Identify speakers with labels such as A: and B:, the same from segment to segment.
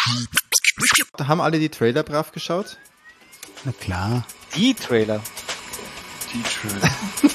A: Haben alle die Trailer brav geschaut?
B: Na klar.
C: Die Trailer.
D: Die Trailer.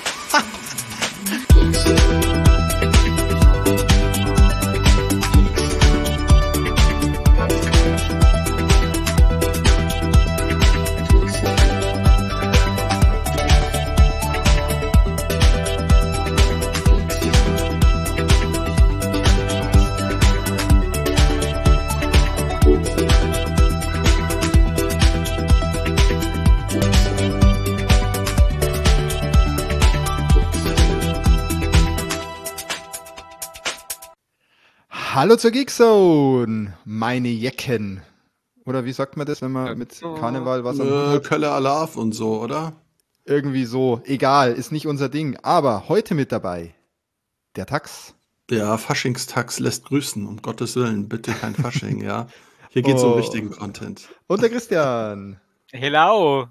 A: Hallo zur Geekzone, meine Jecken. Oder wie sagt man das, wenn man mit Karneval was am Hut hat?
D: Kölle Alarv und so, oder?
A: Irgendwie so. Egal, ist nicht unser Ding. Aber heute mit dabei der Tax.
D: Der Faschingstax lässt grüßen, um Gottes Willen. Bitte kein Fasching, ja. Hier geht's um richtigen Content.
A: Und der Christian.
C: Hello.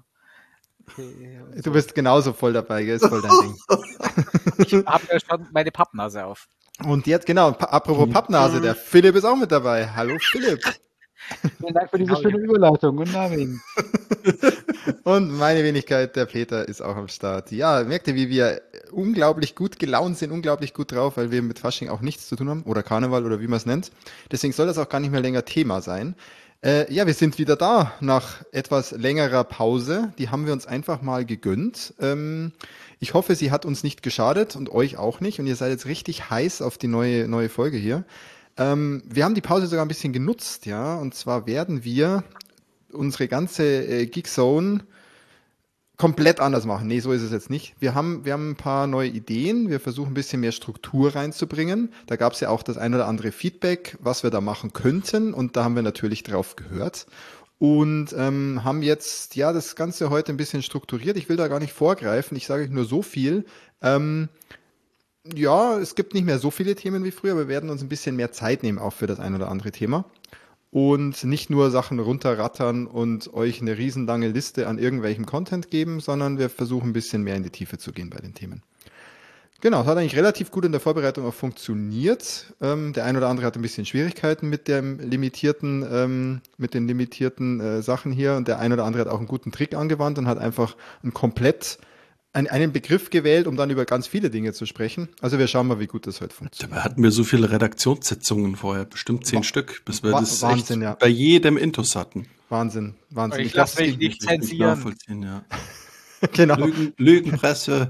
A: Du bist genauso voll dabei, gell? Ist voll dein Ding.
C: Ich habe ja schon meine Pappnase auf.
A: Und jetzt, genau, apropos Pappnase, der Philipp ist auch mit dabei. Hallo Philipp.
B: Vielen Dank für diese schöne Überleitung. Guten Abend.
A: Und meine Wenigkeit, der Peter, ist auch am Start. Ja, merkt ihr, wie wir unglaublich gut gelaunt sind, unglaublich gut drauf, weil wir mit Fasching auch nichts zu tun haben oder Karneval oder wie man es nennt. Deswegen soll das auch gar nicht mehr länger Thema sein. Ja, wir sind wieder da nach etwas längerer Pause. Die haben wir uns einfach mal gegönnt. Ich hoffe, sie hat uns nicht geschadet und euch auch nicht. Und ihr seid jetzt richtig heiß auf die neue Folge hier. Wir haben die Pause sogar ein bisschen genutzt, ja. Und zwar werden wir unsere ganze Geekzone komplett anders machen. Nee, so ist es jetzt nicht. Wir haben ein paar neue Ideen. Wir versuchen ein bisschen mehr Struktur reinzubringen. Da gab es ja auch das ein oder andere Feedback, was wir da machen könnten. Und da haben wir natürlich drauf gehört. Und haben jetzt ja das Ganze heute ein bisschen strukturiert. Ich will da gar nicht vorgreifen. Ich sage euch nur so viel. Ja, es gibt nicht mehr so viele Themen wie früher. Wir werden uns ein bisschen mehr Zeit nehmen, auch für das ein oder andere Thema. Und nicht nur Sachen runterrattern und euch eine riesenlange Liste an irgendwelchem Content geben, sondern wir versuchen ein bisschen mehr in die Tiefe zu gehen bei den Themen. Genau, es hat eigentlich relativ gut in der Vorbereitung auch funktioniert. Der ein oder andere hat ein bisschen Schwierigkeiten mit den limitierten Sachen hier und der ein oder andere hat auch einen guten Trick angewandt und hat einfach einen Begriff gewählt, um dann über ganz viele Dinge zu sprechen. Also wir schauen mal, wie gut das heute funktioniert.
D: Dabei hatten wir so viele Redaktionssitzungen vorher, bestimmt 10 Stück, bis wir das
A: Wahnsinn,
D: echt bei jedem Intus hatten.
A: Wahnsinn.
C: Ich lasse mich nicht zensieren.
D: Nachvollziehen, ja.
A: Genau.
D: Lügenpresse.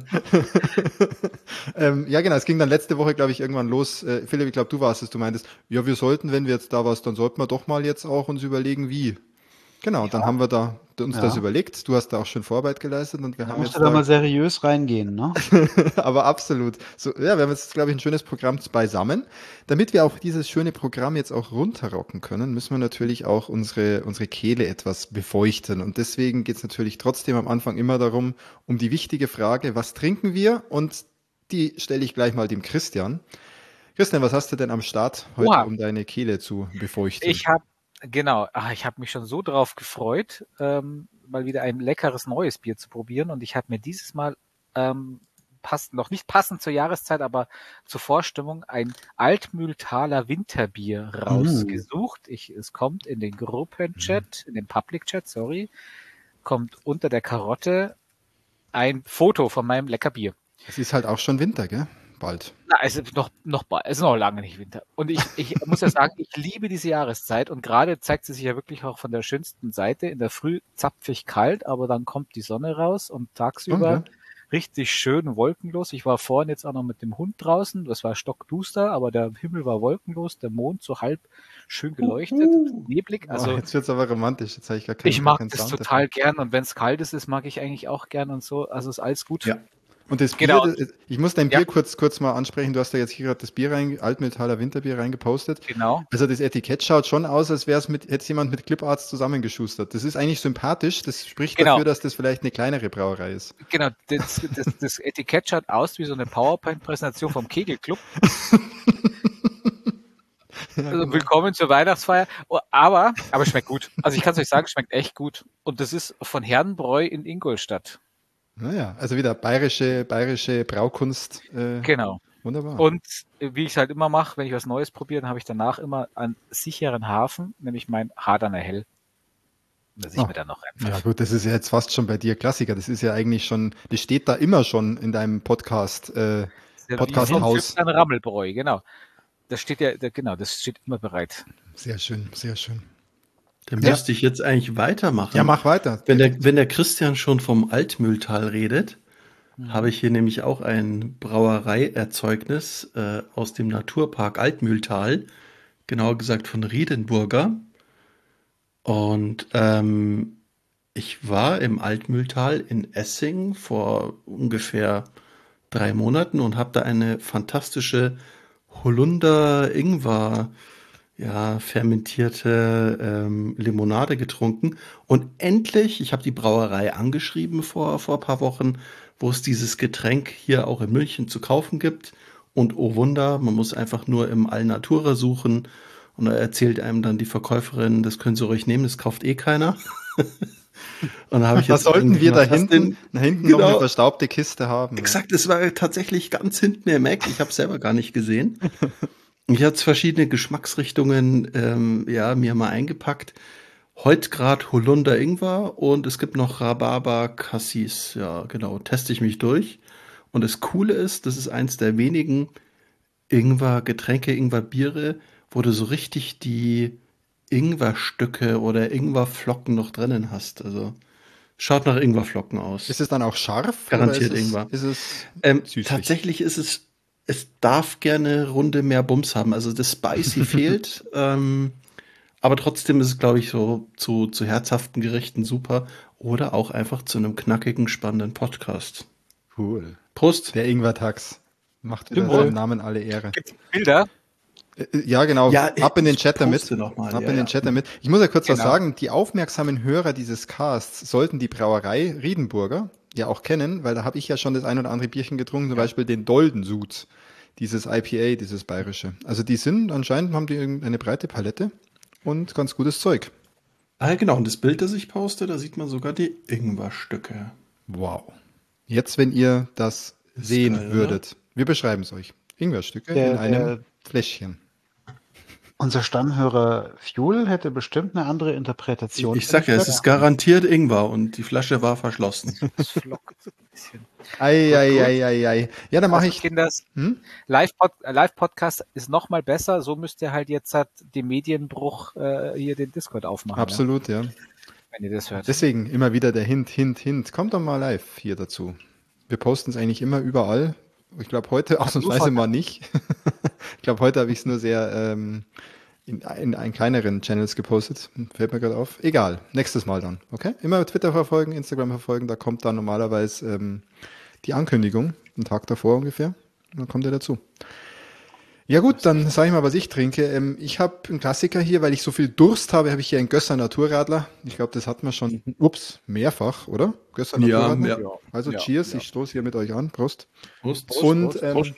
A: Ja, genau. Es ging dann letzte Woche, glaube ich, irgendwann los. Philipp, ich glaube, du warst es. Du meintest, ja, wir sollten, wenn wir jetzt da was, dann sollten wir doch mal jetzt auch uns überlegen, wie. Genau, dann haben wir da uns das überlegt. Du hast da auch schon Vorarbeit geleistet und wir haben jetzt
B: da mal seriös reingehen, ne?
A: Aber absolut. So, ja, wir haben jetzt, glaube ich, ein schönes Programm beisammen. Damit wir auch dieses schöne Programm jetzt auch runterrocken können, müssen wir natürlich auch unsere Kehle etwas befeuchten. Und deswegen geht es natürlich trotzdem am Anfang immer darum, um die wichtige Frage, was trinken wir? Und die stelle ich gleich mal dem Christian. Christian, was hast du denn am Start heute, um deine Kehle zu befeuchten?
C: Ich habe mich schon so drauf gefreut, mal wieder ein leckeres neues Bier zu probieren. Und ich habe mir dieses Mal noch nicht passend zur Jahreszeit, aber zur Vorstimmung ein Altmühltaler Winterbier rausgesucht. Es kommt in den Gruppenchat, in den Public-Chat, kommt unter der Karotte ein Foto von meinem lecker Bier.
A: Es ist halt auch schon Winter, gell? Bald.
C: Na, es ist noch lange nicht Winter. Und ich muss ja sagen, ich liebe diese Jahreszeit und gerade zeigt sie sich ja wirklich auch von der schönsten Seite. In der Früh zapfig kalt, aber dann kommt die Sonne raus und tagsüber richtig schön wolkenlos. Ich war vorhin jetzt auch noch mit dem Hund draußen. Das war stockduster, aber der Himmel war wolkenlos, der Mond so halb schön geleuchtet, neblig. Also
A: jetzt wird's aber romantisch. Jetzt habe ich gar keinen
C: Ich mag das total gern und wenn es kalt ist, mag ich eigentlich auch gern und so. Also ist alles gut.
A: Ja. Und das Bier, ich muss dein Bier kurz mal ansprechen. Du hast da jetzt hier gerade das Bier Altmetaller Winterbier reingepostet.
C: Genau.
A: Also das Etikett schaut schon aus, als wäre es hätte jemand mit Cliparts zusammengeschustert. Das ist eigentlich sympathisch. Das spricht dafür, dass das vielleicht eine kleinere Brauerei ist.
C: Genau. Das Etikett schaut aus wie so eine PowerPoint-Präsentation vom Kegelclub. Also willkommen zur Weihnachtsfeier. Aber schmeckt gut. Also ich kann es euch sagen, schmeckt echt gut. Und das ist von Herrenbräu in Ingolstadt.
A: Naja, also wieder bayerische Braukunst.
C: Genau.
A: Wunderbar.
C: Und wie ich es halt immer mache, wenn ich was Neues probiere, dann habe ich danach immer einen sicheren Hafen, nämlich mein Hardaner Hell. Dass ich
A: Ah.
C: mir dann noch einfach.
A: Ja gut, das ist ja jetzt fast schon bei dir Klassiker. Das ist ja eigentlich schon, das steht da immer schon in deinem Podcast, Podcast-Haus.
C: Ein Rammelbräu, genau. Das steht ja, genau, das steht immer bereit.
A: Sehr schön, sehr schön.
D: Dann
A: Ja.
D: müsste ich jetzt eigentlich weitermachen.
A: Ja, mach weiter.
D: Wenn der Christian schon vom Altmühltal redet, habe ich hier nämlich auch ein Brauereierzeugnis aus dem Naturpark Altmühltal, genauer gesagt von Riedenburger. Und ich war im Altmühltal in Essing vor ungefähr 3 Monaten und habe da eine fantastische Holunder-Ingwer, ja, fermentierte Limonade getrunken. Und endlich, ich habe die Brauerei angeschrieben vor ein paar Wochen, wo es dieses Getränk hier auch in München zu kaufen gibt. Und oh Wunder, man muss einfach nur im Alnatura suchen. Und da erzählt einem dann die Verkäuferin, das können Sie ruhig nehmen, das kauft eh keiner. Und da habe ich
A: Da
D: jetzt
A: sollten wir da
D: fast
A: hinten noch
D: Genau.
A: eine verstaubte Kiste haben.
D: Exakt, es war tatsächlich ganz hinten im Eck. Ich habe es selber gar nicht gesehen. Ich habe jetzt verschiedene Geschmacksrichtungen mir mal eingepackt. Heute gerade Holunder Ingwer und es gibt noch Rhabarber Cassis. Ja, genau, teste ich mich durch. Und das Coole ist, das ist eins der wenigen Ingwer-Getränke, Ingwer-Biere, wo du so richtig die Ingwerstücke oder Ingwerflocken noch drinnen hast. Also schaut nach Ingwerflocken aus.
A: Ist es dann auch scharf?
D: Garantiert
A: oder
D: Ingwer.
A: Ist es süßlich?
D: Tatsächlich ist es darf gerne Runde mehr Bums haben. Also das Spicy fehlt, aber trotzdem ist es, glaube ich, so zu herzhaften Gerichten super oder auch einfach zu einem knackigen, spannenden Podcast.
A: Cool.
D: Prost!
A: Der Ingwer-Tax. Macht wieder
D: Zum Wohl.
A: seinem Namen alle Ehre.
C: Gibt's Bilder?
A: Ja, genau.
D: Ja,
A: Ab in den
D: ich
A: Chat damit.
D: poste noch mal,
A: Ab
D: ja,
A: in den
D: ja.
A: Chat damit. Ich muss ja kurz was
C: Genau.
A: sagen. Die aufmerksamen Hörer dieses Casts sollten die Brauerei Riedenburger ja auch kennen, weil da habe ich ja schon das ein oder andere Bierchen getrunken, zum Beispiel den Doldensud, dieses IPA, dieses bayerische. Also die sind anscheinend, haben die eine breite Palette und ganz gutes Zeug.
D: Ah, genau. Und das Bild, das ich poste, da sieht man sogar die Ingwerstücke.
A: Wow. Jetzt, wenn ihr das
D: Ist
A: sehen
D: geil, oder?
A: würdet. Wir beschreiben es euch. Ingwerstücke
B: Der-
A: in einem
B: der-
A: Fläschchen.
B: Unser Stammhörer Fuel hätte bestimmt eine andere Interpretation.
D: Ich sag ja, es ist garantiert Ingwer und die Flasche war verschlossen.
C: Das flockt ein bisschen.
A: Ei. Ja, dann mache
C: Also,
A: ich.
C: Kinders,
A: Hm?
C: Live-Podcast ist noch mal besser. So müsst ihr halt jetzt den Medienbruch hier den Discord aufmachen.
A: Absolut, ja.
C: Ja, wenn ihr das hört.
A: Deswegen immer wieder der Hint. Kommt doch mal live hier dazu. Wir posten es eigentlich immer überall. Ich glaube, heute ausnahmsweise mal nicht. Ich glaube, heute habe ich es nur sehr in einen kleineren Channels gepostet. Fällt mir gerade auf. Egal, nächstes Mal dann. Okay? Immer Twitter verfolgen, Instagram verfolgen. Da kommt dann normalerweise die Ankündigung, einen Tag davor ungefähr. Und dann kommt er dazu. Ja gut, dann sage ich mal, was ich trinke. Ich habe einen Klassiker hier, weil ich so viel Durst habe, habe ich hier einen Gösser Naturradler. Ich glaube, das hatten wir schon, mehrfach, oder? Gösser
D: Ja,
A: Naturradler.
D: ja.
A: Also
C: Ja,
A: cheers,
C: ja.
A: ich stoße hier mit euch an. Prost.
D: Prost.
A: Und
D: Prost.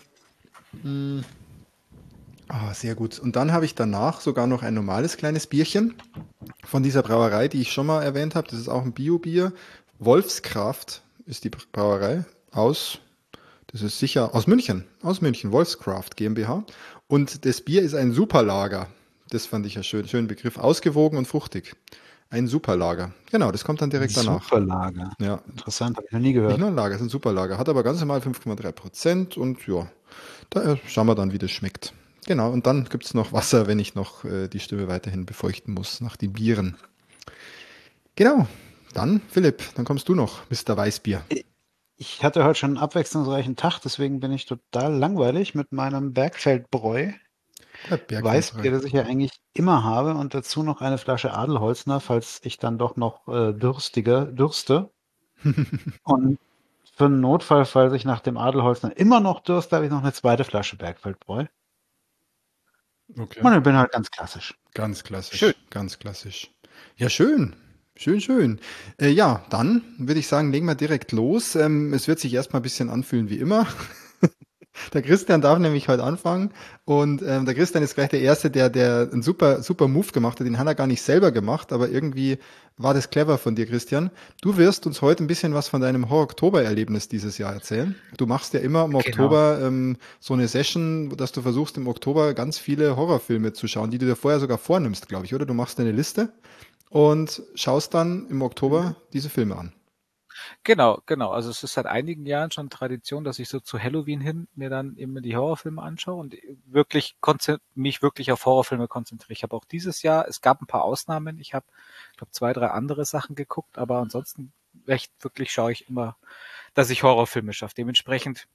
A: sehr gut. Und dann habe ich danach sogar noch ein normales kleines Bierchen von dieser Brauerei, die ich schon mal erwähnt habe. Das ist auch ein Bio-Bier. Wolfskraft ist die Brauerei das ist sicher aus München, Wolfskraft GmbH. Und das Bier ist ein Superlager. Das fand ich ja schön, schönen Begriff. Ausgewogen und fruchtig. Ein Superlager. Genau, das kommt dann direkt danach.
B: Superlager.
A: Ja,
B: Interessant, habe ich noch nie
A: nicht
B: gehört.
A: nur ein Lager, es ist ein Superlager. Hat aber ganz normal 5,3% und ja, da schauen wir dann, wie das schmeckt. Genau, und dann gibt es noch Wasser, wenn ich noch die Stimme weiterhin befeuchten muss nach den Bieren. Genau, dann Philipp, dann kommst du noch, Mr. Weißbier.
B: Ich hatte heute schon einen abwechslungsreichen Tag, deswegen bin ich total langweilig mit meinem Bergfeldbräu. Weißbier, das ich ja eigentlich immer habe und dazu noch eine Flasche Adelholzner, falls ich dann doch noch dürste. Und für einen Notfall, falls ich nach dem Adelholzner immer noch dürste, habe ich noch eine zweite Flasche Bergfeldbräu.
A: Okay.
B: Und ich bin halt ganz klassisch.
A: Ganz klassisch.
C: Schön.
A: Ganz klassisch. Ja, schön. Schön. Ja, dann würde ich sagen, legen wir direkt los. Es wird sich erstmal ein bisschen anfühlen wie immer. Der Christian darf nämlich heute anfangen und der Christian ist gleich der Erste, der einen super Move gemacht hat. Den hat er gar nicht selber gemacht, aber irgendwie war das clever von dir, Christian. Du wirst uns heute ein bisschen was von deinem Horror-Oktober-Erlebnis dieses Jahr erzählen. Du machst ja immer im
C: Genau.
A: Oktober so eine Session, dass du versuchst im Oktober ganz viele Horrorfilme zu schauen, die du dir vorher sogar vornimmst, glaube ich, oder? Du machst eine Liste und schaust dann im Oktober diese Filme an.
C: Genau. Also es ist seit einigen Jahren schon Tradition, dass ich so zu Halloween hin mir dann immer die Horrorfilme anschaue und mich wirklich auf Horrorfilme konzentriere. Ich habe auch dieses Jahr, es gab ein paar Ausnahmen, ich glaube 2, 3 andere Sachen geguckt, aber ansonsten echt wirklich schaue ich immer, dass ich Horrorfilme schaffe. Dementsprechend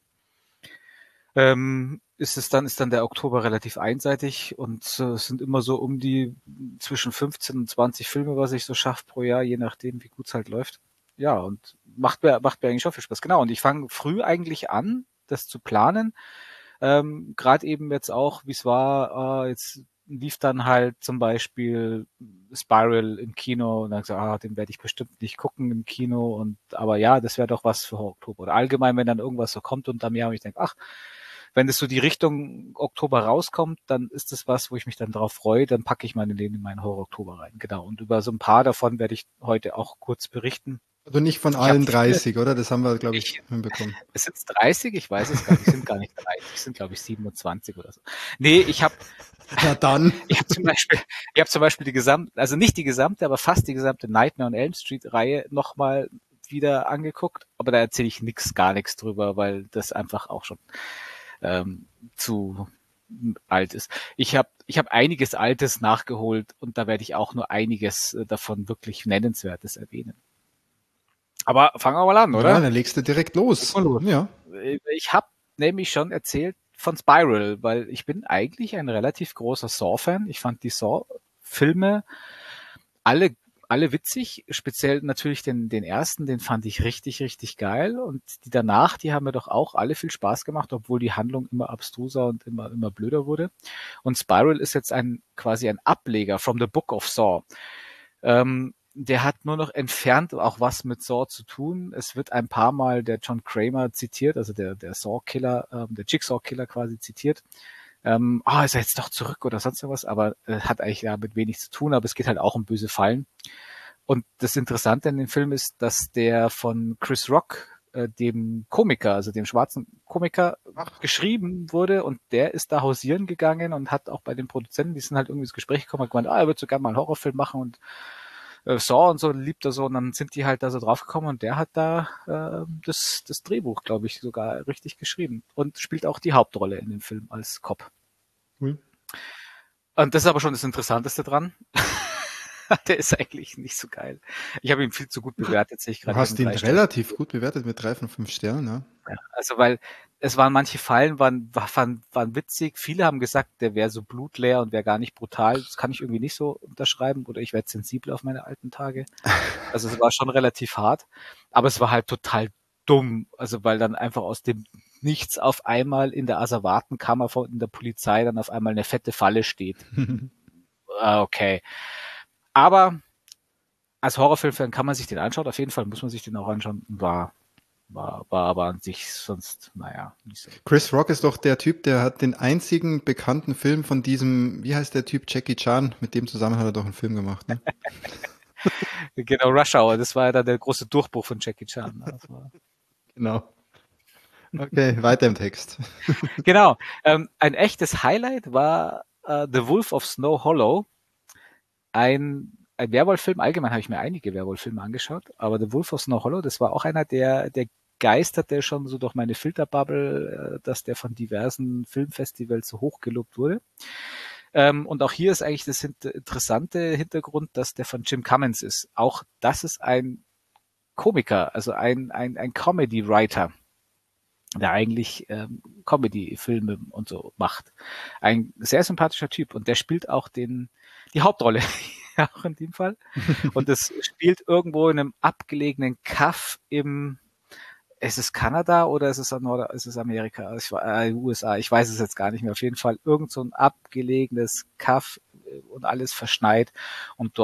C: ist dann der Oktober relativ einseitig und es sind immer so um die zwischen 15 und 20 Filme, was ich so schaffe pro Jahr, je nachdem, wie gut es halt läuft. Ja, und macht mir eigentlich schon viel Spaß. Genau, und ich fange früh eigentlich an, das zu planen. Gerade eben jetzt auch, wie es war, jetzt lief dann halt zum Beispiel Spiral im Kino und dann gesagt, den werde ich bestimmt nicht gucken im Kino und aber ja, das wäre doch was für Oktober. Oder allgemein, wenn dann irgendwas so kommt unterm Jahr und ich denke, ach, wenn es so die Richtung Oktober rauskommt, dann ist das was, wo ich mich dann drauf freue, dann packe ich meine Leben in meinen Horror-Oktober rein. Genau. Und über so ein paar davon werde ich heute auch kurz berichten.
A: Also nicht von
C: Ich habe
A: allen
C: viele,
A: 30, oder? Das haben wir, glaube ich,
C: ich,
A: hinbekommen.
C: es sind 30, ich weiß es gar nicht, es sind gar nicht 30, es sind glaube ich 27 oder so. Nee,
A: Ja, dann.
C: ich habe zum Beispiel also nicht die gesamte, aber fast die gesamte Nightmare on Elm Street Reihe nochmal wieder angeguckt, aber da erzähle ich gar nichts drüber, weil das einfach auch schon ähm, zu alt ist. Ich hab einiges Altes nachgeholt und da werde ich auch nur einiges davon wirklich Nennenswertes erwähnen. Aber fangen wir mal an,
A: Ja,
C: oder?
A: dann legst du direkt los.
B: Mal los.
A: Ja.
C: Ich habe nämlich schon erzählt von Spiral, weil ich bin eigentlich ein relativ großer Saw-Fan. Ich fand die Saw-Filme alle, alle witzig, speziell natürlich den ersten, den fand ich richtig geil. Und die danach, die haben mir doch auch alle viel Spaß gemacht, obwohl die Handlung immer abstruser und immer blöder wurde. Und Spiral ist jetzt quasi ein Ableger from the Book of Saw. Der hat nur noch entfernt auch was mit Saw zu tun. Es wird ein paar Mal der John Kramer zitiert, also der Saw-Killer, der Jigsaw-Killer quasi zitiert. Ist er jetzt doch zurück oder sonst was, aber hat eigentlich damit wenig zu tun, aber es geht halt auch um böse Fallen. Und das Interessante an dem Film ist, dass der von Chris Rock, dem Komiker, also dem schwarzen Komiker, geschrieben wurde und der ist da hausieren gegangen und hat auch bei den Produzenten, die sind halt irgendwie ins Gespräch gekommen, hat gemeint, er würde so gerne mal einen Horrorfilm machen und Saw und so liebt er so und dann sind die halt da so draufgekommen und der hat da das Drehbuch, glaube ich, sogar richtig geschrieben und spielt auch die Hauptrolle in dem Film als Cop.
A: Cool.
C: Und das ist aber schon das Interessanteste dran. Der ist eigentlich nicht so geil. Ich habe ihn viel zu gut bewertet, sehe ich
A: Du
C: gerade.
A: hast ihn relativ gut bewertet mit 3 von 5 Sternen, ne?
C: Ja, also weil es waren manche Fallen waren witzig. Viele haben gesagt, der wäre so blutleer und wäre gar nicht brutal. Das kann ich irgendwie nicht so unterschreiben oder ich werde sensibel auf meine alten Tage. Also es war schon relativ hart, aber es war halt total dumm. Also weil dann einfach aus dem Nichts auf einmal in der Asservatenkammer in der Polizei dann auf einmal eine fette Falle steht. Okay. Aber als Horrorfilmfan kann man sich den anschauen. Auf jeden Fall muss man sich den auch anschauen. War aber an sich sonst, naja, nicht so.
A: Chris Rock ist doch der Typ, der hat den einzigen bekannten Film von diesem, wie heißt der Typ, Jackie Chan, mit dem zusammen hat er doch einen Film gemacht, ne?
C: Genau, Rush Hour, das war ja dann der große Durchbruch von Jackie Chan.
A: Genau. Okay, weiter im Text.
C: Genau. Ein echtes Highlight war The Wolf of Snow Hollow. Ein Werwolf-Film, allgemein habe ich mir einige Werwolf-Filme angeschaut, aber The Wolf of Snow Hollow, das war auch einer, der geisterte schon so durch meine Filterbubble, dass der von diversen Filmfestivals so hoch gelobt wurde. Und auch hier ist eigentlich das interessante Hintergrund, dass der von Jim Cummins ist. Auch das ist ein Komiker, also ein Comedy-Writer, der eigentlich Comedy-Filme und so macht. Ein sehr sympathischer Typ und der spielt auch die Hauptrolle, auch in dem Fall. Und das spielt irgendwo in einem abgelegenen Kaff ist es Kanada oder ist es Amerika? USA, ich weiß es jetzt gar nicht mehr. Auf jeden Fall irgend so ein abgelegenes Kaff und alles verschneit und dort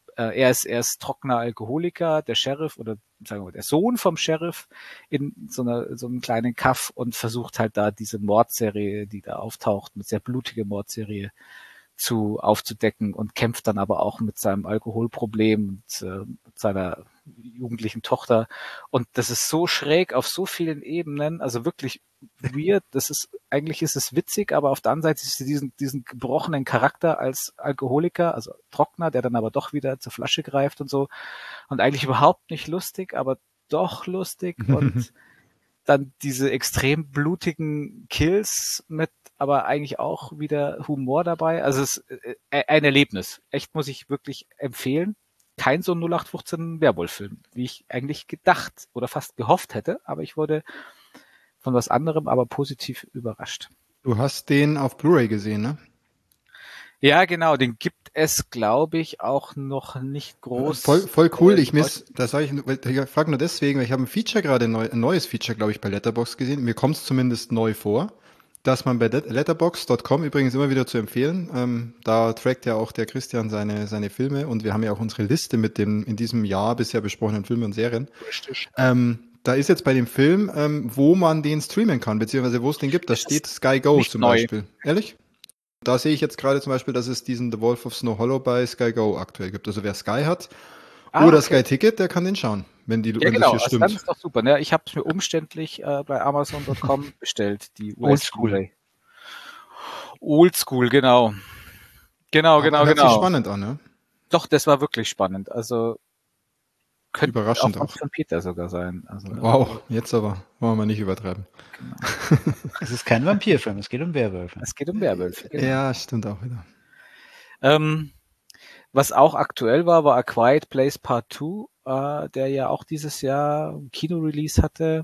C: er ist trockener Alkoholiker, der Sheriff oder sagen wir der Sohn vom Sheriff in so einem kleinen Kaff und versucht halt da diese Mordserie, die da auftaucht, eine sehr blutige Mordserie aufzudecken und kämpft dann aber auch mit seinem Alkoholproblem und mit seiner jugendlichen Tochter. Und das ist so schräg auf so vielen Ebenen, also wirklich weird. Eigentlich ist es witzig, aber auf der anderen Seite ist diesen gebrochenen Charakter als Alkoholiker, also Trockner, der dann aber doch wieder zur Flasche greift und so. Und eigentlich überhaupt nicht lustig, aber doch lustig und dann diese extrem blutigen Kills mit aber eigentlich auch wieder Humor dabei. Also es ist ein Erlebnis. Echt, muss ich wirklich empfehlen. Kein so 0815 Werwolf-Film, wie ich eigentlich gedacht oder fast gehofft hätte, aber ich wurde von was anderem aber positiv überrascht.
A: Du hast den auf Blu-ray gesehen, ne?
C: Ja, genau, den gibt es, glaube ich, auch noch nicht groß.
A: Voll cool. Ich frage nur deswegen, weil ich habe ein Feature gerade, ein neues Feature, glaube ich, bei Letterboxd gesehen. Mir kommt es zumindest neu vor, dass man bei letterboxd.com übrigens immer wieder zu empfehlen. Da trackt ja auch der Christian seine Filme und wir haben ja auch unsere Liste mit den in diesem Jahr bisher besprochenen Filmen und Serien.
C: Richtig.
A: Da ist jetzt bei dem Film, wo man den streamen kann, beziehungsweise wo es den gibt, da steht Sky Go zum Beispiel. Ehrlich? Da sehe ich jetzt gerade zum Beispiel, dass es diesen The Wolf of Snow Hollow bei Sky Go aktuell gibt. Also wer Sky hat oder Sky Ticket, der kann den schauen, wenn das hier
C: also
A: stimmt.
C: Das ist doch super. Ne? Ich habe es mir umständlich bei Amazon.com bestellt, die
B: Oldschool.
C: Oldschool, genau. Genau.
A: Hört sich spannend an, ne?
C: Doch, das war wirklich spannend. Also könnte
A: überraschend
C: auch von Peter sogar sein. Also,
A: wow, jetzt aber. Wollen wir nicht übertreiben.
B: Genau. Es ist kein Vampirfilm, es geht um Werwölfe.
C: Es geht um Werwölfe,
A: genau. Ja, stimmt auch wieder.
C: Was auch aktuell war A Quiet Place Part 2, der ja auch dieses Jahr Kino-Release hatte.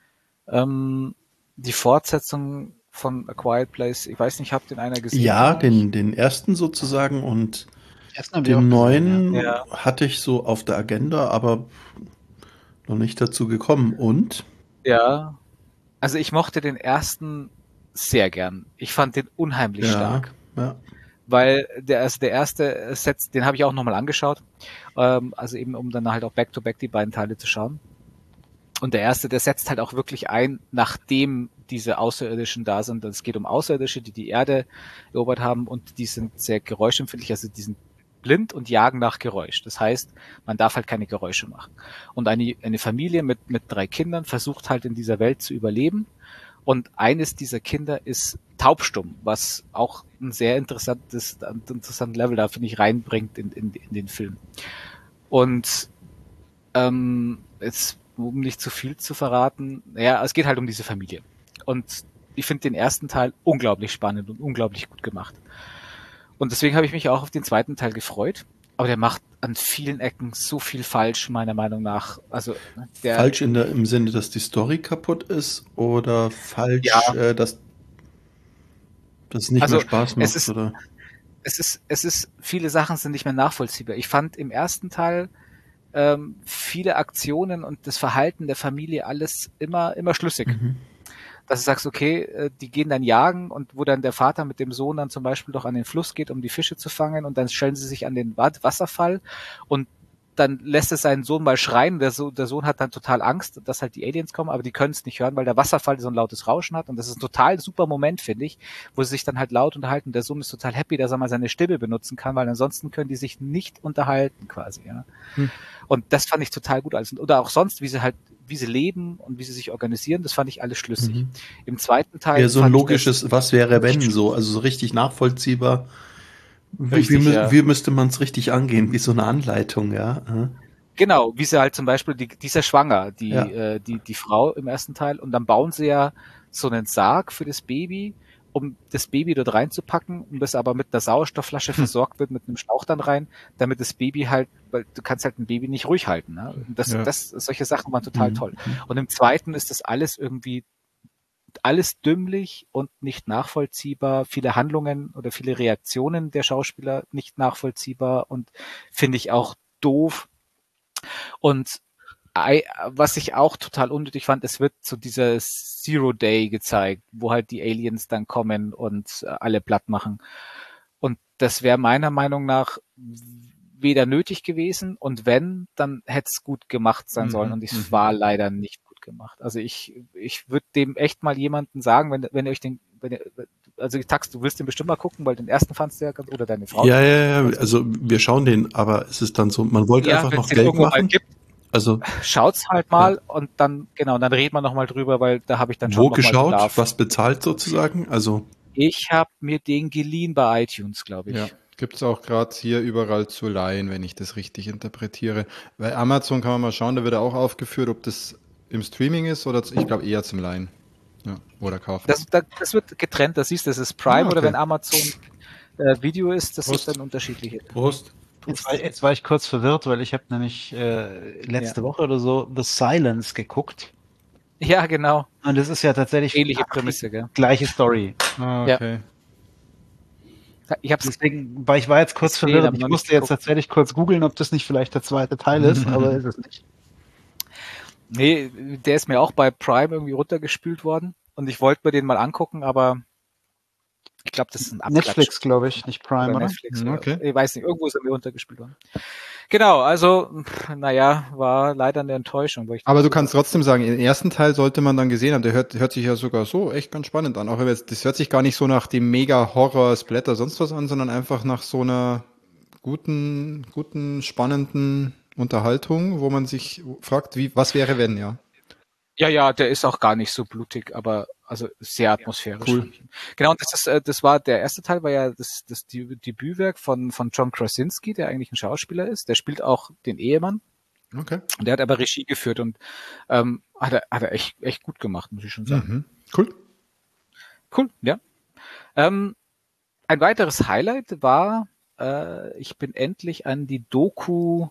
C: Die Fortsetzung von A Quiet Place, ich weiß nicht, habt ihr einer gesehen?
D: Ja, den ersten sozusagen und den neuen hatte ich so auf der Agenda, aber noch nicht dazu gekommen. Und?
C: Ja, also ich mochte den ersten sehr gern. Ich fand den unheimlich stark.
D: Ja.
C: Weil der erste Set, den habe ich auch nochmal angeschaut, also eben um dann halt auch back-to-back die beiden Teile zu schauen. Und der erste, der setzt halt auch wirklich ein, nachdem diese Außerirdischen da sind. Es geht um Außerirdische, die die Erde erobert haben und die sind sehr geräuschempfindlich, also die sind blind und jagen nach Geräusch. Das heißt, man darf halt keine Geräusche machen. Und eine Familie mit 3 Kindern versucht halt in dieser Welt zu überleben. Und eines dieser Kinder ist taubstumm, was auch ein sehr interessanten Level da, finde ich, reinbringt in den Film. Und jetzt, um nicht zu viel zu verraten, es geht halt um diese Familie. Und ich finde den ersten Teil unglaublich spannend und unglaublich gut gemacht. Und deswegen habe ich mich auch auf den zweiten Teil gefreut. Aber der macht an vielen Ecken so viel falsch, meiner Meinung nach. Also
D: falsch im Sinne, dass die Story kaputt ist oder falsch, dass es nicht mehr Spaß macht?
C: Viele Sachen sind nicht mehr nachvollziehbar. Ich fand im ersten Teil viele Aktionen und das Verhalten der Familie alles immer schlüssig. Mhm. Dass du sagst, okay, die gehen dann jagen und wo dann der Vater mit dem Sohn dann zum Beispiel doch an den Fluss geht, um die Fische zu fangen und dann stellen sie sich an den Wasserfall und dann lässt es seinen Sohn mal schreien. Der Sohn hat dann total Angst, dass halt die Aliens kommen, aber die können es nicht hören, weil der Wasserfall so ein lautes Rauschen hat und das ist ein total super Moment, finde ich, wo sie sich dann halt laut unterhalten. Der Sohn ist total happy, dass er mal seine Stimme benutzen kann, weil ansonsten können die sich nicht unterhalten quasi. Ja. Und das fand ich total gut. Oder auch sonst, wie sie leben und wie sie sich organisieren, das fand ich alles schlüssig. Mhm. Im zweiten Teil...
D: Ja, so ein logisches Was wäre wenn so, also so richtig nachvollziehbar. Wie müsste man es richtig angehen? Wie so eine Anleitung, ja?
C: Genau, wie sie halt zum Beispiel, die ist ja schwanger, die Frau im ersten Teil, und dann bauen sie ja so einen Sarg für das Baby, um das Baby dort reinzupacken, um das aber mit einer Sauerstoffflasche versorgt wird, mit einem Schlauch dann rein, damit das Baby halt, weil du kannst halt ein Baby nicht ruhig halten. Ne? Solche Sachen waren total toll. Und im zweiten ist das alles irgendwie alles dümmlich und nicht nachvollziehbar, viele Handlungen oder viele Reaktionen der Schauspieler nicht nachvollziehbar und finde ich auch doof. Und was ich auch total unnötig fand, es wird zu dieser Zero Day gezeigt, wo halt die Aliens dann kommen und alle platt machen. Und das wäre meiner Meinung nach, weder nötig gewesen und wenn, dann hätte es gut gemacht sein sollen und es war leider nicht gut gemacht. Also ich würde dem echt mal jemanden sagen, wenn ihr euch also Tax, du willst den bestimmt mal gucken, weil den ersten fandst du ja ganz, oder deine Frau.
D: Ja, also wir schauen den, aber es ist dann so, man wollte einfach noch Geld machen. Also
C: schaut's halt mal und dann, genau, dann reden wir nochmal drüber, weil da habe ich dann schon
D: noch mal geschaut, was bezahlt sozusagen, also
C: ich habe mir den geliehen bei iTunes, glaube ich.
A: Ja, gibt es auch gerade hier überall zu leihen, wenn ich das richtig interpretiere. Bei Amazon kann man mal schauen, da wird auch aufgeführt, ob das im Streaming ist oder ich glaube eher zum Leihen. Ja, oder kaufen.
C: Das wird getrennt, das siehst du, das ist Prime oder wenn Amazon Video ist, das ist dann unterschiedliche.
D: Prost.
B: Jetzt war ich kurz verwirrt, weil ich habe nämlich letzte Woche oder so The Silence geguckt.
C: Ja, genau.
B: Und das ist ja tatsächlich
C: ähnliche Prämisse, gell?
B: Gleiche Story.
A: Ah, okay.
B: Ja. Deswegen, weil ich war jetzt kurz verwirrt. Ich musste jetzt tatsächlich kurz googeln, ob das nicht vielleicht der zweite Teil ist, aber ist es nicht.
C: Nee, der ist mir auch bei Prime irgendwie runtergespült worden und ich wollte mir den mal angucken, aber ich glaube, das ist ein Abklatsch.
B: Netflix, glaube ich, nicht Prime, oder?
C: Netflix, okay. Ich weiß nicht, irgendwo ist er mir runtergespielt worden. Genau, also, naja, war leider eine Enttäuschung.
A: Aber du kannst trotzdem sagen, den ersten Teil sollte man dann gesehen haben, der hört sich ja sogar so echt ganz spannend an. Auch das hört sich gar nicht so nach dem Mega-Horror-Splatter sonst was an, sondern einfach nach so einer guten, spannenden Unterhaltung, wo man sich fragt, was wäre wenn, ja?
C: Ja, der ist auch gar nicht so blutig, aber also sehr atmosphärisch.
A: Cool.
C: Genau, und das war der erste Teil, war ja das Debütwerk von John Krasinski, der eigentlich ein Schauspieler ist. Der spielt auch den Ehemann.
A: Okay.
C: Und der hat aber Regie geführt und hat er echt gut gemacht, muss ich schon sagen.
A: Cool,
C: ja. Ein weiteres Highlight war, ich bin endlich an die Doku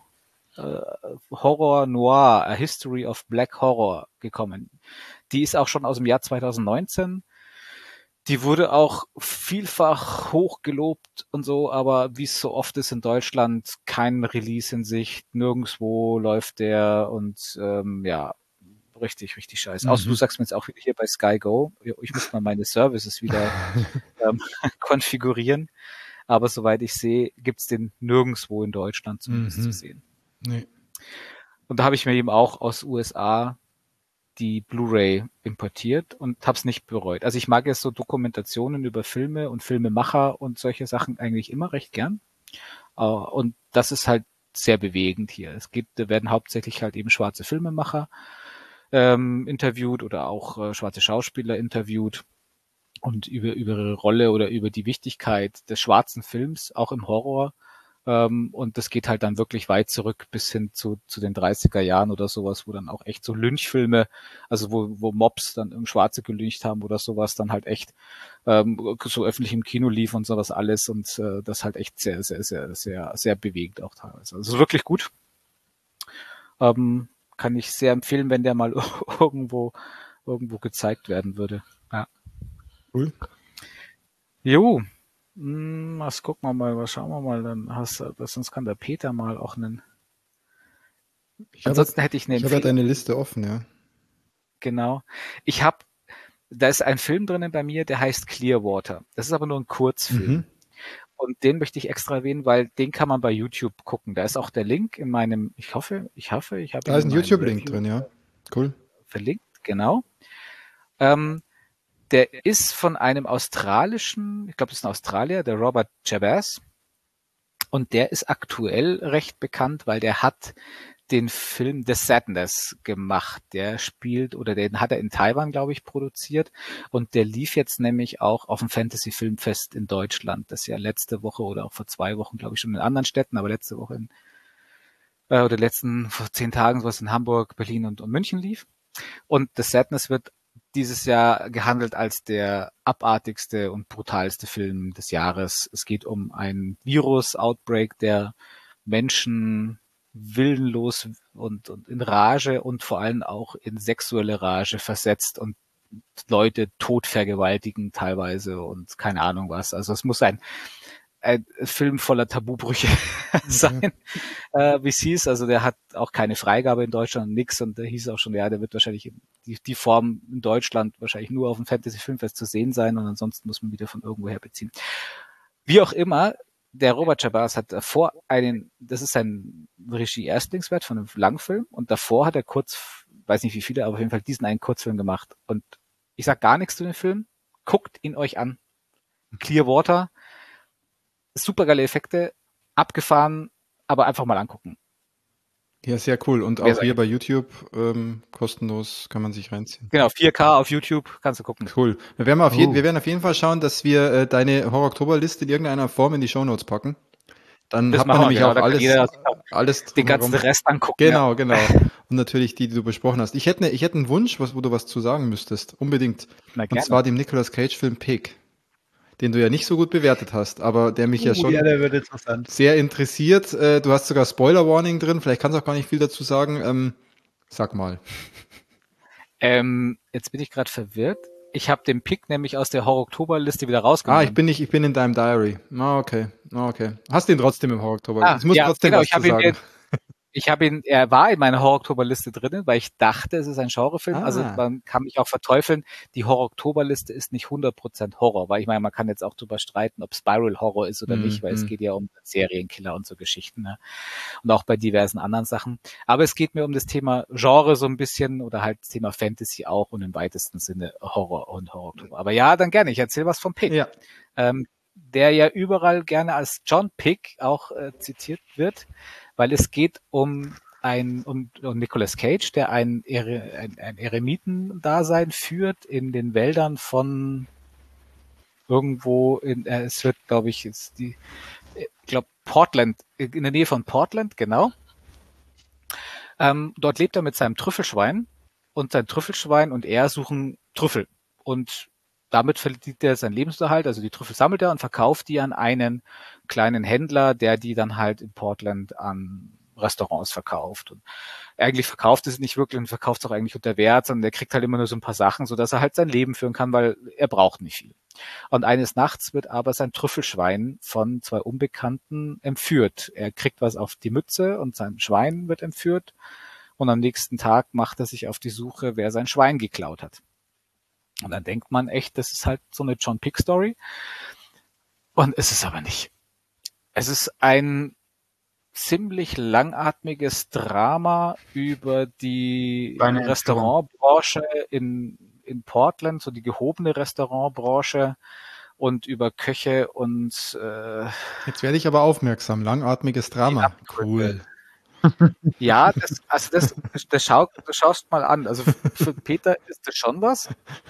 C: Horror Noir, A History of Black Horror gekommen. Die ist auch schon aus dem Jahr 2019. Die wurde auch vielfach hochgelobt und so, aber wie es so oft ist in Deutschland, kein Release in Sicht, nirgendwo läuft der und ja, richtig scheiße. Außer du sagst mir jetzt auch wieder hier bei Sky Go, ich muss mal meine Services wieder konfigurieren, aber soweit ich sehe, gibt's den nirgendwo in Deutschland zumindest zu sehen.
A: Nee.
C: Und da habe ich mir eben auch aus USA die Blu-ray importiert und habe es nicht bereut. Also ich mag jetzt so Dokumentationen über Filme und Filmemacher und solche Sachen eigentlich immer recht gern. Und das ist halt sehr bewegend hier. Da werden hauptsächlich halt eben schwarze Filmemacher interviewt oder auch schwarze Schauspieler interviewt und über ihre Rolle oder über die Wichtigkeit des schwarzen Films, auch im Horror. Und das geht halt dann wirklich weit zurück bis hin zu den 30er Jahren oder sowas, wo dann auch echt so Lynchfilme, also wo Mobs dann im Schwarze gelyncht haben oder sowas, dann halt echt so öffentlich im Kino lief und sowas alles und das halt echt sehr, sehr, sehr, sehr, sehr bewegend auch teilweise. Also wirklich gut. Kann ich sehr empfehlen, wenn der mal irgendwo gezeigt werden würde. Ja.
A: Cool.
C: Jo. Was gucken wir mal, was schauen wir mal, dann sonst kann der Peter mal auch einen. Ansonsten hätte ich eine
A: Empfehlung. Ich habe deine Liste offen, ja.
C: Genau. Da ist ein Film drinnen bei mir, der heißt Clearwater. Das ist aber nur ein Kurzfilm. Und den möchte ich extra erwähnen, weil den kann man bei YouTube gucken. Da ist auch der Link in meinem, ich hoffe, ich habe
A: da ist ein YouTube-Link drin, ja. Cool.
C: Verlinkt, genau. Der ist von einem australischen, ich glaube, das ist ein Australier, der Robert Chabas. Und der ist aktuell recht bekannt, weil der hat den Film The Sadness gemacht. Den hat er in Taiwan, glaube ich, produziert. Und der lief jetzt nämlich auch auf dem Fantasy Filmfest in Deutschland. Das ja letzte Woche oder auch vor 2 Wochen, glaube ich, schon in anderen Städten, aber letzte Woche vor 10 Tagen sowas in Hamburg, Berlin und München lief. Und The Sadness wird dieses Jahr gehandelt als der abartigste und brutalste Film des Jahres. Es geht um einen Virus-Outbreak, der Menschen willenlos und in Rage und vor allem auch in sexuelle Rage versetzt und Leute tot vergewaltigen teilweise und keine Ahnung was. Also es muss ein Film voller Tabubrüche sein, wie es hieß. Also der hat auch keine Freigabe in Deutschland, nix. Und da hieß auch schon, ja, der wird wahrscheinlich die Form in Deutschland wahrscheinlich nur auf dem Fantasy Filmfest zu sehen sein und ansonsten muss man wieder von irgendwoher beziehen. Wie auch immer, der Robert Chabas hat davor das ist sein Regie-Erstlingswerk von einem Langfilm und davor hat er weiß nicht wie viele, aber auf jeden Fall diesen einen Kurzfilm gemacht. Und ich sag gar nichts zu dem Film, guckt ihn euch an. Clearwater, super geile Effekte, abgefahren, aber einfach mal angucken.
A: Ja, sehr cool. Und auch hier bei YouTube kostenlos kann man sich reinziehen.
C: Genau, 4K auf YouTube kannst du gucken.
A: Cool. Wir werden auf jeden Fall schauen, dass wir deine Horror-Oktober-Liste in irgendeiner Form in die Shownotes packen. Dann
C: das
A: hat man nämlich auch
C: alles den ganzen Rest angucken.
A: Genau. Und natürlich die du besprochen hast. Ich hätte einen Wunsch, wo du was zu sagen müsstest. Unbedingt. Und zwar dem Nicolas Cage-Film Pig, den du ja nicht so gut bewertet hast, aber der mich ja schon
B: der wird interessant.
A: Sehr interessiert. Du hast sogar Spoiler-Warning drin. Vielleicht kannst du auch gar nicht viel dazu sagen. Sag mal.
C: Jetzt bin ich gerade verwirrt. Ich habe den Pick nämlich aus der Horror-Oktober-Liste wieder rausgenommen.
A: Ich bin in deinem Diary. Okay. Hast du ihn trotzdem im Horror-Oktober? Ich muss trotzdem
C: genau,
A: was zu sagen.
C: Er war in meiner Horror-Oktober-Liste drinnen, weil ich dachte, es ist ein Genrefilm. Also man kann mich auch verteufeln. Die Horror-Oktober-Liste ist nicht 100% Horror, weil ich meine, man kann jetzt auch drüber streiten, ob Spiral Horror ist oder nicht, weil es geht ja um Serienkiller und so Geschichten. Ne? Und auch bei diversen anderen Sachen. Aber es geht mir um das Thema Genre so ein bisschen oder halt das Thema Fantasy auch und im weitesten Sinne Horror und Horror-Oktober. Aber ja, dann gerne. Ich erzähle was vom Pig.
A: Ja.
C: Der ja überall gerne als John Pig auch zitiert wird, weil es geht um Nicolas Cage, der ein Eremitendasein führt in den Wäldern von irgendwo es wird, glaube ich, Portland, in der Nähe von Portland, genau. Dort lebt er mit seinem Trüffelschwein und sein Trüffelschwein und er suchen Trüffel und damit verdient er seinen Lebensunterhalt, also die Trüffel sammelt er und verkauft die an einen kleinen Händler, der die dann halt in Portland an Restaurants verkauft. Und eigentlich verkauft es nicht wirklich und verkauft es auch eigentlich unter Wert, sondern der kriegt halt immer nur so ein paar Sachen, sodass er halt sein Leben führen kann, weil er braucht nicht viel. Und eines Nachts wird aber sein Trüffelschwein von 2 Unbekannten entführt. Er kriegt was auf die Mütze und sein Schwein wird entführt. Und am nächsten Tag macht er sich auf die Suche, wer sein Schwein geklaut hat. Und dann denkt man echt, das ist halt so eine John Pick Story. Und es ist aber nicht. Es ist ein ziemlich langatmiges Drama über die Restaurantbranche in Portland, so die gehobene Restaurantbranche und über Köche und
A: Jetzt werde ich aber aufmerksam. Langatmiges Drama. Cool.
C: Ja, das schaust mal an. Also für Peter ist das schon was.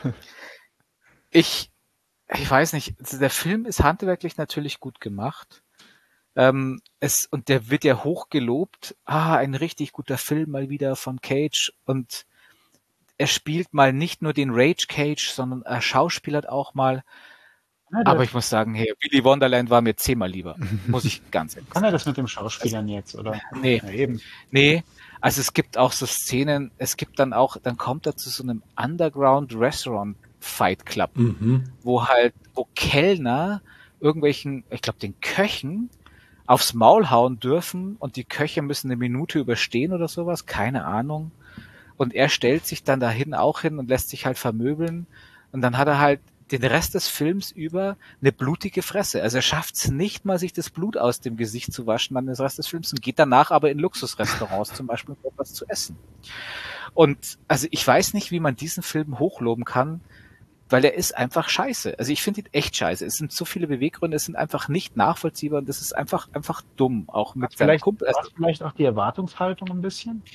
C: Ich weiß nicht, also der Film ist handwerklich natürlich gut gemacht. Und der wird ja hoch gelobt. Ein richtig guter Film mal wieder von Cage. Und er spielt mal nicht nur den Rage Cage, sondern er schauspielert auch mal. Aber ich muss sagen, hey, Willy Wonderland war mir 10-mal lieber. Muss ich ganz ehrlich sagen.
B: Kann er das mit dem Schauspielern jetzt, oder?
C: Nee.
B: Ja, eben.
C: Nee. Also es gibt auch so Szenen, dann kommt er zu so einem Underground Restaurant Fight Club, wo Kellner irgendwelchen, ich glaube den Köchen, aufs Maul hauen dürfen und die Köche müssen eine Minute überstehen oder sowas, keine Ahnung. Und er stellt sich dann dahin auch hin und lässt sich halt vermöbeln und dann hat er halt den Rest des Films über eine blutige Fresse. Also er schafft es nicht mal, sich das Blut aus dem Gesicht zu waschen dann den Rest des Films und geht danach aber in Luxusrestaurants zum Beispiel um etwas zu essen. Und also ich weiß nicht, wie man diesen Film hochloben kann, weil er ist einfach scheiße. Also ich finde ihn echt scheiße. Es sind so viele Beweggründe, es sind einfach nicht nachvollziehbar und das ist einfach dumm. Auch mit seinem Kumpel.
B: Vielleicht auch die Erwartungshaltung ein bisschen?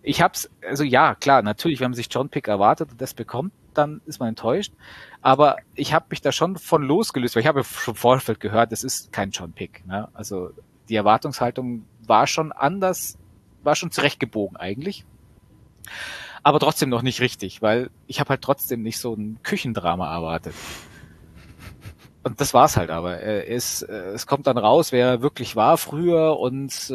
C: Ja, klar, natürlich, wenn man sich John Pick erwartet und das bekommt, dann ist man enttäuscht. Aber ich habe mich da schon von losgelöst, weil ich habe schon im Vorfeld gehört, es ist kein John Pick. Ne? Also die Erwartungshaltung war schon anders, war schon zurechtgebogen eigentlich. Aber trotzdem noch nicht richtig, weil ich habe halt trotzdem nicht so ein Küchendrama erwartet. Und das war's halt aber. Es kommt dann raus, wer er wirklich war früher und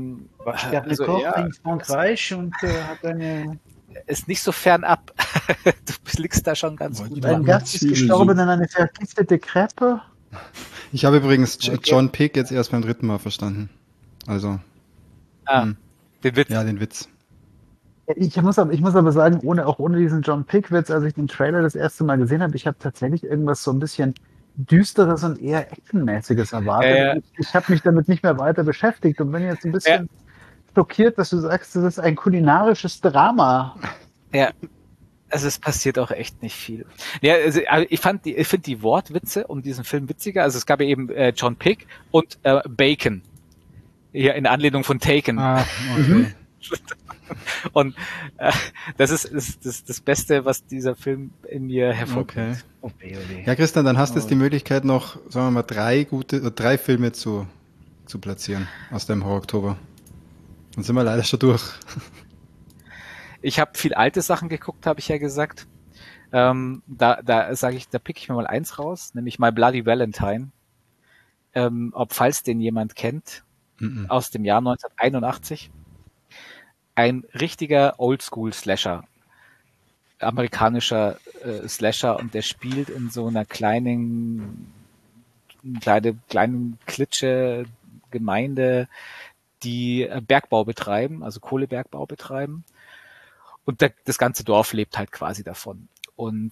B: in Frankreich und hat eine...
C: Ist nicht so fernab. Du liegst da schon ganz gut.
B: Ein Gast ist gestorben in eine vergiftete Kreppe.
A: Ich habe übrigens John Pick jetzt erst beim 3. Mal verstanden. Also.
C: Den Witz.
A: Ja, den Witz.
B: Ich muss aber sagen, ohne diesen John Pick-Witz, als ich den Trailer das erste Mal gesehen habe, ich habe tatsächlich irgendwas so ein bisschen Düsteres und eher Actionmäßiges erwartet. Ich habe mich damit nicht mehr weiter beschäftigt und bin jetzt ein bisschen schockiert, dass du sagst, das ist ein kulinarisches Drama.
C: Ja. Also es passiert auch echt nicht viel. Ja, also ich finde die Wortwitze um diesen Film witziger. Also es gab ja eben John Pick und Bacon. Hier in Anlehnung von Taken.
A: Ah, okay.
C: Und das ist das Beste, was dieser Film in mir hervorbringt.
A: Okay. Ja, Christian, dann hast du jetzt die Möglichkeit noch, sagen wir mal, drei Filme zu platzieren aus dem Horror-Oktober. Dann sind wir leider schon durch.
C: Ich habe viel alte Sachen geguckt, habe ich ja gesagt. Da sage ich, da pick ich mir mal eins raus, nämlich My Bloody Valentine. Falls den jemand kennt, aus dem Jahr 1981. Ein richtiger Oldschool-Slasher. Amerikanischer Slasher, und der spielt in so einer kleinen Klitsche Gemeinde, die Bergbau betreiben, also Kohlebergbau betreiben. Und das ganze Dorf lebt halt quasi davon. Und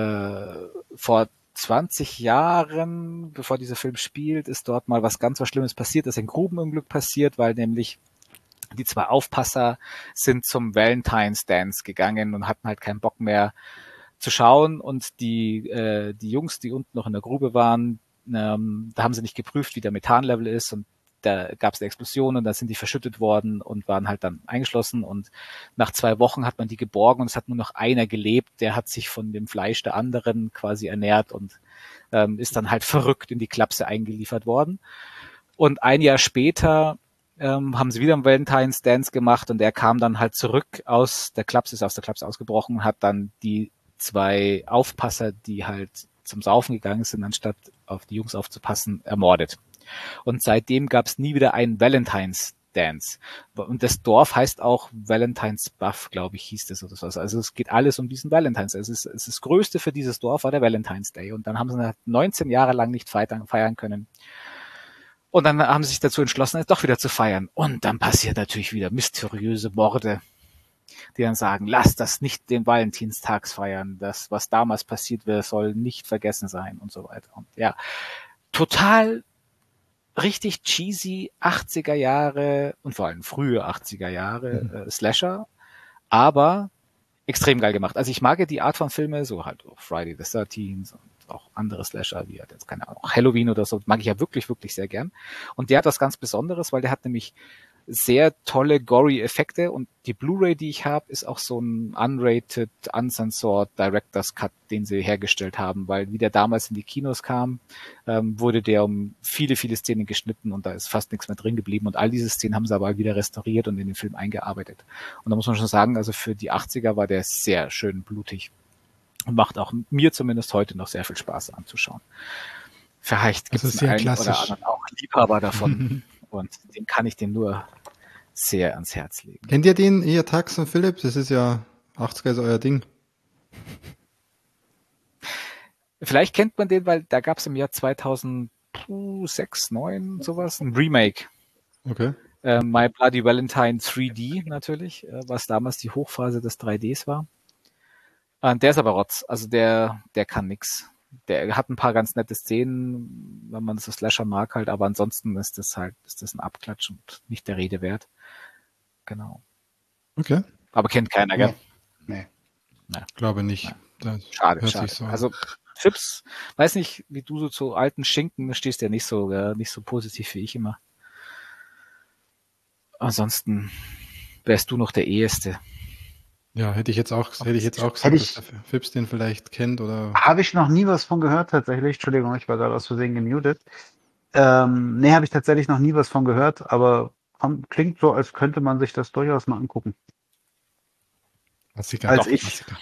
C: vor 20 Jahren, bevor dieser Film spielt, ist dort mal was Schlimmes passiert, ist ein Grubenunglück passiert, weil nämlich die zwei Aufpasser sind zum Valentine's Dance gegangen und hatten halt keinen Bock mehr zu schauen, und die Jungs, die unten noch in der Grube waren, da haben sie nicht geprüft, wie der Methanlevel ist, und da gab es eine Explosion und da sind die verschüttet worden und waren halt dann eingeschlossen, und nach 2 Wochen hat man die geborgen und es hat nur noch einer gelebt, der hat sich von dem Fleisch der anderen quasi ernährt und ist dann halt verrückt in die Klapse eingeliefert worden. Und ein Jahr später haben sie wieder einen Valentine's Dance gemacht und er kam dann halt zurück aus der Klapse ausgebrochen und hat dann die 2 Aufpasser, die halt zum Saufen gegangen sind, anstatt auf die Jungs aufzupassen, ermordet. Und seitdem gab es nie wieder einen Valentine's Dance. Und das Dorf heißt auch Valentine's Buff, glaube ich, hieß das oder so. Also es geht alles um diesen Valentine's. Es ist das Größte für dieses Dorf war der Valentine's Day. Und dann haben sie 19 Jahre lang nicht feiern können. Und dann haben sie sich dazu entschlossen, es doch wieder zu feiern. Und dann passiert natürlich wieder mysteriöse Morde, die dann sagen, lasst das nicht den Valentinstags feiern. Das, was damals passiert wäre, soll nicht vergessen sein und so weiter. Und ja, total richtig cheesy 80er Jahre und vor allem frühe 80er Jahre Slasher, aber extrem geil gemacht. Also ich mag ja die Art von Filme, so halt Friday the 13th und auch andere Slasher, wie halt jetzt, keine Ahnung, Halloween oder so, mag ich ja wirklich, wirklich sehr gern. Und der hat was ganz Besonderes, weil der hat nämlich sehr tolle gory Effekte, und die Blu-ray, die ich habe, ist auch so ein unrated, uncensored Director's Cut, den sie hergestellt haben, weil wie der damals in die Kinos kam, wurde der um viele, viele Szenen geschnitten und da ist fast nichts mehr drin geblieben, und all diese Szenen haben sie aber wieder restauriert und in den Film eingearbeitet. Und da muss man schon sagen, also für die 80er war der sehr schön blutig und macht auch mir zumindest heute noch sehr viel Spaß anzuschauen. Vielleicht gibt es einen oder anderen auch Liebhaber davon. Und den kann ich dem nur sehr ans Herz legen.
A: Kennt ihr den, ihr Tax und Philipp? Das ist ja 80er ist euer Ding.
C: Vielleicht kennt man den, weil da gab es im Jahr 2006, 2009 sowas, ein Remake.
A: Okay.
C: My Bloody Valentine 3D natürlich, was damals die Hochphase des 3Ds war. Der ist aber Rotz, also der kann nix. Der hat ein paar ganz nette Szenen, wenn man so Slasher mag halt, aber ansonsten ist das ein Abklatsch und nicht der Rede wert. Genau.
A: Okay.
C: Aber kennt keiner, gell?
A: Nee. Glaube nicht.
C: Nee. Schade. So also Chips, weiß nicht, wie du so zu alten Schinken stehst, ja nicht so positiv wie ich immer. Ansonsten wärst du noch der Eheste.
A: Ja, hätte ich jetzt auch gesagt, dass der Fips den vielleicht kennt oder.
B: Habe ich noch nie was von gehört, tatsächlich. Entschuldigung, ich war gerade aus Versehen gemutet. Nee, habe ich tatsächlich noch nie was von gehört, aber klingt so, als könnte man sich das durchaus mal angucken.
A: Klassiker.
B: Als ich.
C: Klassiker.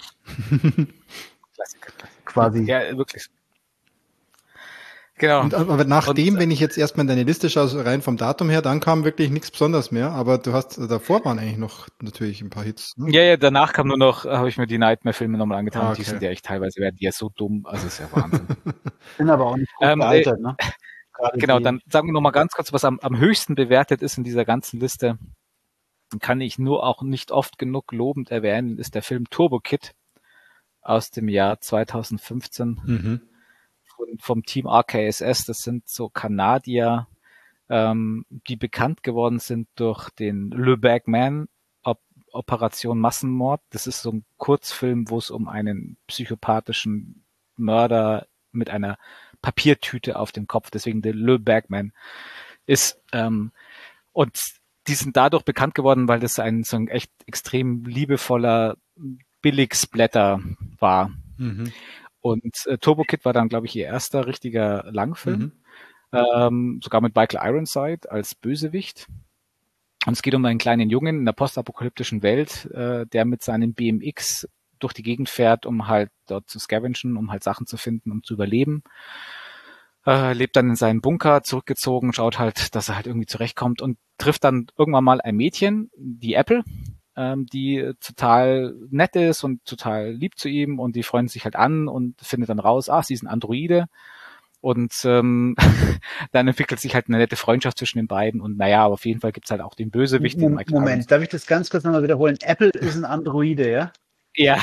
B: Quasi.
C: Ja, wirklich. Genau.
A: Aber nachdem, wenn ich jetzt erstmal in deine Liste schaue, rein vom Datum her, dann kam wirklich nichts Besonderes mehr. Aber davor waren eigentlich noch natürlich ein paar Hits. Ne?
C: Ja, danach kam nur noch, habe ich mir die Nightmare-Filme nochmal angetan. Okay. Die sind ja echt teilweise, die ja so dumm, also ist ja Wahnsinn.
B: Sind aber auch nicht gut gealtert, ne?
C: Genau, dann sagen wir nochmal ganz kurz, was am höchsten bewertet ist in dieser ganzen Liste. Kann ich nur auch nicht oft genug lobend erwähnen, ist der Film Turbo Kid aus dem Jahr 2015. vom Team RKSS. Das sind so Kanadier, die bekannt geworden sind durch den Le Bagman, Operation Massenmord. Das ist so ein Kurzfilm, wo es um einen psychopathischen Mörder mit einer Papiertüte auf dem Kopf, deswegen der Le Bagman ist. Und die sind dadurch bekannt geworden, weil das so ein echt extrem liebevoller Billig-Splatter war. Mhm. Und Turbo Kid war dann, glaube ich, ihr erster richtiger Langfilm. Sogar mit Michael Ironside als Bösewicht. Und es geht um einen kleinen Jungen in der postapokalyptischen Welt, der mit seinem BMX durch die Gegend fährt, um halt dort zu scavengen, um halt Sachen zu finden, um zu überleben. Lebt dann in seinem Bunker, zurückgezogen, schaut halt, dass er halt irgendwie zurechtkommt und trifft dann irgendwann mal ein Mädchen, die Apple, die total nett ist und total lieb zu ihm, und die freuen sich halt an und findet dann raus, sie ist ein Androide. Und dann entwickelt sich halt eine nette Freundschaft zwischen den beiden. Und naja, aber auf jeden Fall gibt's halt auch den Bösewicht.
B: Moment, darf ich das ganz kurz nochmal wiederholen? Apple ist ein Androide, ja?
C: Ja.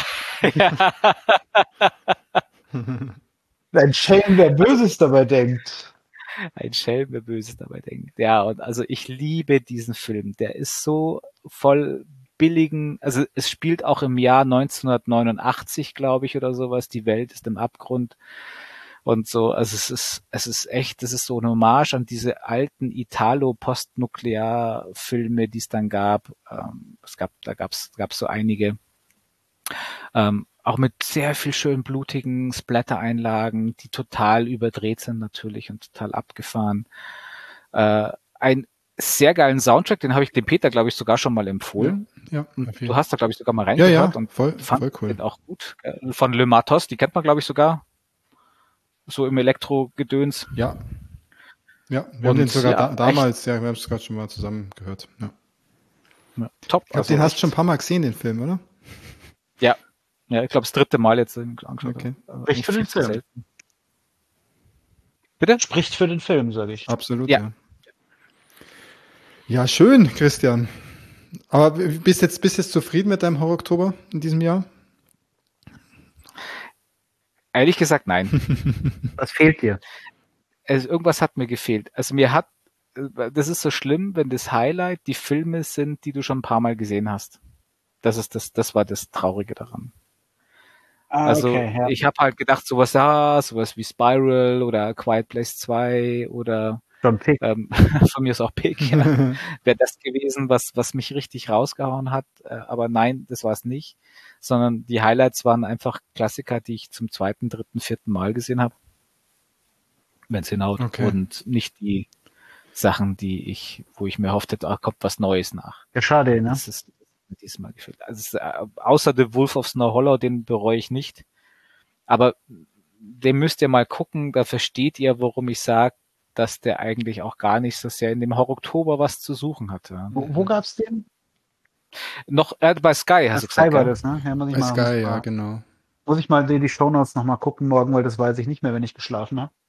B: Ein Schelm, wer Böses dabei denkt.
C: Ein Schelm, wer Böses dabei denkt. Ja, und also ich liebe diesen Film. Der ist so voll billigen, also es spielt auch im Jahr 1989, glaube ich, oder sowas. Die Welt ist im Abgrund. Und so, also es ist echt, das ist so eine Hommage an diese alten Italo-Postnuklear-Filme, die es dann gab. Da gab's so einige. Auch mit sehr viel schön blutigen Splatter-Einlagen, die total überdreht sind natürlich und total abgefahren. Ein sehr geilen Soundtrack, den habe ich dem Peter, glaube ich, sogar schon mal empfohlen.
A: Ja,
C: du hast da, glaube ich, sogar mal reingehört.
A: Und voll cool.
C: Den auch gut. Von Le Matos, die kennt man, glaube ich, sogar. So im Elektro-Gedöns.
A: Ja. Ja, wir haben den sogar damals, wir haben es gerade schon mal zusammen gehört. Ja. Top. Ich glaube, den hast du schon ein paar Mal gesehen, den Film, oder?
C: Ja. Ja, ich glaube, das 3. Mal jetzt angeschaut.
B: Okay. Spricht für den Film.
C: Selten. Bitte?
B: Spricht für den Film, sage ich.
A: Absolut, ja. Ja, schön, Christian. Aber bist jetzt zufrieden mit deinem Horror-Oktober in diesem Jahr?
C: Ehrlich gesagt, nein.
B: Was fehlt dir?
C: Also irgendwas hat mir gefehlt. Also das ist so schlimm, wenn das Highlight die Filme sind, die du schon ein paar Mal gesehen hast. Das war das Traurige daran. Ich habe halt gedacht, sowas wie Spiral oder Quiet Place 2 oder von mir ist auch Pig, ja. Wäre das gewesen, was mich richtig rausgehauen hat. Aber nein, das war es nicht. Sondern die Highlights waren einfach Klassiker, die ich zum 2., 3., 4. Mal gesehen habe. Wenn es hinhaut. Okay. Und nicht die Sachen, wo ich mir hoffte, da kommt was Neues nach.
B: Ja, schade, ne?
C: Das ist mir diesmal gefällt. Also außer The Wolf of Snow Hollow, den bereue ich nicht. Aber den müsst ihr mal gucken, da versteht ihr, warum ich sage, dass der eigentlich auch gar nicht so sehr in dem Horror-Oktober was zu suchen hatte.
B: Wo gab's den?
C: Noch bei Sky, hast du gesagt.
B: Sky war das, ne? Ja,
A: bei Sky, ja, genau.
B: Muss ich mal die Shownotes noch mal gucken morgen, weil das weiß ich nicht mehr, wenn ich geschlafen habe.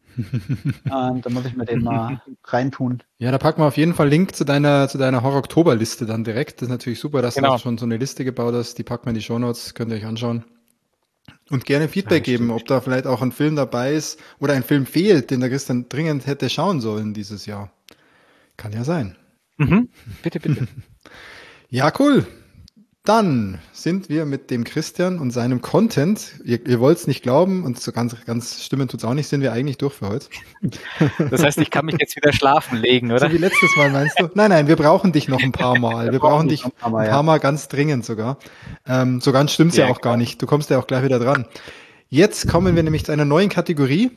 B: Da muss ich mir den mal reintun.
A: Ja, da packen wir auf jeden Fall Link zu deiner Horror-Oktober-Liste dann direkt. Das ist natürlich super, dass du schon so eine Liste gebaut hast. Die packen wir in die Shownotes, könnt ihr euch anschauen. Und gerne Feedback geben, ob da vielleicht auch ein Film dabei ist oder ein Film fehlt, den der Christian dringend hätte schauen sollen dieses Jahr. Kann ja sein.
C: Bitte.
A: Ja, cool. Dann sind wir mit dem Christian und seinem Content, ihr wollt es nicht glauben und so ganz stimmen tut's auch nicht, sind wir eigentlich durch für heute.
C: Das heißt, ich kann mich jetzt wieder schlafen legen, oder?
A: So wie letztes Mal, meinst du? Nein, wir brauchen dich noch ein paar Mal. Wir brauchen dich ein paar Mal ganz dringend sogar. So ganz stimmt's ja auch gar nicht. Du kommst ja auch gleich wieder dran. Jetzt kommen wir nämlich zu einer neuen Kategorie,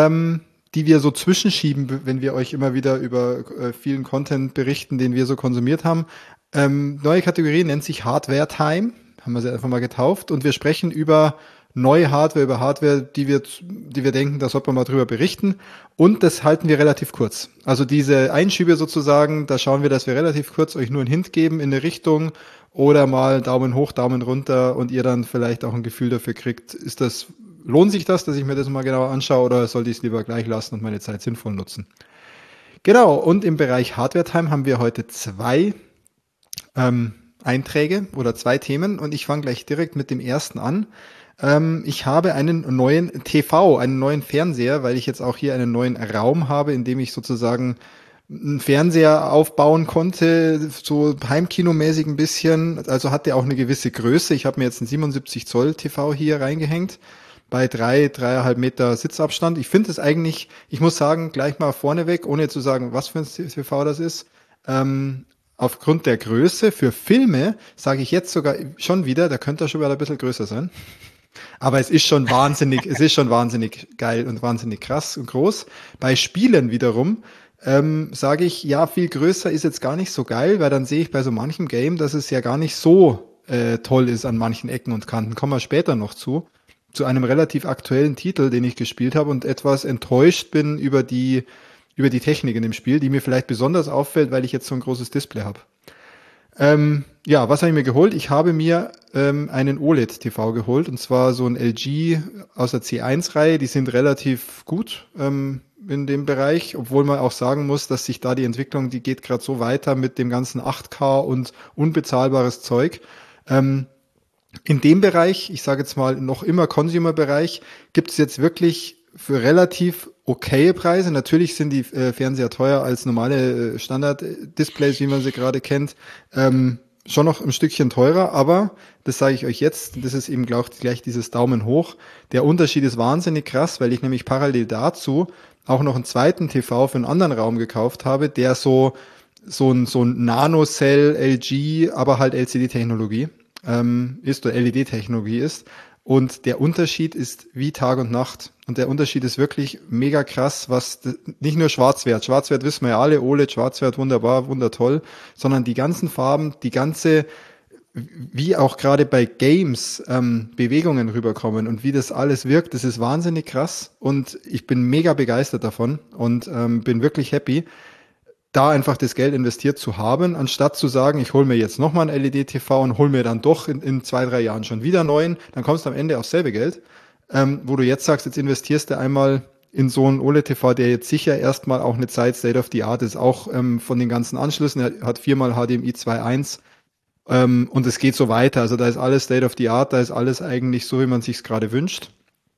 A: die wir so zwischenschieben, wenn wir euch immer wieder über vielen Content berichten, den wir so konsumiert haben. Neue Kategorie nennt sich Hardware Time, haben wir sie einfach mal getauft, und wir sprechen über neue Hardware, über Hardware, die wir denken, da sollte man mal drüber berichten, und das halten wir relativ kurz. Also diese Einschübe sozusagen, da schauen wir, dass wir relativ kurz euch nur einen Hint geben in eine Richtung oder mal Daumen hoch, Daumen runter und ihr dann vielleicht auch ein Gefühl dafür kriegt, lohnt sich das, dass ich mir das mal genauer anschaue, oder sollte ich es lieber gleich lassen und meine Zeit sinnvoll nutzen? Genau, und im Bereich Hardware Time haben wir heute 2 Einträge oder 2 Themen, und ich fange gleich direkt mit dem ersten an. Ich habe einen neuen TV, einen neuen Fernseher, weil ich jetzt auch hier einen neuen Raum habe, in dem ich sozusagen einen Fernseher aufbauen konnte, so Heimkinomäßig ein bisschen. Also hat der auch eine gewisse Größe. Ich habe mir jetzt einen 77 Zoll TV hier reingehängt bei 3,5 Meter Sitzabstand. Ich finde es eigentlich, ich muss sagen, gleich mal vorneweg, ohne zu sagen, was für ein TV das ist, aufgrund der Größe für Filme sage ich jetzt sogar schon wieder, da könnte er schon wieder ein bisschen größer sein. Aber es ist schon wahnsinnig geil und wahnsinnig krass und groß. Bei Spielen wiederum sage ich, ja, viel größer ist jetzt gar nicht so geil, weil dann sehe ich bei so manchem Game, dass es ja gar nicht so toll ist an manchen Ecken und Kanten. Kommen wir später noch zu einem relativ aktuellen Titel, den ich gespielt habe und etwas enttäuscht bin über die Technik in dem Spiel, die mir vielleicht besonders auffällt, weil ich jetzt so ein großes Display habe. Ja, was habe ich mir geholt? Ich habe mir einen OLED-TV geholt, und zwar so ein LG aus der C1-Reihe. Die sind relativ gut in dem Bereich, obwohl man auch sagen muss, dass sich da die Entwicklung, die geht gerade so weiter mit dem ganzen 8K und unbezahlbares Zeug. In dem Bereich, ich sage jetzt mal noch immer Consumer-Bereich, gibt es jetzt wirklich für relativ okaye Preise. Natürlich sind die Fernseher teuer als normale Standard-Displays, wie man sie gerade kennt. Schon noch ein Stückchen teurer, aber das sage ich euch jetzt, das ist eben gleich dieses Daumen hoch. Der Unterschied ist wahnsinnig krass, weil ich nämlich parallel dazu auch noch einen zweiten TV für einen anderen Raum gekauft habe, der so ein Nano-Cell LG, aber halt LCD-Technologie ist oder LED-Technologie ist. Und der Unterschied ist wie Tag und Nacht. Und der Unterschied ist wirklich mega krass, was nicht nur Schwarzwert. Schwarzwert wissen wir ja alle, OLED, Schwarzwert, wunderbar, wundertoll, sondern die ganzen Farben, die ganze, wie auch gerade bei Games Bewegungen rüberkommen und wie das alles wirkt, das ist wahnsinnig krass. Und ich bin mega begeistert davon und bin wirklich happy, da einfach das Geld investiert zu haben, anstatt zu sagen, ich hole mir jetzt nochmal einen LED-TV und hole mir dann doch in 2-3 Jahren schon wieder einen neuen, dann kommst du am Ende aufs selbe Geld, wo du jetzt sagst, jetzt investierst du einmal in so einen OLED-TV, der jetzt sicher erstmal auch eine Zeit State of the Art ist, auch von den ganzen Anschlüssen, er hat 4x HDMI 2.1 und es geht so weiter, also da ist alles State of the Art, da ist alles eigentlich so, wie man sich's gerade wünscht.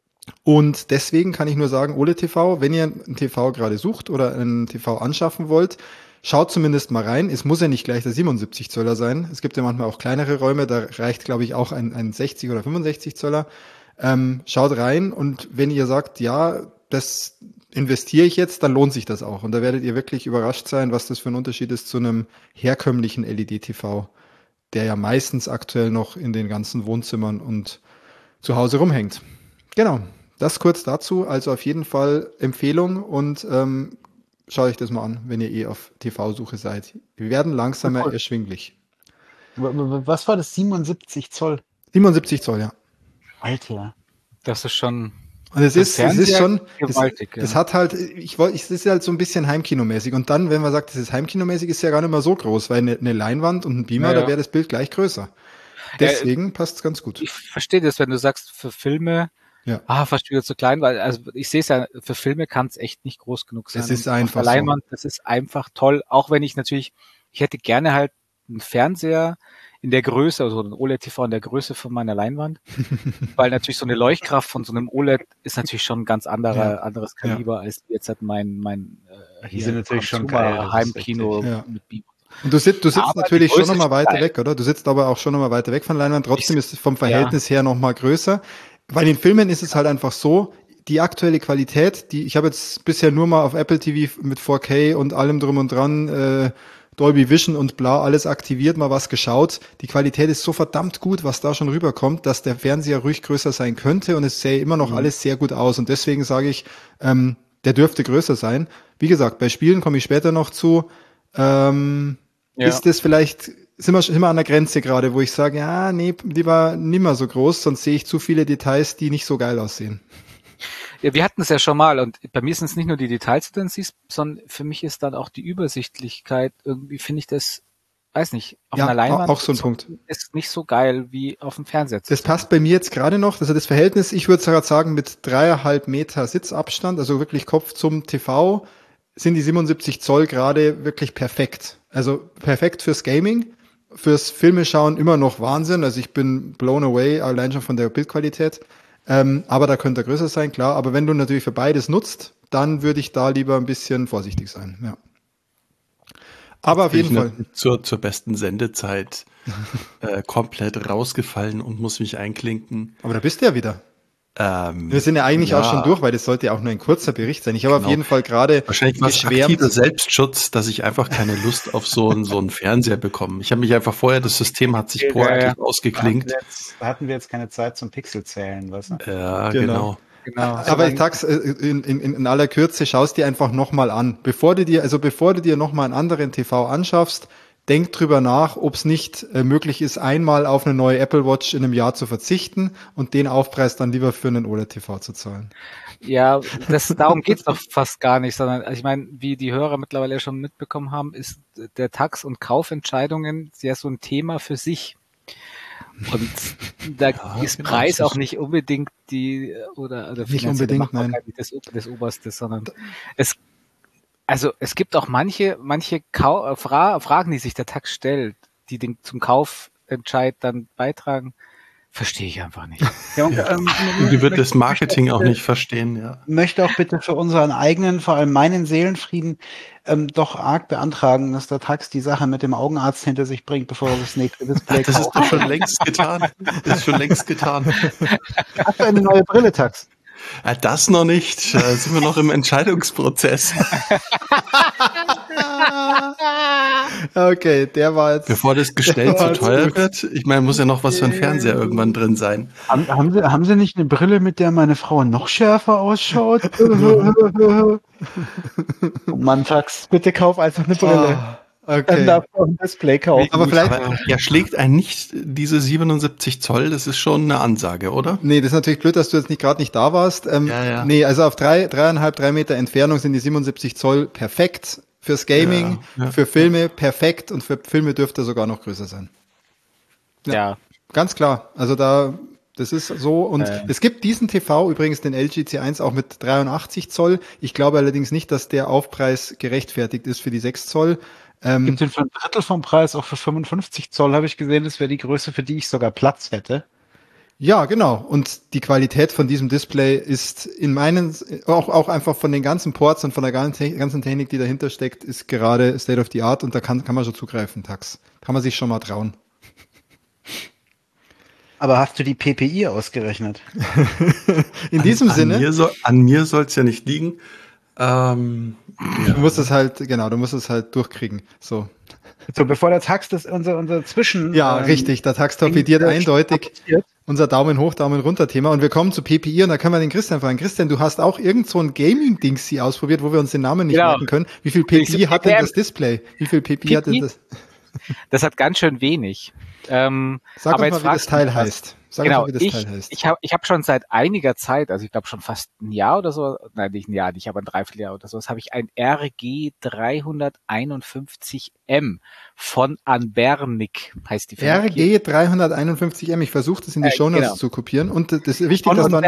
A: Und deswegen kann ich nur sagen, OLED-TV, wenn ihr einen TV gerade sucht oder einen TV anschaffen wollt, schaut zumindest mal rein. Es muss ja nicht gleich der 77 Zöller sein. Es gibt ja manchmal auch kleinere Räume, da reicht, glaube ich, auch ein 60 oder 65 Zöller. Schaut rein und wenn ihr sagt, ja, das investiere ich jetzt, dann lohnt sich das auch. Und da werdet ihr wirklich überrascht sein, was das für ein Unterschied ist zu einem herkömmlichen LED-TV, der ja meistens aktuell noch in den ganzen Wohnzimmern und zu Hause rumhängt. Genau. Das kurz dazu, also auf jeden Fall Empfehlung und schaut euch das mal an, wenn ihr auf TV-Suche seid. Wir werden langsamer erschwinglich.
B: Was war das? 77 Zoll?
A: 77 Zoll, ja.
B: Alter.
C: Das ist schon.
A: Und es ist schon
C: gewaltig.
A: Das hat halt, es ist halt so ein bisschen Heimkinomäßig. Und dann, wenn man sagt, das ist Heimkinomäßig, ist ja gar nicht mehr so groß, weil eine Leinwand und ein Beamer, da wäre das Bild gleich größer. Deswegen passt es ganz gut.
C: Ich verstehe das, wenn du sagst, für Filme, fast wieder zu klein, weil, also ich sehe es ja, für Filme kann es echt nicht groß genug sein.
A: Das ist einfach
C: so. Leinwand, das ist einfach toll, auch wenn ich hätte gerne halt einen Fernseher in der Größe, also ein OLED-TV in der Größe von meiner Leinwand, weil natürlich so eine Leuchtkraft von so einem OLED ist natürlich schon ein ganz anderes Kaliber als jetzt halt mein
B: die sind natürlich schon geil,
C: Heimkino mit Beamer.
A: Und du sitzt natürlich schon nochmal weiter weg, oder? Du sitzt aber auch schon nochmal weiter weg von Leinwand. Trotzdem ist es vom Verhältnis her nochmal größer. Bei den Filmen ist es halt einfach so, die aktuelle Qualität, ich habe jetzt bisher nur mal auf Apple TV mit 4K und allem drum und dran, Dolby Vision und bla, alles aktiviert, mal was geschaut. Die Qualität ist so verdammt gut, was da schon rüberkommt, dass der Fernseher ruhig größer sein könnte und es sähe immer noch alles sehr gut aus. Und deswegen sage ich, der dürfte größer sein. Wie gesagt, bei Spielen komme ich später noch zu. Ist das vielleicht, sind wir an der Grenze gerade, wo ich sage, ja, nee, lieber nicht mehr so groß, sonst sehe ich zu viele Details, die nicht so geil aussehen.
C: Ja, wir hatten es ja schon mal und bei mir sind es nicht nur die Details, die du dann siehst, sondern für mich ist dann auch die Übersichtlichkeit, irgendwie finde ich das, weiß nicht, auf einer Leinwand
A: auch so ein Punkt.
C: Ist nicht so geil wie auf dem Fernseher.
A: Das passt bei mir jetzt gerade noch, also das Verhältnis, ich würde gerade sagen, mit 3,5 Meter Sitzabstand, also wirklich Kopf zum TV, sind die 77 Zoll gerade wirklich perfekt. Also perfekt fürs Gaming. fürs Filme schauen immer noch Wahnsinn. Also ich bin blown away, allein schon von der Bildqualität. Aber da könnte er größer sein, klar. Aber wenn du natürlich für beides nutzt, dann würde ich da lieber ein bisschen vorsichtig sein. Ja. Aber auf jeden Fall.
D: Zur besten Sendezeit komplett rausgefallen und muss mich einklinken.
A: Aber da bist du ja wieder. Wir sind ja eigentlich auch schon durch, weil das sollte ja auch nur ein kurzer Bericht sein. Ich habe auf jeden Fall gerade
D: wahrscheinlich was aktiver Selbstschutz, dass ich einfach keine Lust auf so einen Fernseher bekomme. Ich habe mich einfach vorher, das System hat sich proaktiv ausgeklinkt.
B: Da hatten wir jetzt keine Zeit zum Pixelzählen, weißt du?
D: Ja, genau.
A: Aber Tax, in aller Kürze, schaust dir einfach nochmal an. Bevor du dir nochmal einen anderen TV anschaffst, denk drüber nach, ob es nicht möglich ist, einmal auf eine neue Apple Watch in einem Jahr zu verzichten und den Aufpreis dann lieber für einen OLED-TV zu zahlen.
C: Ja, darum geht's doch fast gar nicht, sondern ich meine, wie die Hörer mittlerweile schon mitbekommen haben, ist der Tax- und Kaufentscheidungen ja so ein Thema für sich. Und da ist Preis auch nicht unbedingt oder
A: nicht unbedingt, nein.
C: Das Oberste, sondern es gibt auch manche Fragen, die sich der Tax stellt, die zum Kaufentscheid dann beitragen, verstehe ich einfach nicht.
D: Ja, und die wird das Marketing auch nicht verstehen, ja.
B: Möchte auch bitte für unseren eigenen, vor allem meinen Seelenfrieden, doch arg beantragen, dass der Tax die Sache mit dem Augenarzt hinter sich bringt, bevor er das nächste Display
D: kauft. Das ist doch schon längst getan.
B: Hast du eine neue Brille, Tax?
D: Ja, das noch nicht. Da sind wir noch im Entscheidungsprozess.
A: Okay, der war jetzt...
D: Bevor das Gestell zu teuer wird, ich meine, muss ja noch was für ein Fernseher irgendwann drin sein.
B: Haben Sie nicht eine Brille, mit der meine Frau noch schärfer ausschaut? Oh Mann, Tax, bitte kauf einfach eine Brille.
A: Okay.
B: Dann darf man auch ein Display kaufen.
D: Aber schlägt einen nicht diese 77 Zoll? Das ist schon eine Ansage, oder?
A: Nee, das ist natürlich blöd, dass du jetzt gerade nicht da warst.
D: Ja.
A: Nee, also auf 3,5 Meter Entfernung sind die 77 Zoll perfekt. Fürs Gaming, für Filme perfekt und für Filme dürfte er sogar noch größer sein. Ja. Ganz klar. Also das ist so. Und es gibt diesen TV, übrigens den LG C1 auch mit 83 Zoll. Ich glaube allerdings nicht, dass der Aufpreis gerechtfertigt ist für die 6 Zoll.
B: Gibt den für ein Drittel vom Preis auch für 55 Zoll, habe ich gesehen. Das wäre die Größe, für die ich sogar Platz hätte.
A: Ja, genau. Und die Qualität von diesem Display ist in meinen, auch einfach von den ganzen Ports und von der ganzen Technik, die dahinter steckt, ist gerade State of the Art und da kann man schon zugreifen, Tax. Kann man sich schon mal trauen.
B: Aber hast du die PPI ausgerechnet?
A: In diesem Sinne.
D: An mir soll es ja nicht liegen.
A: Du musst es halt durchkriegen. So,
B: bevor der Tax unser Zwischen...
A: Ja, richtig. Der Tax torpediert eindeutig unser Daumen hoch, Daumen runter Thema. Und wir kommen zu PPI und da können wir den Christian fragen. Christian, du hast auch irgend so ein Gaming-Dings ausprobiert, wo wir uns den Namen nicht merken können. Wie viel PPI hat denn das Display? Wie viel PPI hat denn das?
C: Das hat ganz schön wenig.
A: Sag uns mal, wie das Teil heißt.
C: Ich habe schon seit einiger Zeit, also ich glaube schon fast ein Jahr oder so, nein, nicht ein Jahr, nicht, aber ein Dreivierteljahr oder so, habe ich ein RG 351M von Anbernic, heißt die Firma.
A: RG 351M, ich versuche das in die Shownotes zu kopieren und das ist wichtig, dass man...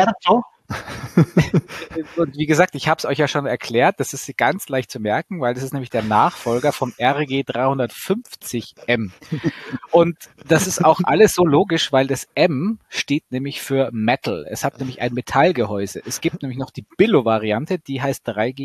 C: Und wie gesagt, ich habe es euch ja schon erklärt, das ist ganz leicht zu merken, weil das ist nämlich der Nachfolger vom RG 350M. Und das ist auch alles so logisch, weil das M steht nämlich für Metal. Es hat nämlich ein Metallgehäuse. Es gibt nämlich noch die Billo-Variante, die heißt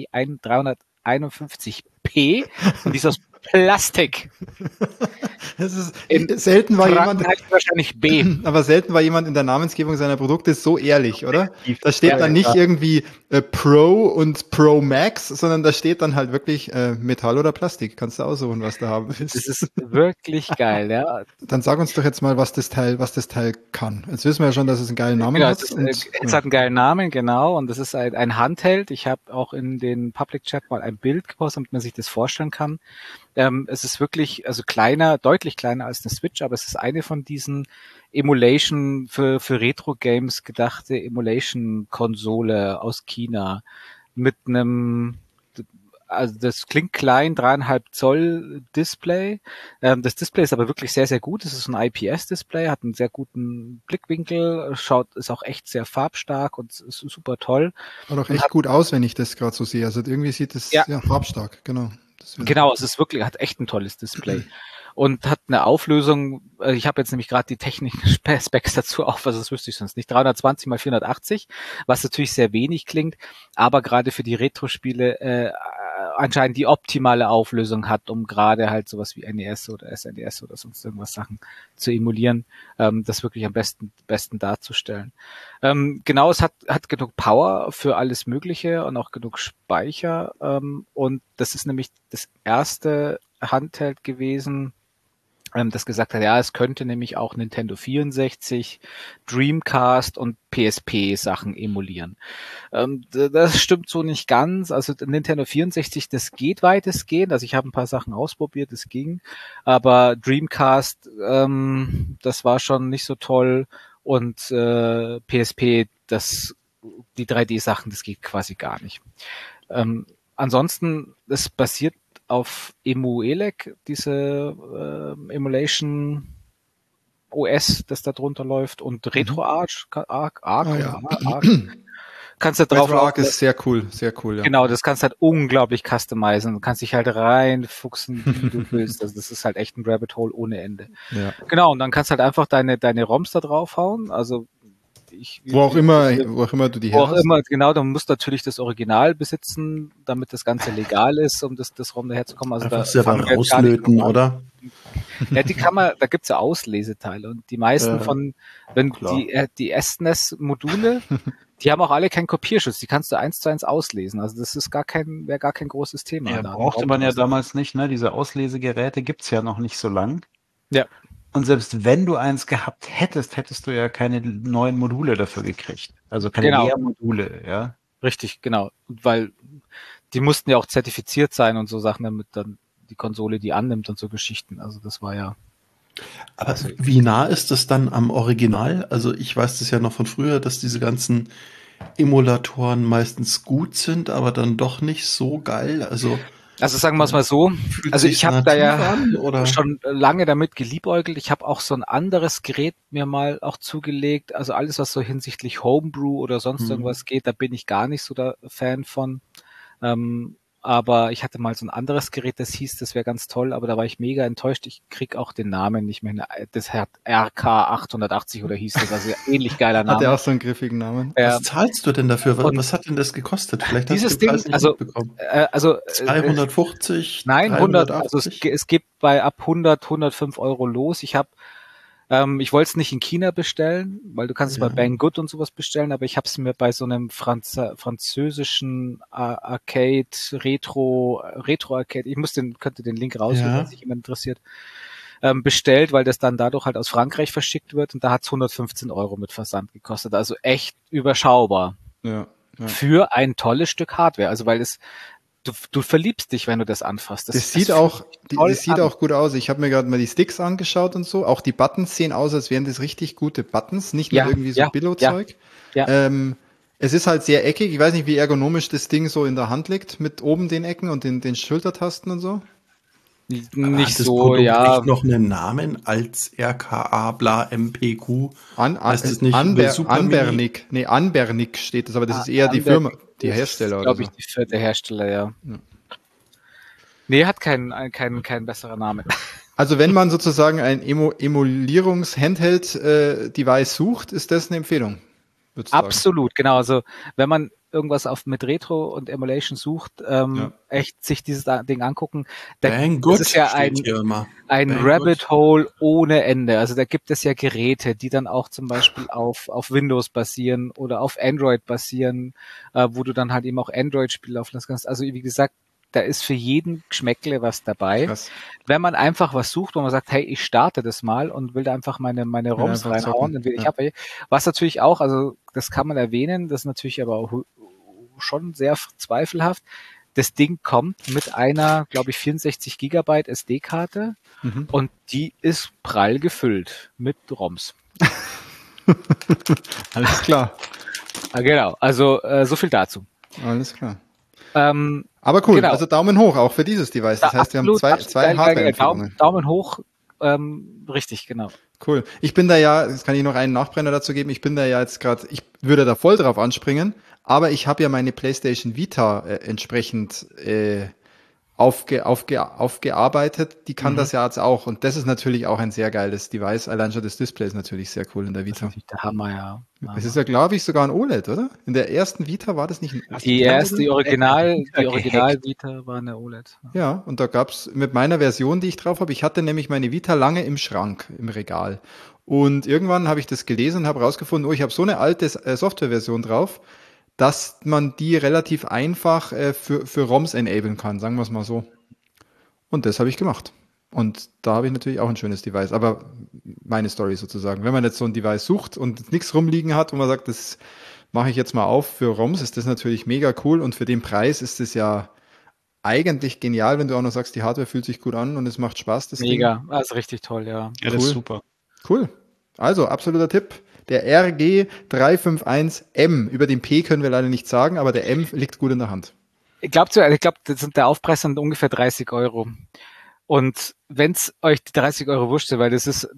C: 351P und die ist aus Plastik.
A: Das ist selten war jemand
C: wahrscheinlich B.
A: Aber selten war jemand in der Namensgebung seiner Produkte so ehrlich, oder? Da steht dann nicht irgendwie Pro und Pro Max, sondern da steht dann halt wirklich Metall oder Plastik. Kannst du aussuchen, was du haben willst.
C: Das ist wirklich geil, ja.
A: Dann sag uns doch jetzt mal, was das Teil kann. Jetzt wissen wir ja schon, dass es einen geilen Namen hat.
C: Es hat einen geilen Namen, genau. Und das ist ein Handheld. Ich habe auch in den Public Chat mal ein Bild gepostet, damit man sich das vorstellen kann. Es ist wirklich, also deutlich kleiner als eine Switch, aber es ist eine von diesen Emulation für Retro-Games gedachte Emulation-Konsole aus China mit einem, also das klingt klein, 3,5 Zoll Display. Das Display ist aber wirklich sehr, sehr gut. Es ist ein IPS-Display, hat einen sehr guten Blickwinkel, ist auch echt sehr farbstark und ist super toll.
A: Schaut auch echt gut aus, wenn ich das gerade so sehe. Also irgendwie sieht es farbstark, genau.
C: Genau, es ist wirklich, hat echt ein tolles Display. und hat eine Auflösung, ich habe jetzt nämlich gerade die technischen Specs dazu auf, also das wüsste ich sonst nicht, 320 mal 480, was natürlich sehr wenig klingt, aber gerade für die Retro-Spiele anscheinend die optimale Auflösung hat, um gerade halt sowas wie NES oder SNES oder sonst irgendwas Sachen zu emulieren, das wirklich am besten darzustellen. Genau, es hat genug Power für alles Mögliche und auch genug Speicher, und das ist nämlich das erste Handheld gewesen, das gesagt hat, ja, es könnte nämlich auch Nintendo 64, Dreamcast und PSP-Sachen emulieren. Das stimmt so nicht ganz. Also Nintendo 64, das geht weitestgehend. Also ich habe ein paar Sachen ausprobiert, das ging. Aber Dreamcast, das war schon nicht so toll. Und PSP, die 3D-Sachen, das geht quasi gar nicht. Ansonsten, es basiert auf EmuELEC, diese Emulation OS, das da drunter läuft, und RetroArch, Arc, kannst du drauf
A: RetroArch ist sehr cool, ja.
C: Genau, das kannst du halt unglaublich customizen. Du kannst dich halt reinfuchsen, wie du willst. Also das ist halt echt ein Rabbit Hole ohne Ende.
A: Ja.
C: Genau, und dann kannst du halt einfach deine ROMs da draufhauen. Also
A: wo auch immer du die
C: her hast. Genau, dann musst du natürlich das Original besitzen, damit das Ganze legal ist, um das ROM daherzukommen. Also
D: einfach selber rauslöten, oder?
C: Ja, da gibt's ja Ausleseteile, und die meisten die SNES-Module, die haben auch alle keinen Kopierschutz, die kannst du 1:1 auslesen. Also das ist wäre gar kein großes Thema.
B: Ja, brauchte man ja damals nicht, ne? Diese Auslesegeräte gibt's ja noch nicht so lang.
C: Ja.
B: Und selbst wenn du eins gehabt hättest du ja keine neuen Module dafür gekriegt. Also keine Lehrmodule, ja.
C: Richtig, genau. Weil die mussten ja auch zertifiziert sein und so Sachen, damit dann die Konsole die annimmt und so Geschichten. Also das war ja.
D: Aber wie nah ist das dann am Original? Also ich weiß das ja noch von früher, dass diese ganzen Emulatoren meistens gut sind, aber dann doch nicht so geil. Also
C: sagen wir es mal so, also ich habe da ja schon lange damit geliebäugelt. Ich habe auch so ein anderes Gerät mir mal auch zugelegt. Also alles, was so hinsichtlich Homebrew oder sonst irgendwas geht, da bin ich gar nicht so der Fan von. Aber ich hatte mal so ein anderes Gerät, das hieß, das wäre ganz toll, aber da war ich mega enttäuscht. Ich krieg auch den Namen nicht mehr. Das hat RK880 oder hieß das, also ähnlich geiler Name.
A: Hat der auch so einen griffigen Namen?
D: Was zahlst du denn dafür? Was hat denn das gekostet? Vielleicht
C: hast du den Preis nicht mitbekommen.
D: 250?
C: Nein, 100. Also es gibt ab 100, 105 Euro los. Ich wollte es nicht in China bestellen, weil du kannst es bei Banggood und sowas bestellen, aber ich habe es mir bei so einem französischen Arcade, Retro-Arcade, könnte den Link raussuchen, wenn sich jemand interessiert, bestellt, weil das dann dadurch halt aus Frankreich verschickt wird, und da hat es 115 Euro mit Versand gekostet, also echt überschaubar.
A: Ja.
C: Für ein tolles Stück Hardware, also weil du verliebst dich, wenn du das anfasst.
A: Das sieht auch gut aus. Ich habe mir gerade mal die Sticks angeschaut und so. Auch die Buttons sehen aus, als wären das richtig gute Buttons, nicht nur irgendwie so Billo-Zeug.
C: Ja.
A: Es ist halt sehr eckig. Ich weiß nicht, wie ergonomisch das Ding so in der Hand liegt, mit oben den Ecken und den Schultertasten und so.
C: Nicht
D: das
C: so,
D: Produkt
C: ja.
D: echt noch einen Namen als RKA bla MPQ?
A: Heißt es nicht Anbernic? Nee, Anbernic steht das, aber das ist eher die Firma, die Hersteller oder so.
C: Glaube ich, die vierte Hersteller, ja. Nee, hat kein besserer Name.
A: Also wenn man sozusagen ein Emulierungs-Handheld-Device sucht, ist das eine Empfehlung?
C: Absolut, genau. Also wenn man irgendwas mit Retro und Emulation sucht, echt sich dieses Ding angucken. Das ist ja ein Rabbit Hole ohne Ende. Also da gibt es ja Geräte, die dann auch zum Beispiel auf Windows basieren oder auf Android basieren, wo du dann halt eben auch Android-Spiele laufen lassen kannst. Also wie gesagt, da ist für jeden Geschmäckle was dabei. Krass. Wenn man einfach was sucht, wo man sagt, hey, ich starte das mal und will da einfach meine ROMs reinhauen, dann will ich was natürlich auch, also das kann man erwähnen, das ist natürlich aber auch schon sehr zweifelhaft. Das Ding kommt mit einer, glaube ich, 64 Gigabyte SD-Karte und die ist prall gefüllt mit ROMs.
A: Alles klar.
C: Genau, also so viel dazu.
A: Alles klar. Aber cool, also Daumen hoch auch für dieses Device. Das heißt, wir haben zwei Hardware-Empfehlungen.
C: Daumen hoch, richtig, genau.
A: Cool. Ich bin da ja, jetzt kann ich noch einen Nachbrenner dazu geben, ich bin da ja jetzt gerade, ich würde da voll drauf anspringen, aber ich habe ja meine PlayStation Vita entsprechend aufgearbeitet, die kann das ja jetzt auch. Und das ist natürlich auch ein sehr geiles Device. Allein schon das Display ist natürlich sehr cool in der
C: Das ist
A: Vita.
C: natürlich der Hammer, ja.
A: Es ist ja, glaube ich, sogar ein OLED, oder? In der ersten Vita war das nicht ein
C: Die Original
B: gehackt.
C: Vita war eine OLED.
A: Ja, und da gab's mit meiner Version, die ich drauf habe, ich hatte nämlich meine Vita lange im Schrank, im Regal. Und irgendwann habe ich das gelesen und habe rausgefunden, oh, ich habe so eine alte Softwareversion drauf, dass man die relativ einfach für ROMs enablen kann, sagen wir es mal so. Und das habe ich gemacht. Und da habe ich natürlich auch ein schönes Device. Aber meine Story sozusagen. Wenn man jetzt so ein Device sucht und nichts rumliegen hat, wo man sagt, das mache ich jetzt mal auf für ROMs, ist das natürlich mega cool. Und für den Preis ist es ja eigentlich genial, wenn du auch noch sagst, die Hardware fühlt sich gut an und es macht Spaß, das
C: Mega, also richtig toll, ja.
B: Ja, das ist super.
A: Cool. Also, absoluter Tipp. Der RG351M. Über den P können wir leider nicht sagen, aber der M liegt gut in der Hand.
C: Ich glaube, der Aufpreis sind ungefähr 30 Euro. Und wenn's euch die 30 Euro wurscht, weil das ist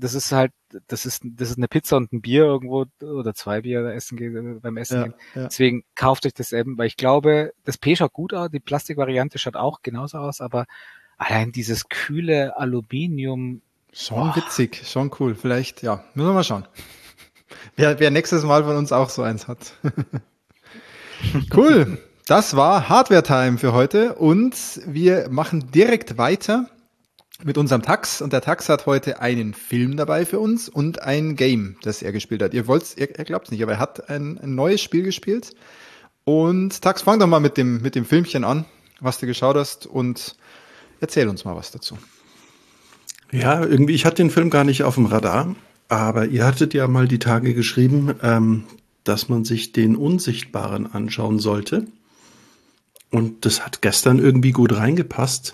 C: eine Pizza und ein Bier irgendwo oder 2 Bier beim Essen gehen.
A: Ja.
C: Deswegen kauft euch das M, weil ich glaube, das P schaut gut aus, die Plastikvariante schaut auch genauso aus, aber allein dieses kühle Aluminium.
A: Schon witzig, schon cool. Vielleicht, ja, müssen wir mal schauen. Wer nächstes Mal von uns auch so eins hat. Cool. Das war Hardware Time für heute und wir machen direkt weiter mit unserem Tax. Und der Tax hat heute einen Film dabei für uns und ein Game, das er gespielt hat. Ihr glaubt es nicht, aber er hat ein neues Spiel gespielt. Und Tax, fang doch mal mit dem Filmchen an, was du geschaut hast und erzähl uns mal was dazu.
D: Ja, irgendwie, ich hatte den Film gar nicht auf dem Radar, aber ihr hattet ja mal die Tage geschrieben, dass man sich den Unsichtbaren anschauen sollte. Und das hat gestern irgendwie gut reingepasst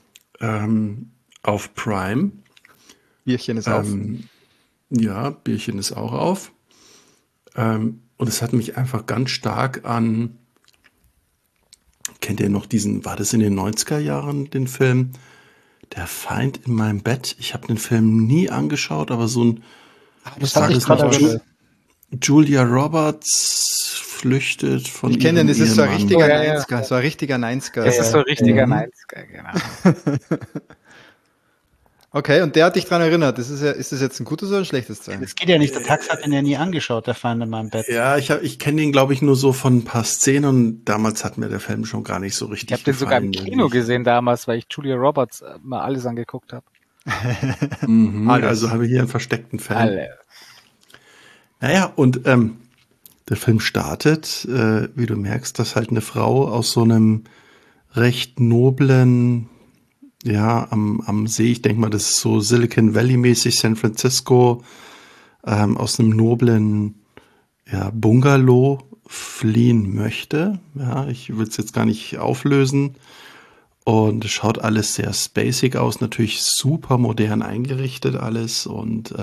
D: auf Prime.
A: Bierchen ist auf.
D: Ja, Bierchen ist auch auf. Und es hat mich einfach ganz stark an, kennt ihr noch war das in den 90er Jahren, den Film Der Feind in meinem Bett? Ich habe den Film nie angeschaut, aber so ein,
B: Das hat mich gerade
D: Julia Roberts flüchtet von
A: Ich kenne den, das ist so ein
D: Ehemann.
A: richtiger
C: Ja.
A: 90er, so ein richtiger 90er.
C: Das ist so ein richtiger 90er, genau.
A: Okay, und der hat dich dran erinnert. Ist das jetzt ein gutes oder ein schlechtes Zeichen?
B: Das geht ja nicht. Der Tax hat ihn ja nie angeschaut, der Feind in meinem Bett.
D: Ja, ich kenne den, glaube ich, nur so von ein paar Szenen und damals hat mir der Film schon gar nicht so richtig
C: Ich habe den sogar im
D: gefallen,
C: Kino
D: irgendwie.
C: gesehen damals, weil ich Julia Roberts mal alles angeguckt habe.
A: Alles.
D: Also haben wir hier einen versteckten Fan.
C: Alle.
D: Naja, und der Film startet, wie du merkst, dass halt eine Frau aus so einem recht noblen, ja, am See, ich denke mal, das ist so Silicon Valley-mäßig, San Francisco, aus einem noblen Bungalow fliehen möchte. Ja, ich will es jetzt gar nicht auflösen. Und es schaut alles sehr spacig aus, natürlich super modern eingerichtet alles. Und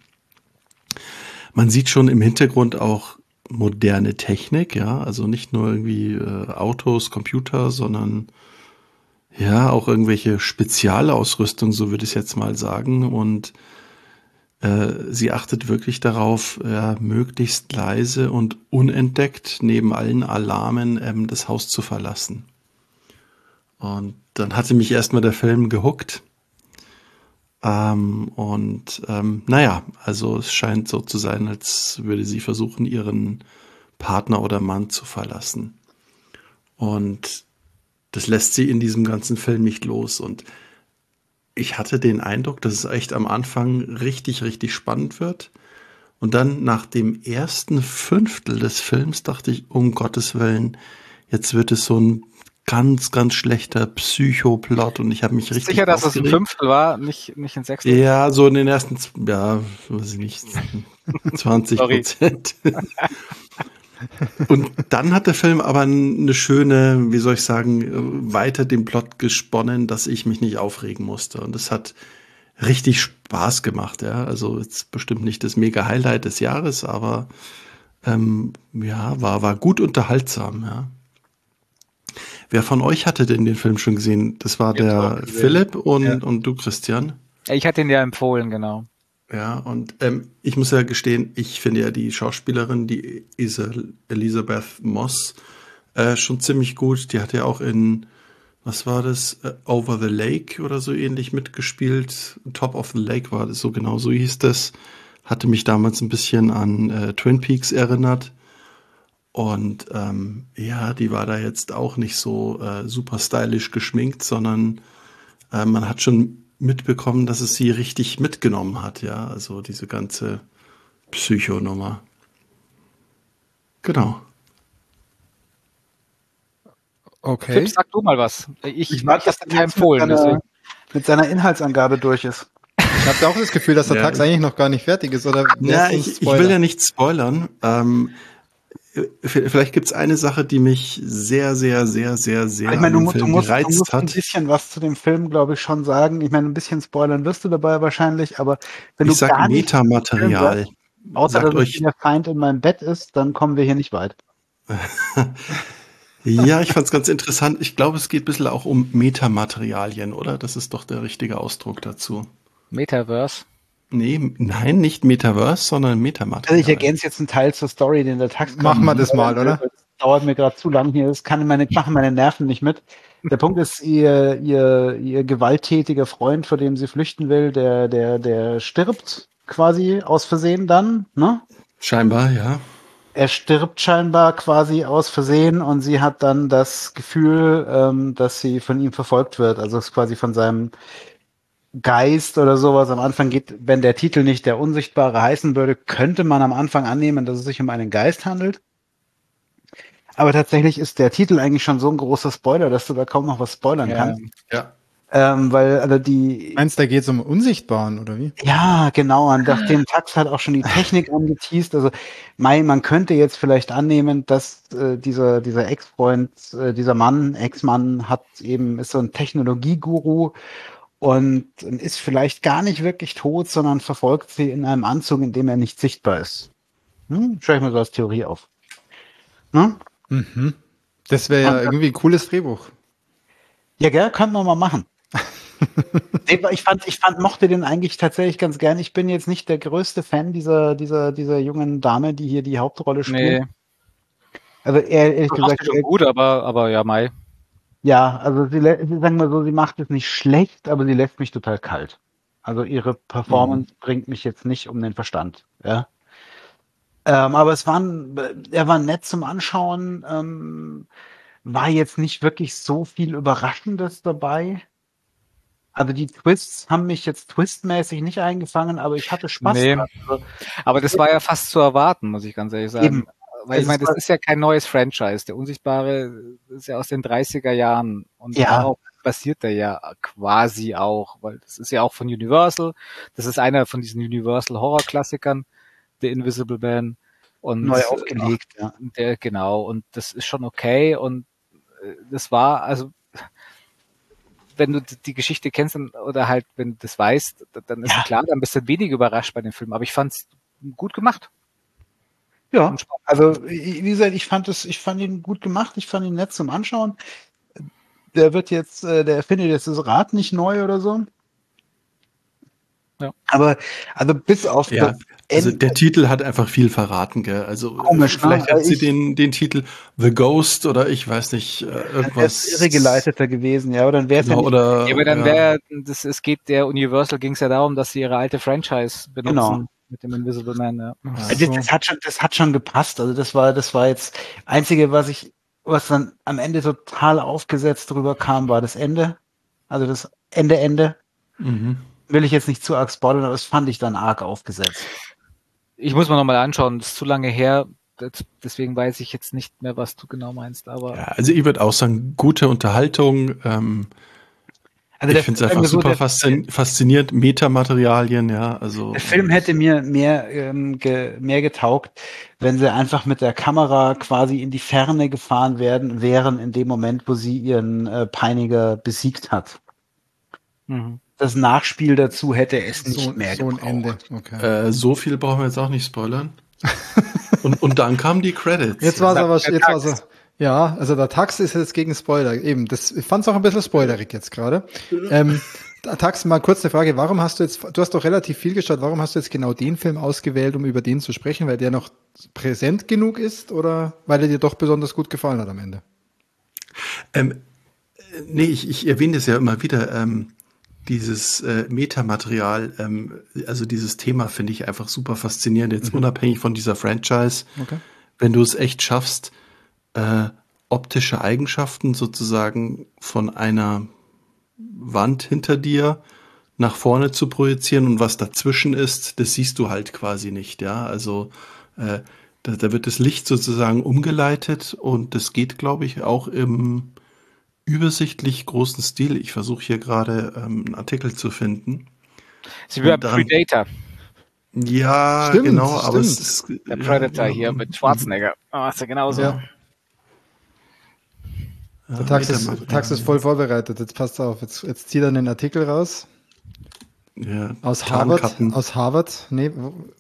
D: man sieht schon im Hintergrund auch moderne Technik, ja, also nicht nur irgendwie Autos, Computer, sondern ja, auch irgendwelche Spezialausrüstung, so würde ich es jetzt mal sagen. Und sie achtet wirklich darauf, möglichst leise und unentdeckt neben allen Alarmen das Haus zu verlassen. Und dann hatte mich erstmal der Film gehuckt. Naja, also es scheint so zu sein, als würde sie versuchen, ihren Partner oder Mann zu verlassen. Und das lässt sie in diesem ganzen Film nicht los. Und ich hatte den Eindruck, dass es echt am Anfang richtig, richtig spannend wird. Und dann nach dem ersten Fünftel des Films dachte ich, um Gottes Willen, jetzt wird es so ein ganz, ganz schlechter Psychoplot. Und ich habe mich richtig
C: Sicher, dass es ein
D: aufgeregt.
C: Fünftel war, nicht ein Sechstel?
D: Ja, so in den ersten, weiß ich nicht, 20%. Und dann hat der Film aber eine schöne, wie soll ich sagen, weiter den Plot gesponnen, dass ich mich nicht aufregen musste. Und es hat richtig Spaß gemacht, ja. Also jetzt bestimmt nicht das Mega-Highlight des Jahres, aber war gut unterhaltsam, ja. Wer von euch hatte denn den Film schon gesehen? Das war der Philipp und du, Christian.
C: Ich hatte ihn ja empfohlen, genau.
D: Ja, und ich muss ja gestehen, ich finde ja die Schauspielerin, die Elisabeth Moss, schon ziemlich gut. Die hat ja auch in was war das? Over the Lake oder so ähnlich mitgespielt. Top of the Lake war das, so genau so hieß das. Hatte mich damals ein bisschen an Twin Peaks erinnert. Und ja, die war da jetzt auch nicht so super stylisch geschminkt, sondern man hat schon mitbekommen, dass es sie richtig mitgenommen hat, ja. Also diese ganze Psychonummer. Genau.
A: Okay.
C: Philipp, sag du mal was.
B: Ich warte, dass
C: dir empfohlen.
B: Mit seiner Inhaltsangabe durch ist.
A: Ich habe auch das Gefühl, dass der Tax eigentlich noch gar nicht fertig ist, oder?
D: Ja, ich will ja nicht spoilern. Vielleicht gibt's eine Sache, die mich sehr, sehr, sehr, sehr, sehr
B: ich meine,
D: an dem Film gereizt
B: du musst
D: hat.
B: ein bisschen was zu dem Film, glaube ich, schon sagen. Ich meine, ein bisschen spoilern wirst du dabei wahrscheinlich, aber wenn
D: Ich
B: du
D: sag
B: gar nicht
D: Metamaterial.
B: außer dass es der Feind in meinem Bett ist, dann kommen wir hier nicht weit.
D: Ja, ich fand's ganz interessant. Ich glaube, es geht ein bisschen auch um Metamaterialien, oder? Das ist doch der richtige Ausdruck dazu.
C: Metaverse?
D: Nein, nicht Metaverse, sondern Metamaterial.
B: Also ich ergänze jetzt einen Teil zur Story, den der Tax
A: Machen wir das mal, oder?
B: Das dauert mir gerade zu lang hier. Das machen meine Nerven nicht mit. Der Punkt ist, ihr gewalttätiger Freund, vor dem sie flüchten will, der stirbt quasi aus Versehen dann, ne?
D: Scheinbar, ja.
B: Er stirbt scheinbar quasi aus Versehen und sie hat dann das Gefühl, dass sie von ihm verfolgt wird. Also es ist quasi von seinem Geist oder sowas. Am Anfang geht, wenn der Titel nicht der Unsichtbare heißen würde, könnte man am Anfang annehmen, dass es sich um einen Geist handelt. Aber tatsächlich ist der Titel eigentlich schon so ein großer Spoiler, dass du da kaum noch was spoilern kannst.
D: Ja.
B: Weil also die.
A: Meinst du, da geht es um Unsichtbaren, oder wie?
B: Ja, genau. Und nachdem Tax hat auch schon die Technik angeteased. Also man könnte jetzt vielleicht annehmen, dass dieser Ex-Freund, dieser Mann, Ex-Mann ist so ein Technologieguru und ist vielleicht gar nicht wirklich tot, sondern verfolgt sie in einem Anzug, in dem er nicht sichtbar ist. Schau ich mal so als Theorie auf.
A: Mhm. Das wäre ja irgendwie ein cooles Drehbuch.
B: Ja, gell, könnten wir mal machen. Mochte den eigentlich tatsächlich ganz gern. Ich bin jetzt nicht der größte Fan dieser jungen Dame, die hier die Hauptrolle spielt.
C: Nee.
B: Also ehrlich gesagt.
C: Schon gut, aber ja, Mai.
B: Ja, also sie sagen wir so, sie macht es nicht schlecht, aber sie lässt mich total kalt. Also ihre Performance bringt mich jetzt nicht um den Verstand. Ja. Aber er war nett zum Anschauen. War jetzt nicht wirklich so viel Überraschendes dabei. Also die Twists haben mich jetzt twistmäßig nicht eingefangen, aber ich hatte Spaß.
C: Nee. Aber das war ja fast zu erwarten, muss ich ganz ehrlich sagen.
B: Eben.
C: Weil ich meine, das ist ja kein neues Franchise. Der Unsichtbare ist ja aus den 30er Jahren und darauf basiert er ja quasi auch, weil das ist ja auch von Universal. Das ist einer von diesen Universal Horror-Klassikern, The Invisible Man. Und
B: neu aufgelegt, ja.
C: Genau, und das ist schon okay und das war, also wenn du die Geschichte kennst oder halt, wenn du das weißt, dann ist klar, dann bist du wenig überrascht bei dem Film. Aber ich fand es gut gemacht.
B: Ja, also wie gesagt, ich fand ihn gut gemacht, ich fand ihn nett zum Anschauen. Der erfindet jetzt das Rad nicht neu oder so.
C: Ja.
B: Aber also bis auf
D: das also der Titel hat einfach viel verraten, gell? Also
B: komisch,
D: vielleicht hat sie den Titel The Ghost oder ich weiß nicht, irgendwas.
B: Irregeleiteter gewesen, ja, oder dann wäre es
D: genau, oder
C: aber dann wäre der Universal ging es ja darum, dass sie ihre alte Franchise benutzen mit dem Invisible Man, ja.
B: Das hat schon gepasst. Also das war jetzt einzige, was dann am Ende total aufgesetzt drüber kam, war das Ende. Also das Ende. Will ich jetzt nicht zu arg spoilern, aber das fand ich dann arg aufgesetzt.
C: Ich muss mir nochmal anschauen, das ist zu lange her, deswegen weiß ich jetzt nicht mehr, was du genau meinst. Aber
D: ja, also ich würde auch sagen, gute Unterhaltung. Also ich finde es einfach super faszinierend, Metamaterialien, ja. Also
B: der Film hätte mir mehr getaugt, wenn sie einfach mit der Kamera quasi in die Ferne gefahren wären in dem Moment, wo sie ihren Peiniger besiegt hat. Das Nachspiel dazu hätte es nicht mehr gebraucht.
A: So ein Ende. Okay.
D: So viel brauchen wir jetzt auch nicht spoilern. und dann kamen die Credits.
A: Jetzt war es ja, also der Tax ist jetzt gegen Spoiler. Eben, ich fand es auch ein bisschen spoilerig jetzt gerade. Tax, mal kurz eine Frage. Du hast doch relativ viel geschaut, warum hast du jetzt genau den Film ausgewählt, um über den zu sprechen? Weil der noch präsent genug ist oder weil er dir doch besonders gut gefallen hat am Ende?
D: Nee, ich erwähne das ja immer wieder. Dieses Metamaterial, also dieses Thema finde ich einfach super faszinierend, jetzt unabhängig von dieser Franchise.
A: Okay.
D: Wenn du es echt schaffst, optische Eigenschaften sozusagen von einer Wand hinter dir nach vorne zu projizieren und was dazwischen ist, das siehst du halt quasi nicht, ja. Also da wird das Licht sozusagen umgeleitet und das geht, glaube ich, auch im übersichtlich großen Stil. Ich versuche hier gerade einen Artikel zu finden.
C: Sie wie Predator.
D: Ja,
A: stimmt,
D: genau, aber
A: stimmt.
D: es ist
C: Der Predator hier mit Schwarzenegger. Ist ja genauso.
A: Ja. Der Tax ist voll vorbereitet. Jetzt passt auf. Jetzt zieht er den Artikel raus.
D: Ja,
A: Aus Harvard. Nee.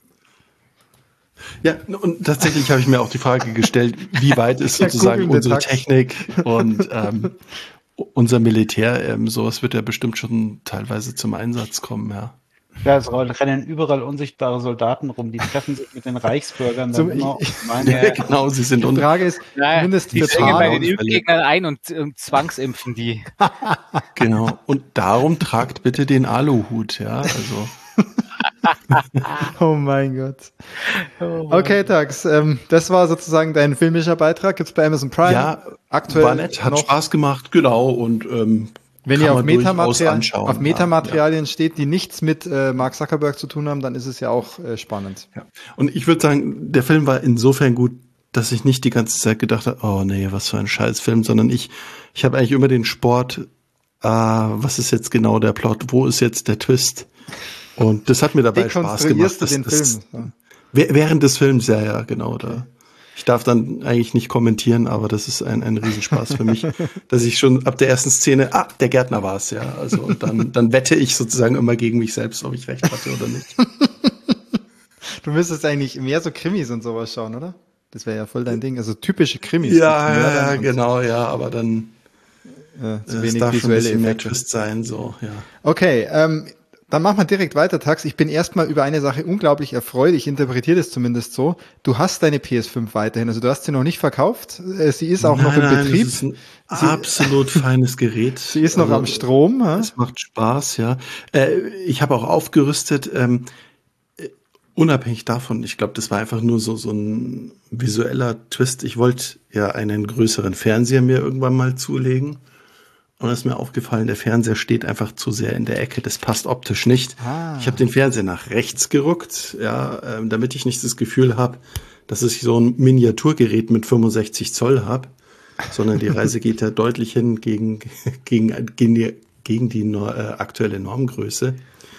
D: Ja, und tatsächlich habe ich mir auch die Frage gestellt, wie weit ist sozusagen unsere Technik und unser Militär, sowas wird ja bestimmt schon teilweise zum Einsatz kommen, ja.
B: Ja, es rennen überall unsichtbare Soldaten rum, die treffen sich mit den Reichsbürgern dann immer.
D: Genau, sie sind
A: die Frage ist, zumindest
C: die bringen bei den Impfgegnern ein und zwangsimpfen die.
D: Genau, und darum tragt bitte den Aluhut, ja, also.
A: Oh mein Gott. Okay, Tax, das war sozusagen dein filmischer Beitrag. Gibt's bei Amazon Prime?
D: Ja, aktuell war nett, hat Spaß gemacht, genau, und
A: wenn ihr auf Metamaterialien steht, die nichts mit Mark Zuckerberg zu tun haben, dann ist es ja auch spannend.
D: Ja. Und ich würde sagen, der Film war insofern gut, dass ich nicht die ganze Zeit gedacht habe, oh nee, was für ein Scheißfilm, sondern ich habe eigentlich immer den Sport, was ist jetzt genau der Plot, wo ist jetzt der Twist? Und das hat mir dabei Spaß gemacht. Während des Films, ja, genau, da. Ich darf dann eigentlich nicht kommentieren, aber das ist ein Riesenspaß für mich, dass ich schon ab der ersten Szene, der Gärtner war es, ja. Also und dann wette ich sozusagen immer gegen mich selbst, ob ich recht hatte oder nicht.
A: Du müsstest eigentlich mehr so Krimis und sowas schauen, oder? Das wäre ja voll dein Ding. Also typische Krimis.
D: Ja, genau, ja, aber dann
A: zu wenig
D: darf schon ein bisschen mehr
A: Effekte.
D: Twist sein, so, ja.
A: Okay, dann machen wir direkt weiter, Tax. Ich bin erstmal über eine Sache unglaublich erfreut. Ich interpretiere das zumindest so. Du hast deine PS5 weiterhin. Also du hast sie noch nicht verkauft. Sie ist auch noch im Betrieb.
D: Das ist ein absolut feines Gerät.
A: Sie ist noch am Strom.
D: Es macht Spaß, ja. Ich habe auch aufgerüstet. Unabhängig davon, ich glaube, das war einfach nur so ein visueller Twist. Ich wollte ja einen größeren Fernseher mir irgendwann mal zulegen. Und es ist mir aufgefallen, der Fernseher steht einfach zu sehr in der Ecke. Das passt optisch nicht. Ich habe den Fernseher nach rechts gerückt, ja, damit ich nicht das Gefühl habe, dass ich so ein Miniaturgerät mit 65 Zoll habe, sondern die Reise geht ja deutlich hin gegen die aktuelle Normgröße.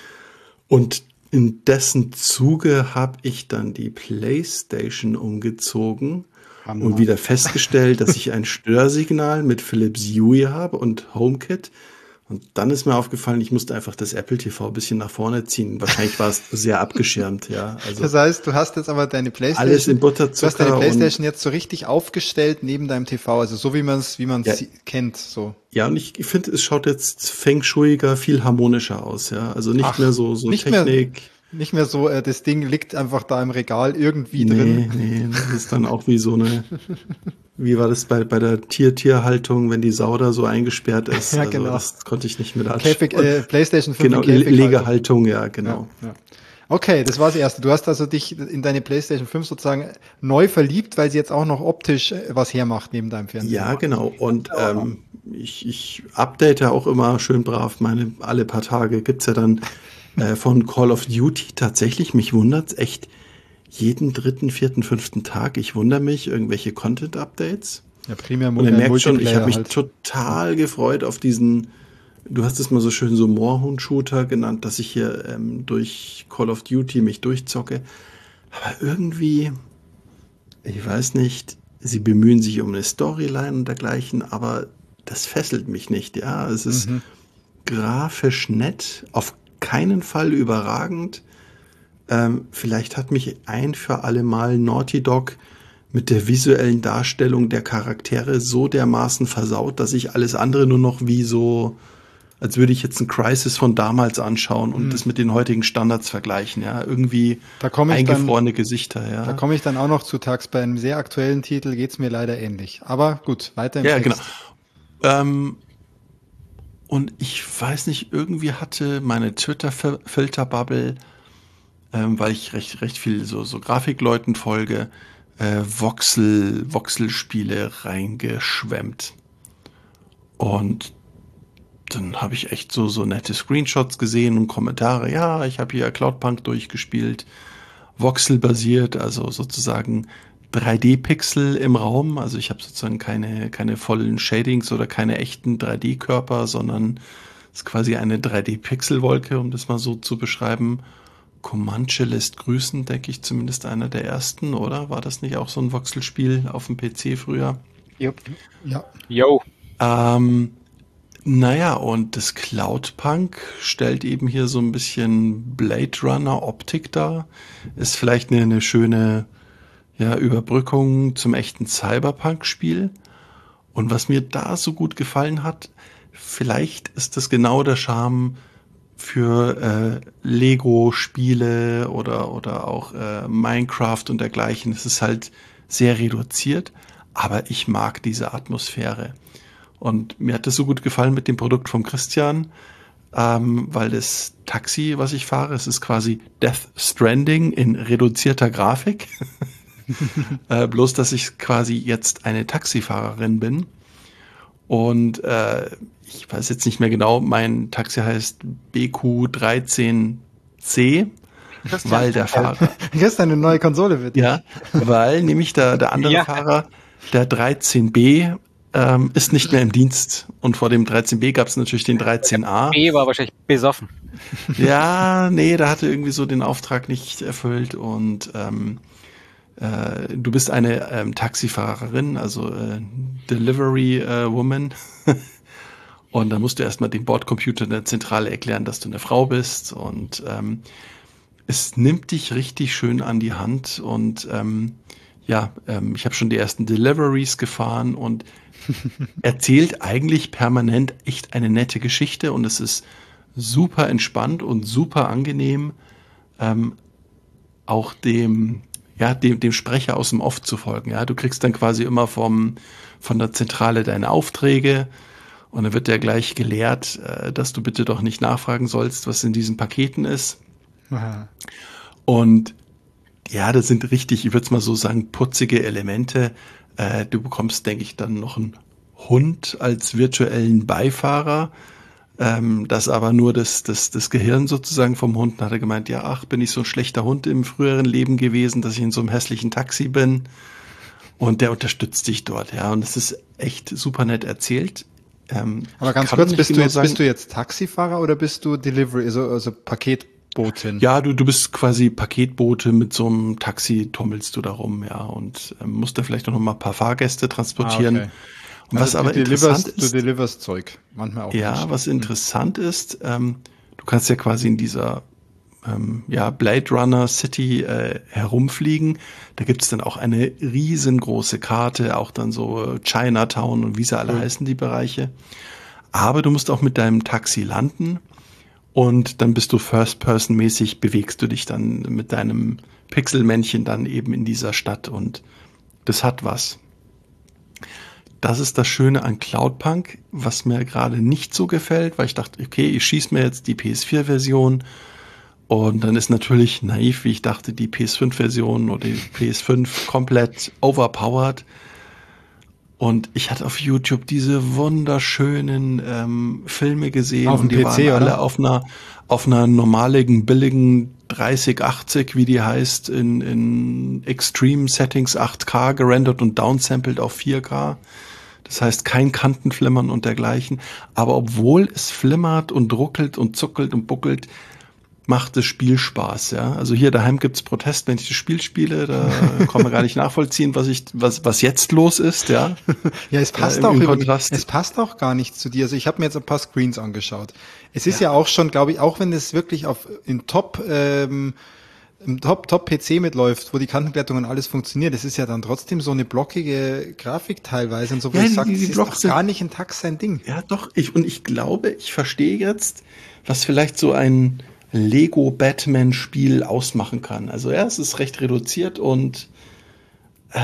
D: Und in dessen Zuge habe ich dann die PlayStation umgezogen und wieder festgestellt, dass ich ein Störsignal mit Philips Hue habe und HomeKit. Und dann ist mir aufgefallen, ich musste einfach das Apple TV ein bisschen nach vorne ziehen. Wahrscheinlich war es sehr abgeschirmt, ja. Also
A: das heißt, du hast jetzt aber deine PlayStation,
D: alles in Butterzucker.
A: Du hast deine PlayStation jetzt so richtig aufgestellt neben deinem TV, also so wie man es kennt, so.
D: Ja, und ich finde, es schaut jetzt Feng Shuiger viel harmonischer aus, ja. Also nicht mehr so Technik.
A: Nicht mehr so, das Ding liegt einfach da im Regal irgendwie drin.
D: Nee, das ist dann auch wie so eine, wie war das bei der Tierhaltung, wenn die Sau da so eingesperrt ist?
A: Ja,
D: also
A: genau.
D: Das konnte ich nicht mit anschauen.
A: PlayStation 5
D: genau, Legehaltung, ja, genau.
A: Ja. Okay, das war das Erste. Du hast also dich in deine PlayStation 5 sozusagen neu verliebt, weil sie jetzt auch noch optisch was hermacht neben deinem Fernseher.
D: Ja, genau. Und ich update auch immer schön brav, alle paar Tage gibt's ja dann von Call of Duty tatsächlich, mich wundert's echt jeden 3., 4., 5. Tag. Ich wundere mich, irgendwelche Content-Updates.
A: Ja, primär
D: und ihr merkt schon, ich habe mich total gefreut auf diesen, du hast es mal so schön so Moorhuhn-Shooter genannt, dass ich hier durch Call of Duty mich durchzocke. Aber irgendwie, ich weiß nicht, sie bemühen sich um eine Storyline und dergleichen, aber das fesselt mich nicht, ja. Es ist grafisch nett, auf keinen Fall überragend. Vielleicht hat mich ein für alle Mal Naughty Dog mit der visuellen Darstellung der Charaktere so dermaßen versaut, dass ich alles andere nur noch wie so, als würde ich jetzt ein Crysis von damals anschauen und das mit den heutigen Standards vergleichen, ja, irgendwie eingefrorene Gesichter, ja.
A: Da komme ich dann auch noch zu Tags. Bei einem sehr aktuellen Titel geht's mir leider ähnlich. Aber gut, weiter im
D: Text.
A: Ja, genau.
D: Und ich weiß nicht, irgendwie hatte meine Twitter-Filterbubble, weil ich recht viel so Grafikleuten folge, Voxel-Spiele reingeschwemmt. Und dann habe ich echt so nette Screenshots gesehen und Kommentare. Ja, ich habe hier Cloudpunk durchgespielt, Voxel-basiert, also sozusagen 3D-Pixel im Raum. Also ich habe sozusagen keine vollen Shadings oder keine echten 3D-Körper, sondern es ist quasi eine 3D-Pixel-Wolke, um das mal so zu beschreiben. Comanche lässt grüßen, denke ich, zumindest einer der ersten, oder? War das nicht auch so ein Voxelspiel auf dem PC früher?
C: Jupp.
A: Ja.
C: Jo.
D: Naja, und das Cloudpunk stellt eben hier so ein bisschen Blade Runner Optik dar. Ist vielleicht eine schöne Überbrückung zum echten Cyberpunk-Spiel. Und was mir da so gut gefallen hat, vielleicht ist das genau der Charme für Lego-Spiele oder auch Minecraft und dergleichen. Es ist halt sehr reduziert, aber ich mag diese Atmosphäre. Und mir hat das so gut gefallen mit dem Produkt von Christian, weil das Taxi, was ich fahre, es ist quasi Death Stranding in reduzierter Grafik. Bloß, dass ich quasi jetzt eine Taxifahrerin bin. Und ich weiß jetzt nicht mehr genau, mein Taxi heißt BQ13C, weil der Fahrer...
A: Hier ist eine neue Konsole, wird.
D: Ja, weil nämlich der andere Fahrer, der 13B, ist nicht mehr im Dienst. Und vor dem 13B gab es natürlich den 13A.
C: B war wahrscheinlich besoffen.
D: Ja, nee, der hatte irgendwie so den Auftrag nicht erfüllt. Und du bist eine Taxifahrerin, also Delivery Woman. Und dann musst du erstmal dem Bordcomputer in der Zentrale erklären, dass du eine Frau bist. Und es nimmt dich richtig schön an die Hand. Und ich habe schon die ersten Deliveries gefahren und erzählt eigentlich permanent echt eine nette Geschichte. Und es ist super entspannt und super angenehm, auch dem Sprecher aus dem Off zu folgen. Ja, du kriegst dann quasi immer von der Zentrale deine Aufträge und dann wird dir gleich gelehrt, dass du bitte doch nicht nachfragen sollst, was in diesen Paketen ist.
A: Aha.
D: Und ja, das sind richtig, ich würde es mal so sagen, putzige Elemente. Du bekommst, denke ich, dann noch einen Hund als virtuellen Beifahrer. Das aber nur das Gehirn sozusagen vom Hund. Dann hat er gemeint, ja, ach, bin ich so ein schlechter Hund im früheren Leben gewesen, dass ich in so einem hässlichen Taxi bin. Und der unterstützt dich dort, ja. Und es ist echt super nett erzählt.
A: Aber ganz kurz, bist du jetzt Taxifahrer oder bist du Delivery, also Paketbotin?
D: Ja, du bist quasi Paketbote, mit so einem Taxi tummelst du da rum, ja. Und musst da vielleicht noch mal ein paar Fahrgäste transportieren.
A: Okay.
D: Und was aber interessant ist,
A: du deliverst Zeug, manchmal auch.
D: Ja, was interessant ist, du kannst ja quasi in dieser Blade Runner City herumfliegen. Da gibt es dann auch eine riesengroße Karte, auch dann so Chinatown und wie sie alle heißen, die Bereiche. Aber du musst auch mit deinem Taxi landen und dann bist du First-Person-mäßig, bewegst du dich dann mit deinem Pixelmännchen dann eben in dieser Stadt und das hat was. Das ist das Schöne an Cloudpunk, was mir gerade nicht so gefällt, weil ich dachte, okay, ich schieße mir jetzt die PS4-Version und dann ist natürlich naiv, wie ich dachte, die PS5-Version oder die PS5 komplett overpowered. Und ich hatte auf YouTube diese wunderschönen Filme gesehen
A: auf
D: und die
A: PC,
D: waren alle
A: oder?
D: auf einer normaligen, billigen 3080, wie die heißt, in Extreme Settings 8K gerendert und downsampled auf 4K. Das heißt, kein Kantenflimmern und dergleichen. Aber obwohl es flimmert und ruckelt und zuckelt und buckelt, macht das Spiel Spaß, ja. Also hier daheim gibt's Protest, wenn ich das Spiel spiele, da kann man gar nicht nachvollziehen, was jetzt los ist, ja.
A: Ja, es passt es passt auch gar nicht zu dir. Also ich habe mir jetzt ein paar Screens angeschaut. Es ist ja auch schon, glaube ich, auch wenn es wirklich im Top-PC mitläuft, wo die Kantenglättung und alles funktioniert, das ist ja dann trotzdem so eine blockige Grafik teilweise und so, wo ich sage, das ist doch gar nicht ein Tax sein Ding.
D: Ja, doch, ich glaube, ich verstehe jetzt, was vielleicht so ein Lego-Batman-Spiel ausmachen kann. Also ja, es ist recht reduziert und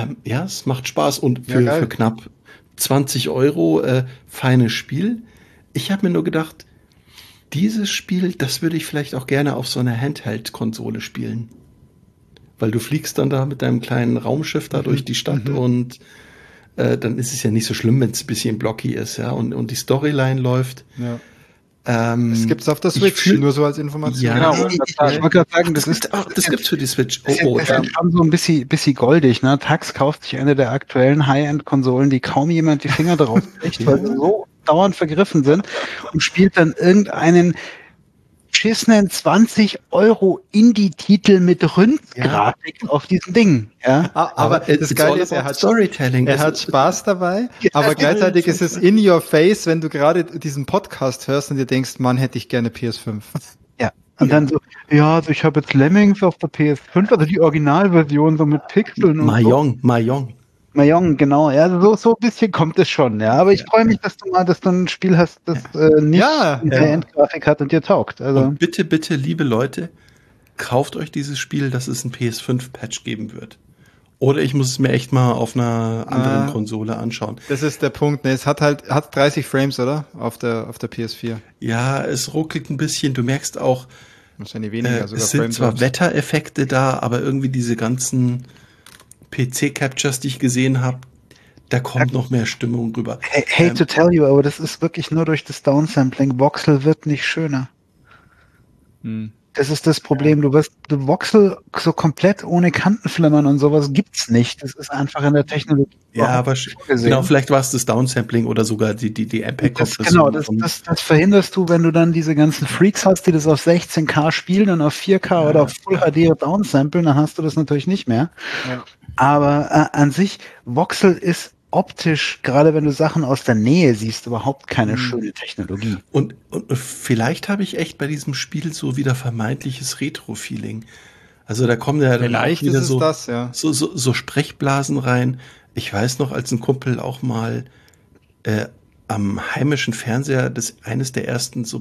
D: es macht Spaß und für knapp 20 € feines Spiel. Ich habe mir nur gedacht, dieses Spiel, das würde ich vielleicht auch gerne auf so einer Handheld-Konsole spielen. Weil du fliegst dann da mit deinem kleinen Raumschiff da durch die Stadt und dann ist es ja nicht so schlimm, wenn es ein bisschen blocky ist, ja, und die Storyline läuft.
A: Ja. Es gibt's auf der Switch, nur so als Information.
D: Ja,
C: Genau,
B: ich wollte gerade sagen, das
D: gibt's für die Switch.
B: Das ist schon so ein bisschen goldig, ne? Tax kauft sich eine der aktuellen High-End-Konsolen, die kaum jemand die Finger drauf kriegt, weil sie so dauernd vergriffen sind und spielt dann irgendeinen beschissenen 20 € Indie-Titel mit Rundgrafik auf diesem Ding. Ja?
A: Aber das Geile ist, er hat
D: Storytelling.
A: Er hat Spaß dabei, aber gleichzeitig ist es in your face, wenn du gerade diesen Podcast hörst und dir denkst, Mann, hätte ich gerne PS5.
B: Ja. Und dann so, ja, also ich habe jetzt Lemmings auf der PS5, also die Originalversion, so mit Pixeln und Mahjong, genau, ja, so ein bisschen kommt es schon, ja. Aber ich freue mich, dass du ein Spiel hast, das nicht Endgrafik hat und dir taugt. Also.
D: Und bitte, liebe Leute, kauft euch dieses Spiel, dass es ein PS5-Patch geben wird. Oder ich muss es mir echt mal auf einer anderen Konsole anschauen.
A: Das ist der Punkt, ne? Es hat 30 Frames, oder? Auf der PS4.
D: Ja, es ruckelt ein bisschen, du merkst auch,
A: wahrscheinlich weniger sogar
D: es sind zwar Wettereffekte da, aber irgendwie diese ganzen PC-Captures, die ich gesehen habe, da kommt noch mehr Stimmung rüber.
B: Hate to tell you, aber das ist wirklich nur durch das Downsampling. Voxel wird nicht schöner. Das ist das Problem. Du Voxel so komplett ohne Kantenflimmern und sowas gibt's nicht. Das ist einfach in der Technologie.
D: Ja, aber genau, vielleicht war es das Downsampling oder sogar die MPEG-Kompression.
B: Genau, das verhinderst du, wenn du dann diese ganzen Freaks hast, die das auf 16K spielen und auf 4K oder auf Full HD downsamplen, dann hast du das natürlich nicht mehr. Ja. Aber an sich, Voxel ist optisch, gerade wenn du Sachen aus der Nähe siehst, überhaupt keine schöne Technologie.
D: Und vielleicht habe ich echt bei diesem Spiel so wieder vermeintliches Retro-Feeling. Also da kommen ja dann auch wieder so Sprechblasen rein. Ich weiß noch, als ein Kumpel auch mal am heimischen Fernseher eines der ersten so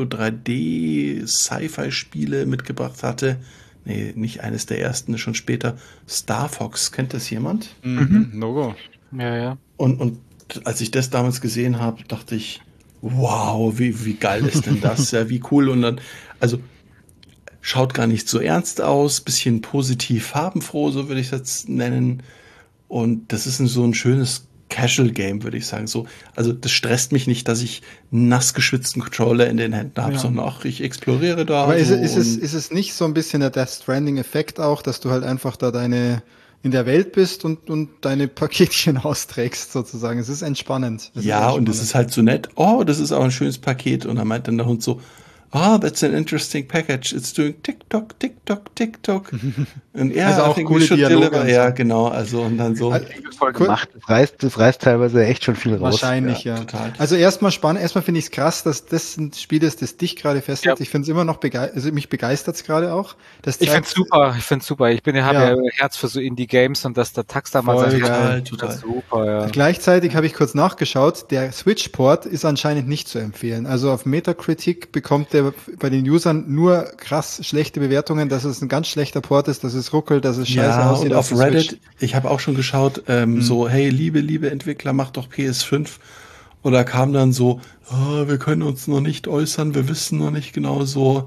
D: Pseudo-3D-Sci-Fi-Spiele mitgebracht hatte. Nee, nicht eines der ersten, schon später. Star Fox, kennt das jemand?
A: No-go.
C: Ja.
D: Und als ich das damals gesehen habe, dachte ich, wow, wie geil ist denn das? Ja, wie cool. Und dann, also schaut gar nicht so ernst aus, bisschen positiv farbenfroh, so würde ich es jetzt nennen. Und das ist so ein schönes Casual-Game, würde ich sagen. So, also das stresst mich nicht, dass ich nass geschwitzten Controller in den Händen habe, sondern ich exploriere da.
A: Aber ist es nicht so ein bisschen der Death Stranding-Effekt auch, dass du halt einfach da in der Welt bist und deine Paketchen austrägst, sozusagen. Es ist entspannend.
D: Und es ist halt so nett. Oh, das ist auch ein schönes Paket. Und dann meint dann der Hund so, that's an interesting package. It's doing tick-tock, tick-tock, tick-tock. Und
A: also auch coole Dialoge.
D: Ja, genau. Also, und dann so.
B: Voll gemacht. Das reißt teilweise echt schon viel raus.
A: Wahrscheinlich, ja. Total. Also erstmal spannend. Erstmal finde ich es krass, dass das ein Spiel ist, das dich gerade festhält. Ja. Ich finde es immer noch mich begeistert es gerade auch.
C: Ich finde es super. Ich habe ja ein Herz für so Indie-Games und dass der Tax da mal
D: total.
A: Super, ja. Gleichzeitig habe ich kurz nachgeschaut, der Switch-Port ist anscheinend nicht zu empfehlen. Also auf Metacritic bekommt der bei den Usern nur krass schlechte Bewertungen, dass es ein ganz schlechter Port ist, dass es ruckelt, dass es scheiße aussieht.
D: Und auf Reddit, ich habe auch schon geschaut, so, hey, liebe Entwickler, macht doch PS5. Oder kam dann so, wir können uns noch nicht äußern, wir wissen noch nicht genau so.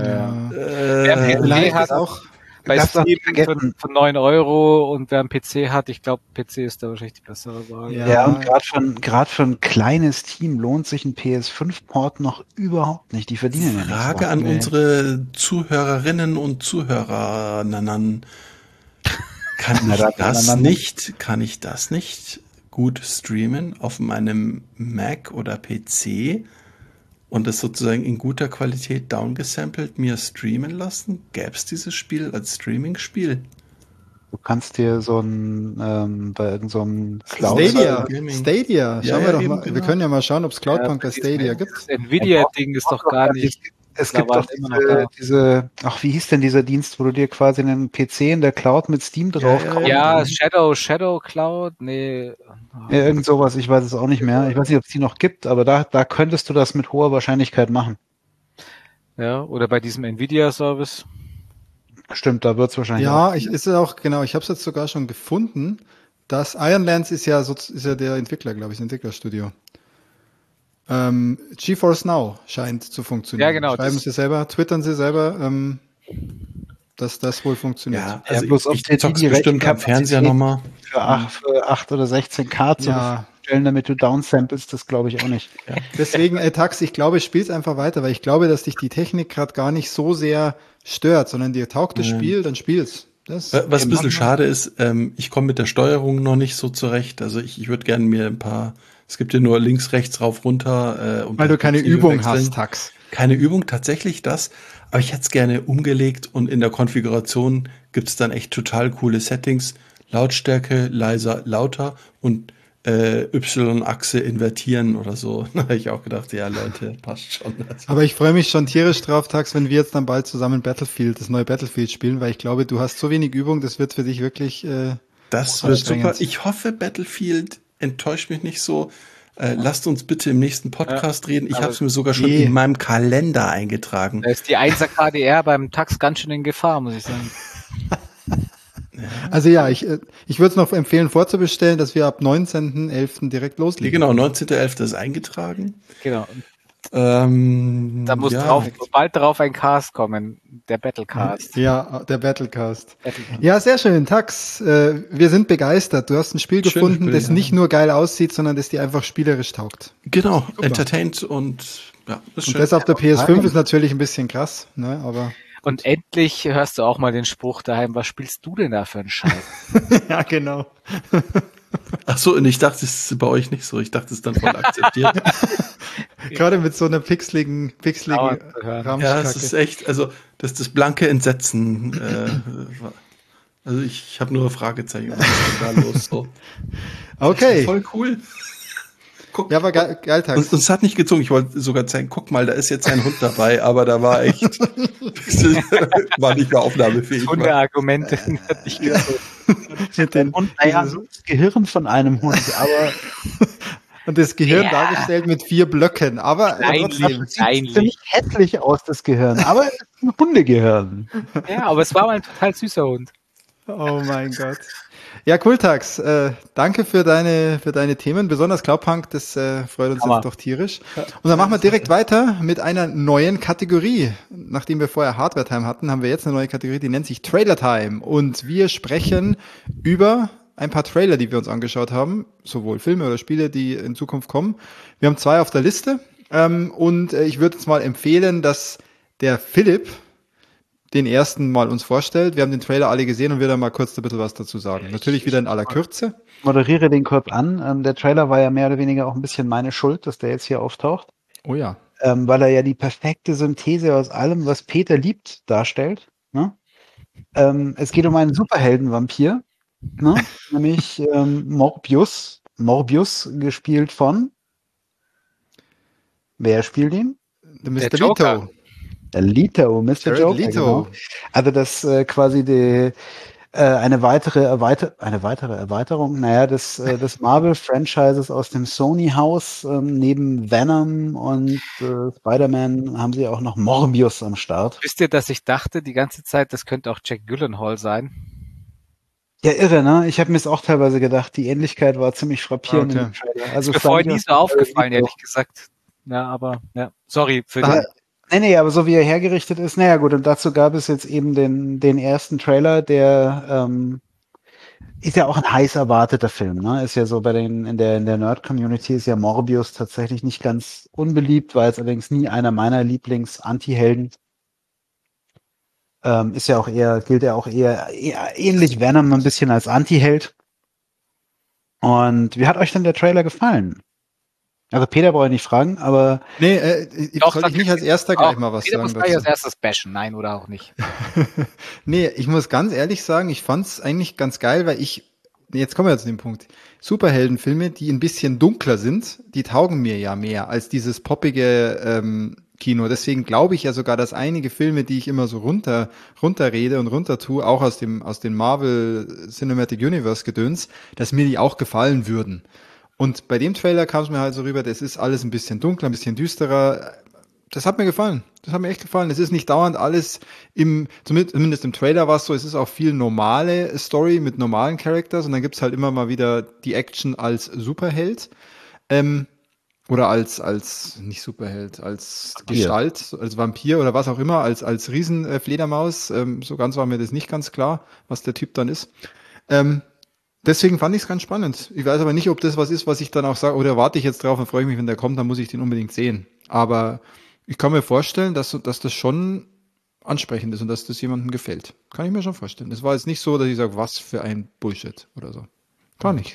A: Vielleicht hat auch
C: bei Steam von 9 € und wer einen PC hat, ich glaube, PC ist da wahrscheinlich die bessere Wahl.
B: Ja, und gerade für ein kleines Team lohnt sich ein PS5-Port noch überhaupt nicht. Die verdienen ja nichts.
D: Frage an unsere Zuhörerinnen und Zuhörer. Kann ich das nicht gut streamen auf meinem Mac oder PC und das sozusagen in guter Qualität downgesampelt mir streamen lassen? Gäbe es dieses Spiel als Streaming-Spiel?
B: Du kannst dir so ein bei irgendeinem
A: Cloud Stadia. Schauen wir doch mal. Genau. Wir können ja mal schauen, ob es Cloudpunk bei Stadia gibt.
C: Das Nvidia-Ding ist doch gar nicht.
B: Es gibt doch wie hieß denn dieser Dienst, wo du dir quasi einen PC in der Cloud mit Steam drauf kaufst?
C: Ja, Shadow Cloud, nee.
B: Ja, irgend sowas, ich weiß es auch nicht mehr. Ich weiß nicht, ob es die noch gibt, aber da könntest du das mit hoher Wahrscheinlichkeit machen.
C: Ja, oder bei diesem Nvidia-Service.
B: Stimmt, da wird es wahrscheinlich.
A: Ja, ich habe es jetzt sogar schon gefunden. Das Ironlands ist ja der Entwickler, glaube ich, das Entwicklerstudio. GeForce Now scheint zu funktionieren.
C: Ja, genau.
A: Schreiben Sie selber, twittern Sie selber, dass das wohl funktioniert.
D: Ja, also
B: bloß ob
D: ich
B: dir
D: zock's
B: die
D: bestimmt am Fernseher nochmal.
B: für 8 oder 16K zur Verfügung stellen, damit du downsamplest, das glaube ich auch nicht.
D: Ja.
A: Deswegen, Tax, ich glaube, spiel's einfach weiter, weil ich glaube, dass dich die Technik gerade gar nicht so sehr stört, sondern dir taugt das Spiel, dann spiel's.
D: Was ein bisschen schade ist, ich komme mit der Steuerung noch nicht so zurecht. Also ich würde gerne mir ein paar, es gibt ja nur links, rechts, rauf, runter.
A: Weil du keine Übung hast, Tax.
D: Keine Übung, tatsächlich das. Aber ich hätte es gerne umgelegt und in der Konfiguration gibt es dann echt total coole Settings. Lautstärke, leiser, lauter und Y-Achse invertieren oder so. Da habe ich auch gedacht, ja Leute, passt schon.
A: Aber ich freue mich schon tierisch drauf, Tax, wenn wir jetzt dann bald zusammen das neue Battlefield spielen, weil ich glaube, du hast so wenig Übung, das wird für dich wirklich
D: das wird super. Ich hoffe, Battlefield enttäuscht mich nicht so. Lasst uns bitte im nächsten Podcast reden. Ich habe es mir sogar schon in meinem Kalender eingetragen.
C: Da ist die 1er KDR beim Tax ganz schön in Gefahr, muss ich sagen.
A: Also ja, ich würde es noch empfehlen, vorzubestellen, dass wir ab 19.11. direkt loslegen.
D: Ja, genau, 19.11. ist eingetragen.
C: Genau. Da muss bald drauf ein Cast kommen, der Battlecast.
A: Ja, der Battlecast. Ja, sehr schön, Tax. Wir sind begeistert. Du hast ein Spiel gefunden, das nicht nur geil aussieht, sondern das dir einfach spielerisch taugt.
D: Genau, entertained und ja,
A: ist schön. Und das auf der PS5 ist natürlich ein bisschen krass, ne, aber...
C: Und endlich hörst du auch mal den Spruch daheim, was spielst du denn da für einen Scheiß?
A: Ja, genau.
D: Ach so, und ich dachte, es ist bei euch nicht so. Ich dachte, es ist dann voll akzeptiert.
A: Gerade mit so einer pixeligen
D: Ramschkacke. Ja, es ist echt, also das blanke Entsetzen. Also ich habe nur Fragezeichen. Was ist denn da los? So.
A: Okay.
D: Voll cool. Guck,
A: ja, aber geil, Tax.
D: Und uns hat nicht gezogen. Ich wollte sogar zeigen, guck mal, da ist jetzt ein Hund dabei, aber da war echt, war nicht mehr aufnahmefähig.
C: Hundeargumente hat nicht gezogen.
B: Und das Gehirn von einem Hund, aber
A: und das Gehirn dargestellt mit 4 Blöcken, aber
B: trotzdem sieht ziemlich hässlich aus, das Gehirn, aber es ist ein Hundegehirn.
C: Ja, aber es war mal ein total süßer Hund.
A: Oh mein Gott. Ja, cool, Tax. Danke für deine Themen, besonders Cloudpunk, das freut uns jetzt doch tierisch. Und dann machen wir direkt weiter mit einer neuen Kategorie. Nachdem wir vorher Hardware Time hatten, haben wir jetzt eine neue Kategorie, die nennt sich Trailer Time. Und wir sprechen über ein paar Trailer, die wir uns angeschaut haben, sowohl Filme oder Spiele, die in Zukunft kommen. Wir haben 2 auf der Liste und ich würde jetzt mal empfehlen, dass der Philipp den ersten mal uns vorstellt. Wir haben den Trailer alle gesehen und wir dann mal kurz ein bisschen was dazu sagen. Natürlich wieder in aller Kürze.
B: Moderiere den kurz an. Der Trailer war ja mehr oder weniger auch ein bisschen meine Schuld, dass der jetzt hier auftaucht.
A: Oh ja.
B: Weil er ja die perfekte Synthese aus allem, was Peter liebt, darstellt. Ne? Es geht um einen Superhelden-Vampir, ne? Nämlich Morbius. Morbius, gespielt von wer spielt ihn?
A: Der Mr. Leto.
B: Leto, Mr. Joker, genau. Also das quasi eine weitere Erweiterung, des Marvel-Franchises aus dem Sony-Haus. Neben Venom und Spider-Man haben sie auch noch Morbius am Start.
C: Wisst ihr, dass ich dachte die ganze Zeit, das könnte auch Jack Gyllenhaal sein?
B: Ja, irre, ne? Ich habe mir es auch teilweise gedacht, die Ähnlichkeit war ziemlich frappierend.
A: Okay.
B: Im Trailer.
C: Also ist mir vorher nie so aufgefallen, ehrlich gesagt. Ja, aber ja, sorry für den.
B: Nee, aber so wie er hergerichtet ist, naja gut, und dazu gab es jetzt eben den ersten Trailer, der ist ja auch ein heiß erwarteter Film, ne? Ist ja so in der Nerd-Community ist ja Morbius tatsächlich nicht ganz unbeliebt, war jetzt allerdings nie einer meiner Lieblings-Anti-Helden. Gilt ja auch eher ähnlich Venom ein bisschen als Anti-Held. Und wie hat euch denn der Trailer gefallen? Also Peter brauche ich nicht fragen, aber...
A: Nee, soll ich nicht als erster gleich mal was
C: Peter
A: sagen?
C: Peter muss gleich als erstes bashen, nein oder auch nicht.
A: Nee, ich muss ganz ehrlich sagen, ich fand's eigentlich ganz geil, weil jetzt kommen wir zu dem Punkt. Superheldenfilme, die ein bisschen dunkler sind, die taugen mir ja mehr als dieses poppige Kino. Deswegen glaube ich ja sogar, dass einige Filme, die ich immer so runterrede und runter tue, auch aus dem Marvel Cinematic Universe Gedöns, dass mir die auch gefallen würden. Und bei dem Trailer kam es mir halt so rüber, das ist alles ein bisschen dunkler, ein bisschen düsterer. Das hat mir gefallen. Das hat mir echt gefallen. Es ist nicht dauernd alles zumindest im Trailer war es so, es ist auch viel normale Story mit normalen Characters und dann gibt's halt immer mal wieder die Action als Superheld. Und Oder als nicht Superheld, als
B: Vampir.
A: Gestalt, als Vampir oder was auch immer, als Riesenfledermaus. So ganz war mir das nicht ganz klar, was der Typ dann ist. Deswegen fand ich es ganz spannend. Ich weiß aber nicht, ob das was ist, was ich dann auch sage, oder warte ich jetzt drauf und freue mich, wenn der kommt, dann muss ich den unbedingt sehen. Aber ich kann mir vorstellen, dass das schon ansprechend ist und dass das jemandem gefällt. Kann ich mir schon vorstellen. Das war jetzt nicht so, dass ich sage, was für ein Bullshit oder so. Gar nicht.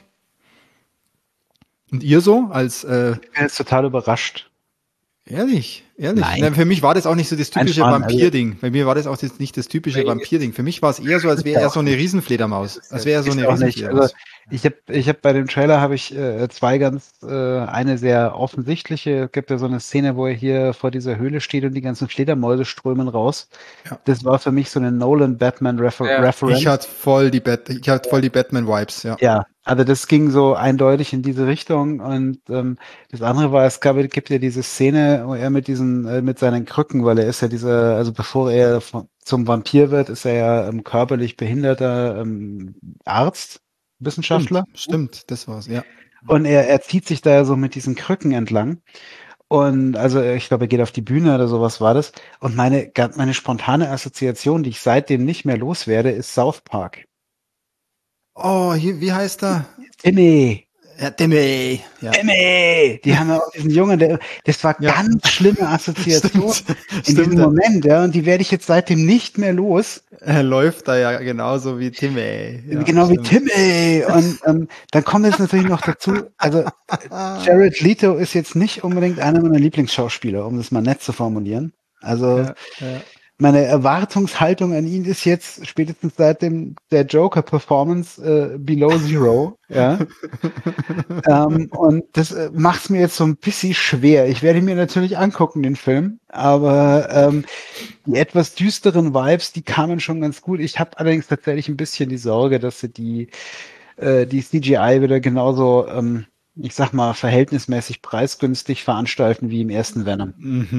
A: Und ihr so als
B: Ich bin jetzt total überrascht.
A: Ehrlich.
B: Nein.
A: Nein, für mich war das auch nicht so das typische
B: Mann,
A: Vampir-Ding. Bei mir war das auch nicht das typische Vampir-Ding. Für mich war es eher so, als wäre er so eine Riesenfledermaus. Als wäre er so
B: Ist
A: eine
B: auch nicht.
A: Riesenfledermaus.
B: Also ich hab bei dem Trailer habe ich zwei eine sehr offensichtliche, es gibt ja so eine Szene, wo er hier vor dieser Höhle steht und die ganzen Fledermäuse strömen raus.
A: Ja.
B: Das war für mich so eine Nolan-Batman-Referenz.
A: Ich hatte voll die Batman-Vibes, ja.
B: Ja, also das ging so eindeutig in diese Richtung und das andere war, gibt ja diese Szene, wo er mit mit seinen Krücken, weil er ist ja also bevor er zum Vampir wird, ist er ja körperlich behinderter Arzt, Wissenschaftler.
A: Stimmt, das war's, ja.
B: Und er zieht sich da so mit diesen Krücken entlang. Und also ich glaube, er geht auf die Bühne oder sowas war das. Und meine spontane Assoziation, die ich seitdem nicht mehr loswerde, ist South Park.
A: Oh, hier, wie heißt er?
B: Timmy.
A: Ja, Timmy. Ja.
B: Timmy! Die haben ja auch diesen Jungen, das war ganz schlimme Assoziation in diesem Moment, ja, und die werde ich jetzt seitdem nicht mehr los.
A: Er läuft da ja genauso wie Timmy. Ja,
B: genau wie Timmy! Und dann kommt jetzt natürlich noch dazu, also Jared Leto ist jetzt nicht unbedingt einer meiner Lieblingsschauspieler, um das mal nett zu formulieren. Also meine Erwartungshaltung an ihn ist jetzt spätestens seit der Joker-Performance below zero. Ja. Und das macht es mir jetzt so ein bisschen schwer. Ich werde ihn mir natürlich angucken, den Film, aber die etwas düsteren Vibes, die kamen schon ganz gut. Ich habe allerdings tatsächlich ein bisschen die Sorge, dass sie die CGI wieder genauso ich sag mal, verhältnismäßig preisgünstig veranstalten wie im ersten Venom.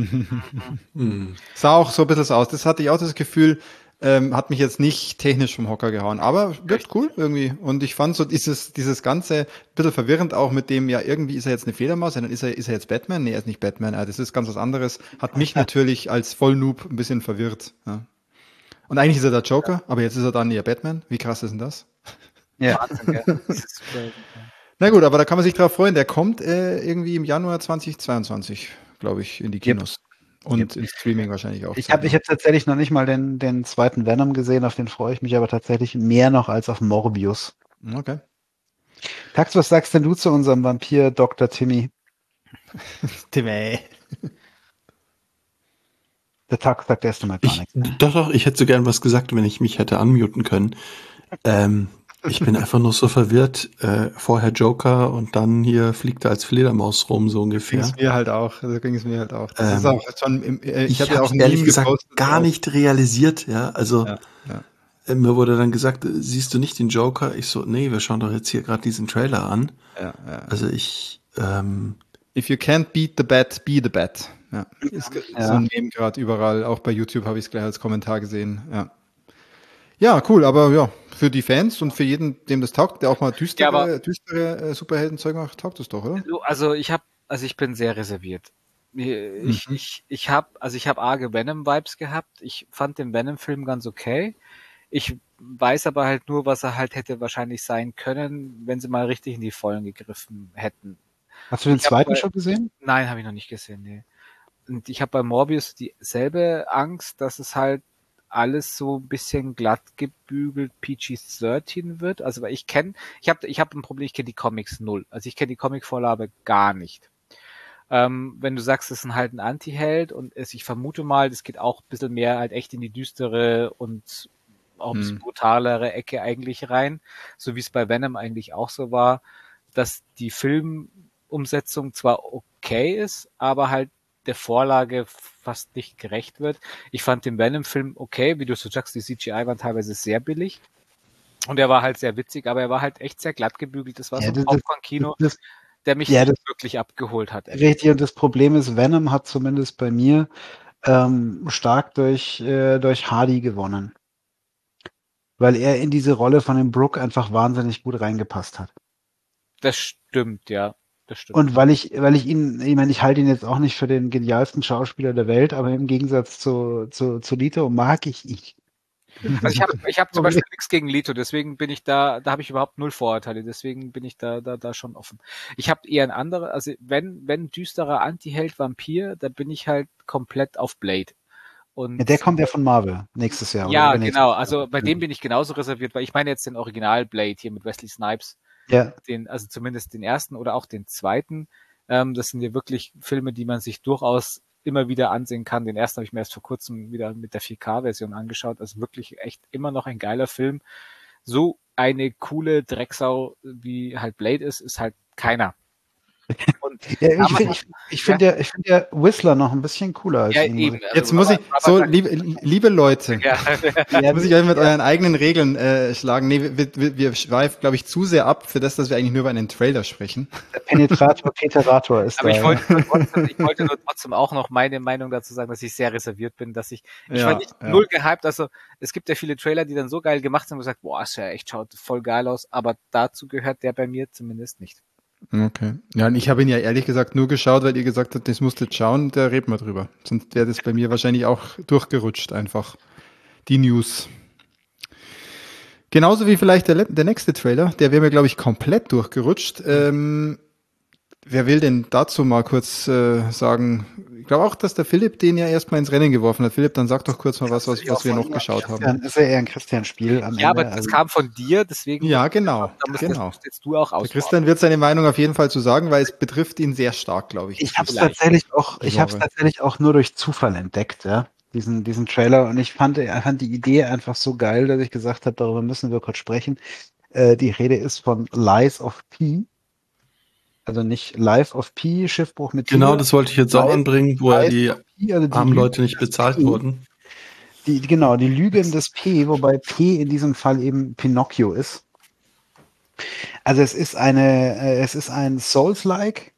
A: Sah auch so ein bisschen so aus. Das hatte ich auch das Gefühl, hat mich jetzt nicht technisch vom Hocker gehauen, aber wird cool irgendwie. Und ich fand so dieses Ganze ein bisschen verwirrend auch mit dem, ja, irgendwie ist er jetzt eine Fledermaus, dann ist er jetzt Batman? Nee, er ist nicht Batman, das ist ganz was anderes. Hat mich natürlich als Vollnoob ein bisschen verwirrt. Ja. Und eigentlich ist er der Joker, aber jetzt ist er dann eher Batman. Wie krass ist denn das?
B: Ja.
C: Wahnsinn, gell? Das ist
A: Na gut, aber da kann man sich drauf freuen. Der kommt irgendwie im Januar 2022, glaube ich, in die Kinos. Und ins Streaming wahrscheinlich auch.
B: Ich hab tatsächlich noch nicht mal den zweiten Venom gesehen, auf den freue ich mich aber tatsächlich mehr noch als auf Morbius.
A: Okay.
B: Tax, was sagst denn du zu unserem Vampir Dr. Timmy?
A: Timmy.
B: Der Tax sagt erst einmal gar nichts.
D: Doch, ich hätte so gern was gesagt, wenn ich mich hätte unmuten können. Ich bin einfach nur so verwirrt. Vorher Joker und dann hier fliegt er als Fledermaus rum, so ungefähr.
A: So ging es mir halt auch. Das ist auch schon,
D: ich habe ja auch ehrlich gesagt gar nicht realisiert, ja. Also mir wurde dann gesagt, siehst du nicht den Joker? Ich so, nee, wir schauen doch jetzt hier gerade diesen Trailer an.
A: Ja.
D: Also ich
A: If you can't beat the bat, be the bat. Ja. Ist so ein Meme gerade überall. Auch bei YouTube habe ich es gleich als Kommentar gesehen. Ja, cool, aber ja, für die Fans und für jeden, dem das taugt, der auch mal düstere Superheldenzeug macht, taugt es doch, oder?
C: Also ich bin sehr reserviert. Ich habe arge Venom-Vibes gehabt. Ich fand den Venom-Film ganz okay. Ich weiß aber halt nur, was er halt hätte wahrscheinlich sein können, wenn sie mal richtig in die Vollen gegriffen hätten.
B: Hast du den zweiten schon gesehen?
C: Nein, habe ich noch nicht gesehen, nee. Und ich habe bei Morbius dieselbe Angst, dass es halt alles so ein bisschen glatt gebügelt PG-13 wird. Also weil ich habe ein Problem, ich kenne die Comics null. Also ich kenne die Comic-Vorlage gar nicht. Wenn du sagst, es ist halt ein Anti-Held und ich vermute mal, das geht auch ein bisschen mehr halt echt in die düstere und auch ein bisschen brutalere Ecke eigentlich rein, so wie es bei Venom eigentlich auch so war, dass die Filmumsetzung zwar okay ist, aber halt der Vorlage fast nicht gerecht wird. Ich fand den Venom-Film okay, wie du so sagst, die CGI waren teilweise sehr billig und er war halt sehr witzig, aber er war halt echt sehr glatt gebügelt. Das war so ein Popcorn-Kino, der mich wirklich abgeholt hat.
B: Richtig, und das Problem ist, Venom hat zumindest bei mir stark durch Hardy gewonnen. Weil er in diese Rolle von dem Brooke einfach wahnsinnig gut reingepasst hat.
C: Das stimmt, ja. das stimmt.
B: Und weil ich ihn, ich meine, ich halte ihn jetzt auch nicht für den genialsten Schauspieler der Welt, aber im Gegensatz zu Leto mag ich ihn.
C: Also ich hab zum Beispiel nichts gegen Leto, deswegen bin ich da habe ich überhaupt null Vorurteile, deswegen bin ich da schon offen. Ich habe eher ein anderes, also wenn düsterer Anti-Held Vampir, da bin ich halt komplett auf Blade. Und
B: Ja, der kommt ja von Marvel nächstes Jahr,
C: ja,
B: oder?
C: genau, also bei dem bin ich genauso reserviert, weil ich meine jetzt den Original Blade hier mit Wesley Snipes,
B: Ja.
C: also zumindest den ersten oder auch den zweiten. Das sind ja wirklich Filme, die man sich durchaus immer wieder ansehen kann. Den ersten habe ich mir erst vor kurzem wieder mit der 4K-Version angeschaut. Also wirklich echt immer noch ein geiler Film. So eine coole Drecksau, wie halt Blade ist halt keiner. Und
B: Ja, ich finde ja Whistler noch ein bisschen cooler als ihn.
C: eben.
A: Jetzt muss ich, so, liebe Leute, jetzt muss ich euch mit euren eigenen Regeln schlagen. Nee, wir schweifen, glaube ich, zu sehr ab für das, dass wir eigentlich nur über einen Trailer sprechen.
B: Der Penetrator, Peterator ist
C: aber
B: da.
C: ich wollte nur trotzdem auch noch meine Meinung dazu sagen, dass ich sehr reserviert bin, dass ich war nicht null gehypt, also es gibt ja viele Trailer, die dann so geil gemacht sind, wo man sagt, boah, ist ja echt, schaut voll geil aus, aber dazu gehört der bei mir zumindest nicht.
A: Okay. Ja, und ich habe ihn ja ehrlich gesagt nur geschaut, weil ihr gesagt habt, das musst du jetzt schauen, da reden wir drüber. Sonst wäre das bei mir wahrscheinlich auch durchgerutscht, einfach die News. Genauso wie vielleicht der nächste Trailer, der wäre mir, glaube ich, komplett durchgerutscht. Wer will denn dazu mal kurz sagen? Ich glaube auch, dass der Philipp den ja erstmal ins Rennen geworfen hat. Philipp, dann sag doch kurz mal was wir noch geschaut haben.
B: Das ist ja eher ein Christian-Spiel am Ende.
C: Ja, aber das kam von dir, deswegen.
A: Ja, genau.
C: Das musst jetzt du auch ausbauen.
A: Christian wird seine Meinung auf jeden Fall zu sagen, weil es betrifft ihn sehr stark, glaube ich.
B: Ich habe es tatsächlich auch nur durch Zufall entdeckt, ja. Diesen Trailer, und ich fand die Idee einfach so geil, dass ich gesagt habe, darüber müssen wir kurz sprechen. Die Rede ist von Lies of P. Also nicht Life of P, Schiffbruch mit
D: Genau, das wollte ich jetzt auch anbringen, wo die armen Leute nicht bezahlt wurden.
B: Die Lügen des P, wobei P in diesem Fall eben Pinocchio ist. Also es ist ein Souls-like,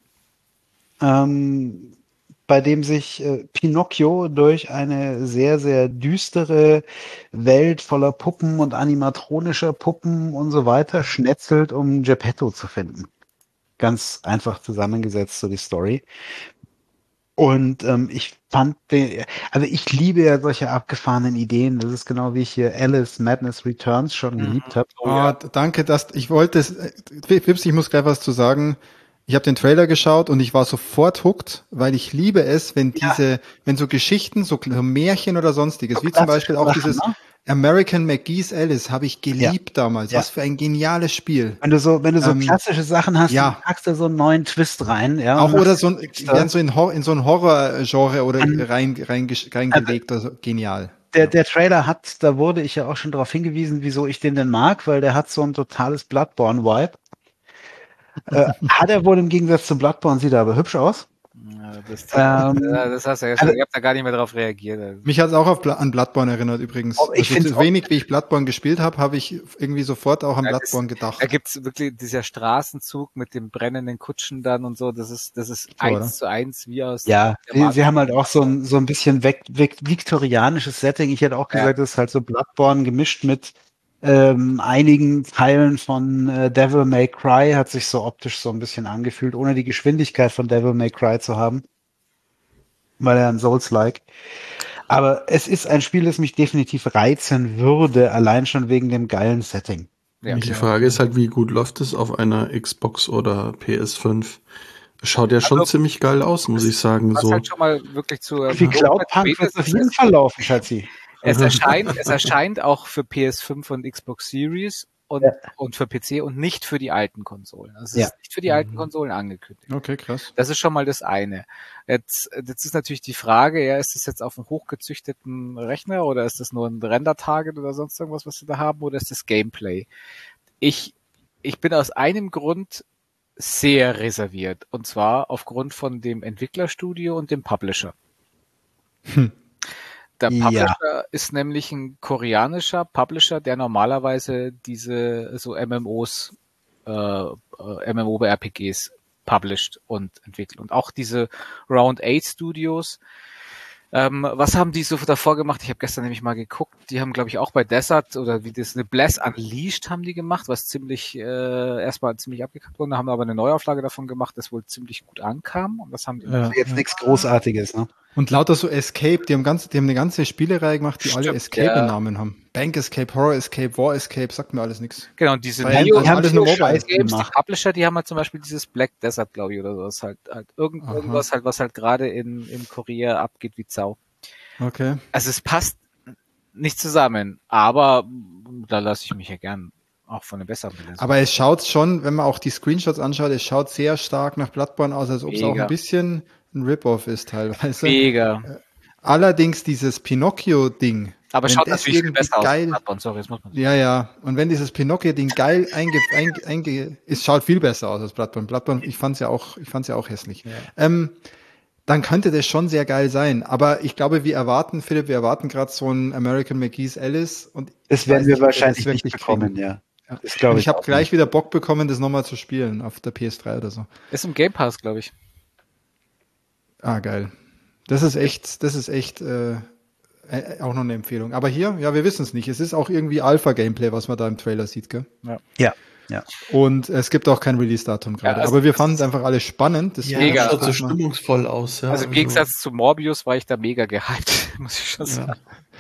B: bei dem sich Pinocchio durch eine sehr, sehr düstere Welt voller Puppen und animatronischer Puppen und so weiter schnetzelt, um Geppetto zu finden. Ganz einfach zusammengesetzt, so die Story. Und ich fand ich liebe ja solche abgefahrenen Ideen. Das ist genau wie ich hier Alice Madness Returns schon geliebt habe.
A: Danke, ich wollte es. Fips, ich muss gleich was zu sagen. Ich habe den Trailer geschaut und ich war sofort hooked, weil ich liebe es, wenn wenn so Geschichten, so Märchen oder sonstiges, wie zum Beispiel auch dieses American McGee's Alice, habe ich geliebt damals. Was für ein geniales Spiel.
B: Wenn du so klassische Sachen hast, dann packst du so einen neuen Twist rein. Ja,
A: auch oder werden so in so ein Horror-Genre oder reingelegt. Also genial.
B: Der Trailer da wurde ich ja auch schon darauf hingewiesen, wieso ich den denn mag, weil der hat so ein totales Bloodborne-Vibe. Hat er wohl im Gegensatz zu Bloodborne, sieht er aber hübsch aus.
C: Ja, das hast du ja schon, ich habe da gar nicht mehr drauf reagiert. Also.
A: Mich hat es auch an Bloodborne erinnert übrigens. So wenig, wie ich Bloodborne gespielt habe, habe ich irgendwie sofort auch an Bloodborne gedacht.
C: Da gibt's wirklich dieser Straßenzug mit dem brennenden Kutschen dann und so, das ist 1:1 wie aus.
B: Ja, sie haben halt auch so ein bisschen viktorianisches Setting. Ich hätte auch gesagt, das ist halt so Bloodborne gemischt mit einigen Teilen von Devil May Cry, hat sich so optisch so ein bisschen angefühlt, ohne die Geschwindigkeit von Devil May Cry zu haben, weil er ein Souls-like. Aber es ist ein Spiel, das mich definitiv reizen würde, allein schon wegen dem geilen Setting.
D: Ja, die Frage ist halt, wie gut läuft es auf einer Xbox oder PS5? Schaut ja schon ziemlich geil aus, muss ich sagen.
C: Was halt schon mal wirklich
B: wie Cloud-Punk wird es auf jeden Fall laufen, Schatzi.
C: Es erscheint auch für PS5 und Xbox Series und für PC und nicht für die alten Konsolen. Also es ist nicht für die alten Konsolen angekündigt.
A: Okay, krass.
C: Das ist schon mal das eine. Jetzt ist natürlich die Frage, ist das jetzt auf einem hochgezüchteten Rechner oder ist das nur ein Render-Target oder sonst irgendwas, was sie da haben, oder ist das Gameplay? Ich bin aus einem Grund sehr reserviert, und zwar aufgrund von dem Entwicklerstudio und dem Publisher. Der Publisher ist nämlich ein koreanischer Publisher, der normalerweise diese so MMOs, MMO-RPGs published und entwickelt. Und auch diese Round 8 Studios, Was haben die so davor gemacht? Ich habe gestern nämlich mal geguckt. Die haben, glaube ich, auch bei Desert oder wie das eine Bless Unleashed haben die gemacht, was ziemlich erstmal ziemlich abgekackt wurde. Haben aber eine Neuauflage davon gemacht, das wohl ziemlich gut ankam. Und das haben die
B: jetzt nichts Großartiges, ne?
A: Und lauter so Escape, die haben eine ganze Spielereihe gemacht, die alle Escape-Namen haben. Bank Escape, Horror Escape, War Escape, sagt mir alles nichts.
C: Genau, und diese
A: alles nur Mobile
C: Games, die Publisher, die haben halt zum Beispiel dieses Black Desert, glaube ich, oder so. Das ist halt irgendwas halt, was halt gerade in Korea abgeht wie Sau.
A: Okay.
C: Also es passt nicht zusammen, aber da lasse ich mich ja gern auch von den besseren Bildern.
A: Aber es schaut schon, wenn man auch die Screenshots anschaut, es schaut sehr stark nach Bloodborne aus, als ob es auch ein bisschen ein Rip-Off ist teilweise.
C: Mega.
A: Allerdings dieses Pinocchio-Ding.
C: Aber schaut natürlich viel besser aus. Bloodborne, sorry, das muss man sagen.
A: Ja. Und wenn dieses Pinocchio-Ding geil es schaut viel besser aus als Bloodborne. Bloodborne, ich fand's ja auch hässlich. Ja. Dann könnte das schon sehr geil sein. Aber ich glaube, Philipp, wir erwarten gerade so ein American McGee's Alice. Und
B: das werden wir wahrscheinlich nicht bekommen, ja.
A: Das ich habe gleich wieder Bock bekommen, das nochmal zu spielen auf der PS3 oder so.
C: Ist im Game Pass, glaube ich.
A: Ah, geil. Das ist echt auch noch eine Empfehlung. Aber hier, ja, wir wissen es nicht. Es ist auch irgendwie Alpha-Gameplay, was man da im Trailer sieht, gell?
B: Ja.
A: Und es gibt auch kein Release-Datum gerade.
C: Ja, also
A: aber wir fanden es einfach alles spannend.
D: Das schaut so stimmungsvoll aus. Ja,
C: also im Gegensatz zu Morbius war ich da mega gehypt, muss ich schon sagen.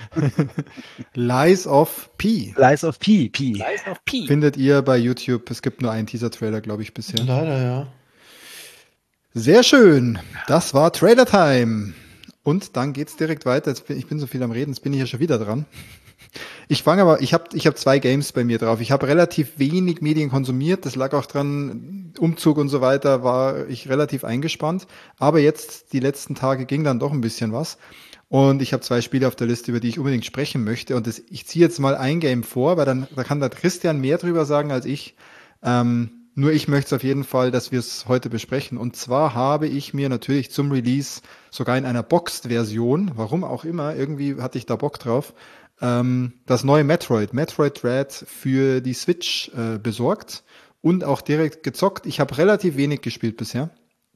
A: Lies of P.
B: Lies of P.
C: Lies of P.
A: Findet ihr bei YouTube. Es gibt nur einen Teaser-Trailer, glaube ich, bisher.
D: Leider, ja.
A: Sehr schön. Das war Trailer Time. Und dann geht's direkt weiter. Ich bin so viel am Reden, jetzt bin ich ja schon wieder dran. Ich habe 2 Games bei mir drauf. Ich habe relativ wenig Medien konsumiert. Das lag auch dran, Umzug und so weiter, war ich relativ eingespannt. Aber jetzt, die letzten Tage, ging dann doch ein bisschen was. Und ich habe 2 Spiele auf der Liste, über die ich unbedingt sprechen möchte. Und ich ziehe jetzt mal ein Game vor, weil da kann der Christian mehr drüber sagen als ich. Nur ich möchte es auf jeden Fall, dass wir es heute besprechen. Und zwar habe ich mir natürlich zum Release sogar in einer Boxed-Version, warum auch immer, irgendwie hatte ich da Bock drauf, das neue Metroid Dread für die Switch besorgt und auch direkt gezockt. Ich habe relativ wenig gespielt bisher.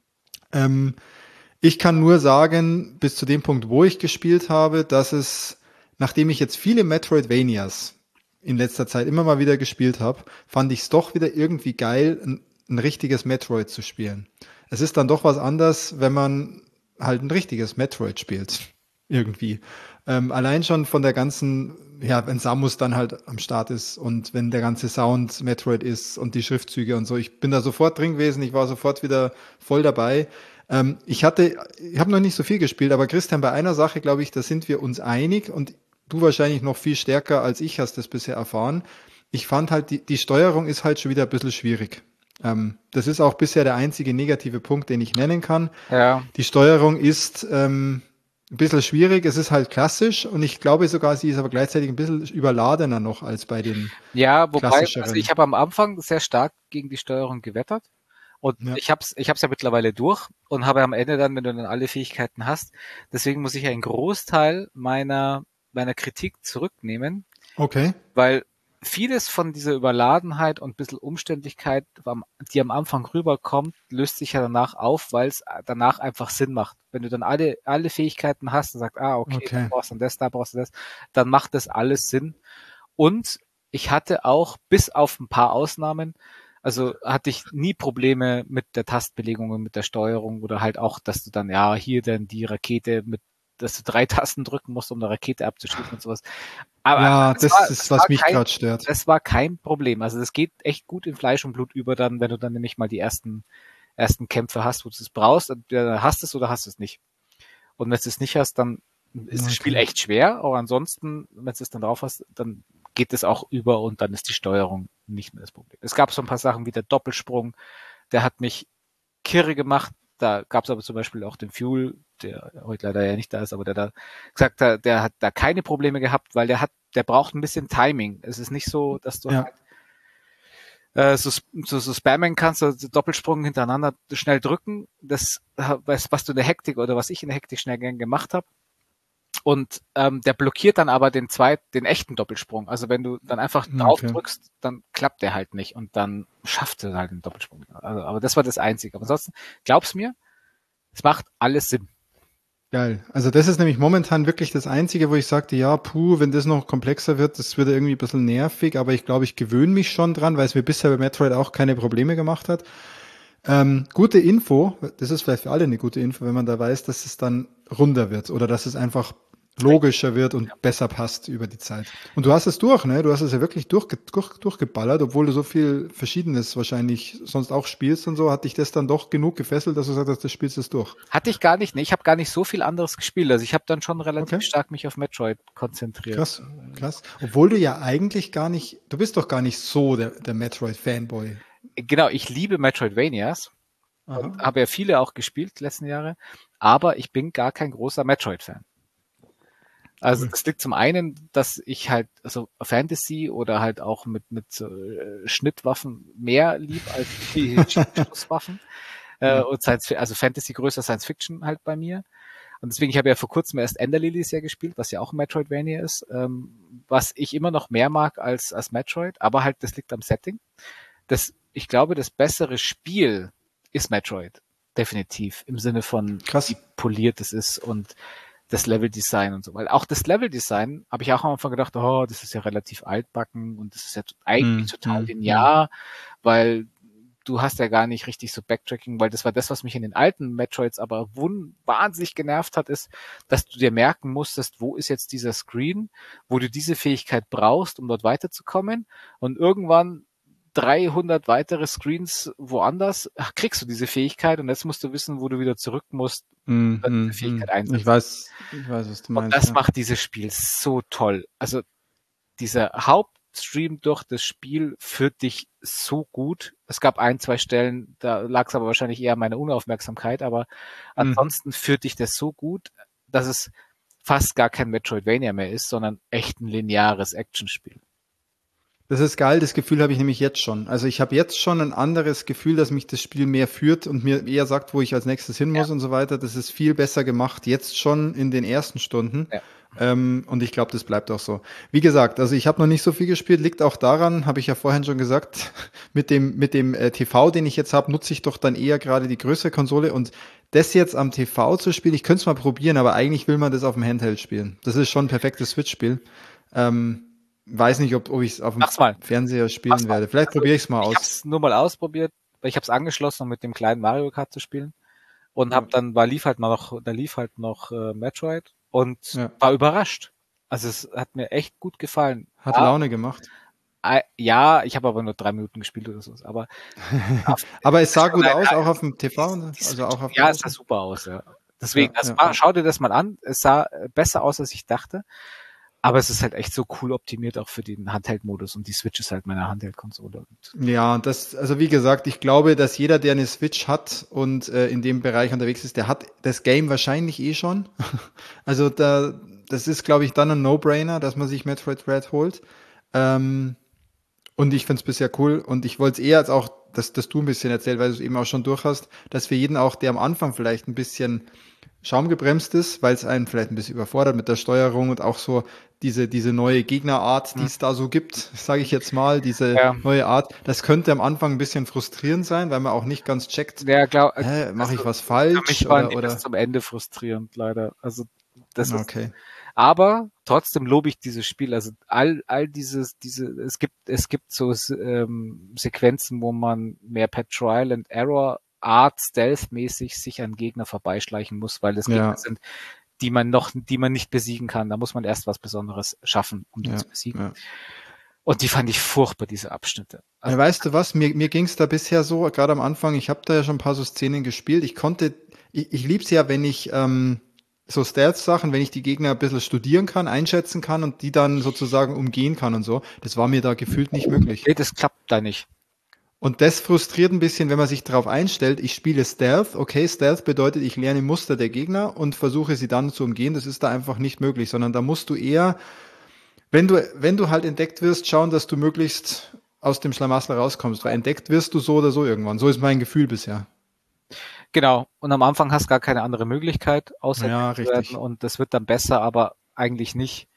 A: Ich kann nur sagen, bis zu dem Punkt, wo ich gespielt habe, dass es, nachdem ich jetzt viele Metroidvanias in letzter Zeit immer mal wieder gespielt habe, fand ich es doch wieder irgendwie geil, ein richtiges Metroid zu spielen. Es ist dann doch was anderes, wenn man halt ein richtiges Metroid spielt. Irgendwie. Allein schon von der ganzen, ja, wenn Samus dann halt am Start ist und wenn der ganze Sound Metroid ist und die Schriftzüge und so. Ich bin da sofort drin gewesen, ich war sofort wieder voll dabei. Ich habe noch nicht so viel gespielt, aber Christian, bei einer Sache, glaube ich, da sind wir uns einig und du wahrscheinlich noch viel stärker als ich hast das bisher erfahren. Ich fand halt, die Steuerung ist halt schon wieder ein bisschen schwierig. Das ist auch bisher der einzige negative Punkt, den ich nennen kann.
C: Ja.
A: Die Steuerung ist ein bisschen schwierig. Es ist halt klassisch und ich glaube sogar, sie ist aber gleichzeitig ein bisschen überladener noch als bei den
C: klassischeren. Also ich habe am Anfang sehr stark gegen die Steuerung gewettert. Und ich hab's ja mittlerweile durch und habe am Ende dann, wenn du dann alle Fähigkeiten hast, deswegen muss ich einen Großteil meiner Kritik zurücknehmen.
A: Okay.
C: Weil vieles von dieser Überladenheit und ein bisschen Umständlichkeit, die am Anfang rüberkommt, löst sich ja danach auf, weil es danach einfach Sinn macht. Wenn du dann alle Fähigkeiten hast und sagst, okay, da brauchst du das, da brauchst du das, dann macht das alles Sinn. Und ich hatte auch, bis auf ein paar Ausnahmen, also hatte ich nie Probleme mit der Tastbelegung und mit der Steuerung oder halt auch, dass du dann, hier dann die Rakete dass du 3 Tasten drücken musst, um eine Rakete abzuschießen und sowas. Aber
A: ja, das ist, was mich gerade stört.
C: Das war kein Problem. Also das geht echt gut in Fleisch und Blut über dann, wenn du dann nämlich mal die ersten Kämpfe hast, wo du es brauchst, entweder hast es oder hast es nicht. Und wenn du es nicht hast, dann ist das Spiel echt schwer, aber ansonsten, wenn du es dann drauf hast, dann geht es auch über und dann ist die Steuerung nicht mehr das Problem. Es gab so ein paar Sachen wie der Doppelsprung, der hat mich kirre gemacht. Da gab es aber zum Beispiel auch den Fuel, der heute leider ja nicht da ist, aber der da gesagt hat, der hat da keine Probleme gehabt, weil der braucht ein bisschen Timing. Es ist nicht so, dass du halt so spammen kannst, also Doppelsprung hintereinander schnell drücken. Das, was du in der Hektik oder was ich in der Hektik schnell gern gemacht habe. Und der blockiert dann aber den echten Doppelsprung. Also wenn du dann einfach drauf drückst, dann klappt der halt nicht und dann schafft er halt den Doppelsprung. Also, aber das war das Einzige. Aber ansonsten, glaub's mir, es macht alles Sinn.
A: Geil. Also das ist nämlich momentan wirklich das Einzige, wo ich sagte, ja, wenn das noch komplexer wird, das wird irgendwie ein bisschen nervig, aber ich glaube, ich gewöhne mich schon dran, weil es mir bisher bei Metroid auch keine Probleme gemacht hat. Gute Info, das ist vielleicht für alle eine gute Info, wenn man da weiß, dass es dann runder wird oder dass es einfach logischer wird und besser passt über die Zeit. Und du hast es durch, ne? Du hast es ja wirklich durchgeballert, obwohl du so viel Verschiedenes wahrscheinlich sonst auch spielst und so. Hat dich das dann doch genug gefesselt, dass du sagst, das spielst du durch?
C: Hatte ich gar nicht, ne? Ich habe gar nicht so viel anderes gespielt. Also ich habe dann schon relativ stark mich auf Metroid konzentriert.
A: Krass. Obwohl du ja eigentlich du bist doch gar nicht so der Metroid-Fanboy.
C: Genau, ich liebe Metroidvanias. Und habe ja viele auch gespielt die letzten Jahre, aber ich bin gar kein großer Metroid-Fan. Also das liegt zum einen, dass ich halt also Fantasy oder halt auch mit Schnittwaffen mehr lieb als die Schusswaffen. Und also Fantasy größer Science Fiction halt bei mir. Und deswegen, ich habe ja vor kurzem erst Ender Lilies ja gespielt, was ja auch ein Metroidvania ist, was ich immer noch mehr mag als Metroid, aber halt das liegt am Setting. Ich glaube, das bessere Spiel ist Metroid. Definitiv. Im Sinne von, wie poliert es ist und das Leveldesign und so. Weil auch das Leveldesign habe ich auch am Anfang gedacht, oh, das ist ja relativ altbacken und das ist ja eigentlich total linear, weil du hast ja gar nicht richtig so Backtracking, weil das war das, was mich in den alten Metroids aber wahnsinnig genervt hat, ist, dass du dir merken musstest, wo ist jetzt dieser Screen, wo du diese Fähigkeit brauchst, um dort weiterzukommen und irgendwann 300 weitere Screens woanders, kriegst du diese Fähigkeit und jetzt musst du wissen, wo du wieder zurück musst,
A: diese Fähigkeit einsetzen. Ich weiß, was du meinst.
C: Und das macht dieses Spiel so toll. Also dieser Hauptstream durch das Spiel führt dich so gut. Es gab 1-2 Stellen, da lag es aber wahrscheinlich eher an meiner Unaufmerksamkeit, aber ansonsten führt dich das so gut, dass es fast gar kein Metroidvania mehr ist, sondern echt ein lineares Actionspiel.
A: Das ist geil, das Gefühl habe ich nämlich jetzt schon. Also ich habe jetzt schon ein anderes Gefühl, dass mich das Spiel mehr führt und mir eher sagt, wo ich als nächstes hin muss und so weiter. Das ist viel besser gemacht, jetzt schon in den ersten Stunden. Ja. Und ich glaube, das bleibt auch so. Wie gesagt, also ich habe noch nicht so viel gespielt, liegt auch daran, habe ich ja vorhin schon gesagt, mit dem TV, den ich jetzt habe, nutze ich doch dann eher gerade die größere Konsole und das jetzt am TV zu spielen, ich könnte es mal probieren, aber eigentlich will man das auf dem Handheld spielen. Das ist schon ein perfektes Switch-Spiel. Weiß nicht, ob ich es auf dem Fernseher spielen werde. Vielleicht probiere ich es mal aus.
C: Ich habe es nur mal ausprobiert, weil ich habe es angeschlossen, um mit dem kleinen Mario Kart zu spielen. Und lief halt noch Metroid und war überrascht. Also es hat mir echt gut gefallen.
A: Hat Laune gemacht.
C: Ja, ich habe aber nur 3 Minuten gespielt oder so. Aber,
A: aber es sah gut aus, auch auf dem TV. Also auch auf
C: es sah super aus, ja. Deswegen, schau dir das mal an. Es sah besser aus, als ich dachte. Aber es ist halt echt so cool optimiert auch für den Handheld-Modus und die Switch ist halt meine Handheld-Konsole.
A: Ja, also wie gesagt, ich glaube, dass jeder, der eine Switch hat und in dem Bereich unterwegs ist, der hat das Game wahrscheinlich schon. Also das ist, glaube ich, dann ein No-Brainer, dass man sich Metroid Dread holt. Und ich finde es bisher cool und ich wollte es eher als auch, dass du ein bisschen erzählst, weil du es eben auch schon durch hast, dass für jeden auch, der am Anfang vielleicht ein bisschen schaumgebremst ist, weil es einen vielleicht ein bisschen überfordert mit der Steuerung und auch so diese neue Gegnerart, die es da so gibt, sage ich jetzt mal, diese neue Art, das könnte am Anfang ein bisschen frustrierend sein, weil man auch nicht ganz checkt, mache ich was falsch?
C: Für mich waren die bis zum Ende frustrierend, leider. Also das ist, aber trotzdem lobe ich dieses Spiel. Also all es gibt so Sequenzen, wo man mehr per Trial and Error Art Stealth-mäßig sich an Gegner vorbeischleichen muss, weil es Gegner sind, die man nicht besiegen kann. Da muss man erst was Besonderes schaffen, um die zu besiegen. Ja. Und die fand ich furchtbar, diese Abschnitte.
A: Also, weißt du was, mir ging es da bisher so, gerade am Anfang, ich habe da ja schon ein paar so Szenen gespielt, ich liebe es ja, wenn ich so Stealth-Sachen, wenn ich die Gegner ein bisschen studieren kann, einschätzen kann und die dann sozusagen umgehen kann und so. Das war mir da gefühlt nicht möglich.
C: Nee, das klappt da nicht.
A: Und das frustriert ein bisschen, wenn man sich darauf einstellt, ich spiele Stealth. Okay, Stealth bedeutet, ich lerne Muster der Gegner und versuche sie dann zu umgehen. Das ist da einfach nicht möglich, sondern da musst du eher, wenn du halt entdeckt wirst, schauen, dass du möglichst aus dem Schlamassel rauskommst, weil entdeckt wirst du so oder so irgendwann. So ist mein Gefühl bisher.
C: Genau. Und am Anfang hast du gar keine andere Möglichkeit, außer zu werden. Und das wird dann besser, aber eigentlich nicht.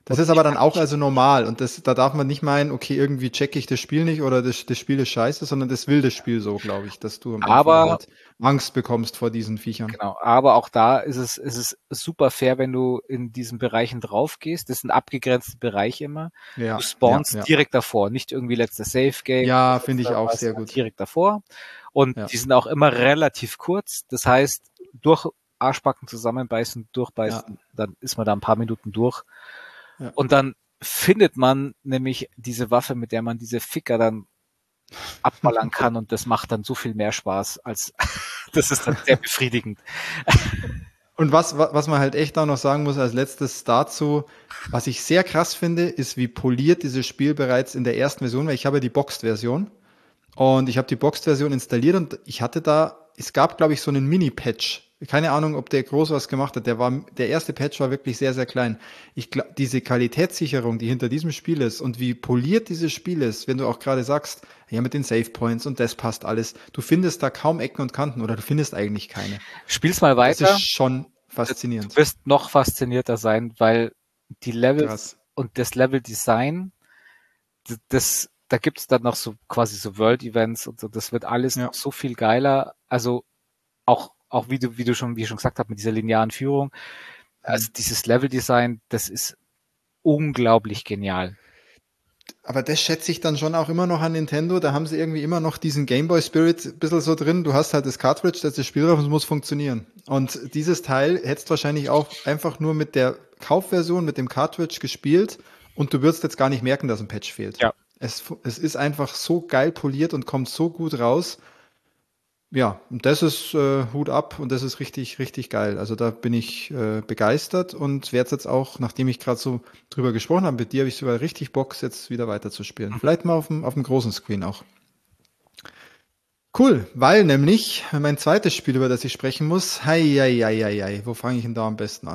A: Das ist aber dann auch also normal und da darf man nicht meinen, okay, irgendwie checke ich das Spiel nicht oder das Spiel ist scheiße, sondern das will das Spiel so, glaube ich, dass du am Anfang halt Angst bekommst vor diesen Viechern.
C: Genau, aber auch da ist es super fair, wenn du in diesen Bereichen drauf gehst. Das sind abgegrenzte Bereiche immer. Du spawnst direkt davor, nicht irgendwie letztes Safe Game.
A: Ja, finde ich auch sehr gut.
C: Direkt davor. Und die sind auch immer relativ kurz. Das heißt, durch Arschbacken zusammenbeißen, durchbeißen, dann ist man da ein paar Minuten durch. Ja. Und dann findet man nämlich diese Waffe, mit der man diese Ficker dann abballern kann und das macht dann so viel mehr Spaß, als das ist dann sehr befriedigend.
A: Und was man halt echt auch noch sagen muss als letztes dazu, was ich sehr krass finde, ist, wie poliert dieses Spiel bereits in der ersten Version, weil ich habe die Boxed-Version und ich habe die Boxed-Version installiert und es gab, glaube ich, so einen Mini-Patch. Keine Ahnung, ob der groß was gemacht hat. Der erste Patch war wirklich sehr, sehr klein. Ich glaube, diese Qualitätssicherung, die hinter diesem Spiel ist und wie poliert dieses Spiel ist, wenn du auch gerade sagst, ja, mit den Save Points und das passt alles. Du findest da kaum Ecken und Kanten oder du findest eigentlich keine.
C: Spiel's mal weiter.
A: Das ist schon faszinierend.
C: Du wirst noch faszinierter sein, weil die Levels und das Level-Design, da gibt's dann noch so quasi so World-Events und so. Das wird alles noch so viel geiler. Also auch wie ich schon gesagt habe, mit dieser linearen Führung. Also dieses Level-Design, das ist unglaublich genial.
A: Aber das schätze ich dann schon auch immer noch an Nintendo. Da haben sie irgendwie immer noch diesen Gameboy-Spirit ein bisschen so drin. Du hast halt das Cartridge, das Spiel drauf, es muss funktionieren. Und dieses Teil hättest wahrscheinlich auch einfach nur mit der Kaufversion, mit dem Cartridge gespielt und du würdest jetzt gar nicht merken, dass ein Patch fehlt.
C: Ja.
A: Es ist einfach so geil poliert und kommt so gut raus. Ja, und das ist Hut ab und das ist richtig, richtig geil. Also da bin ich begeistert und werde jetzt auch, nachdem ich gerade so drüber gesprochen habe, mit dir habe ich sogar richtig Bock, jetzt wieder weiterzuspielen. Vielleicht mal auf dem großen Screen auch. Cool, weil nämlich mein zweites Spiel, über das ich sprechen muss, wo fange ich denn da am besten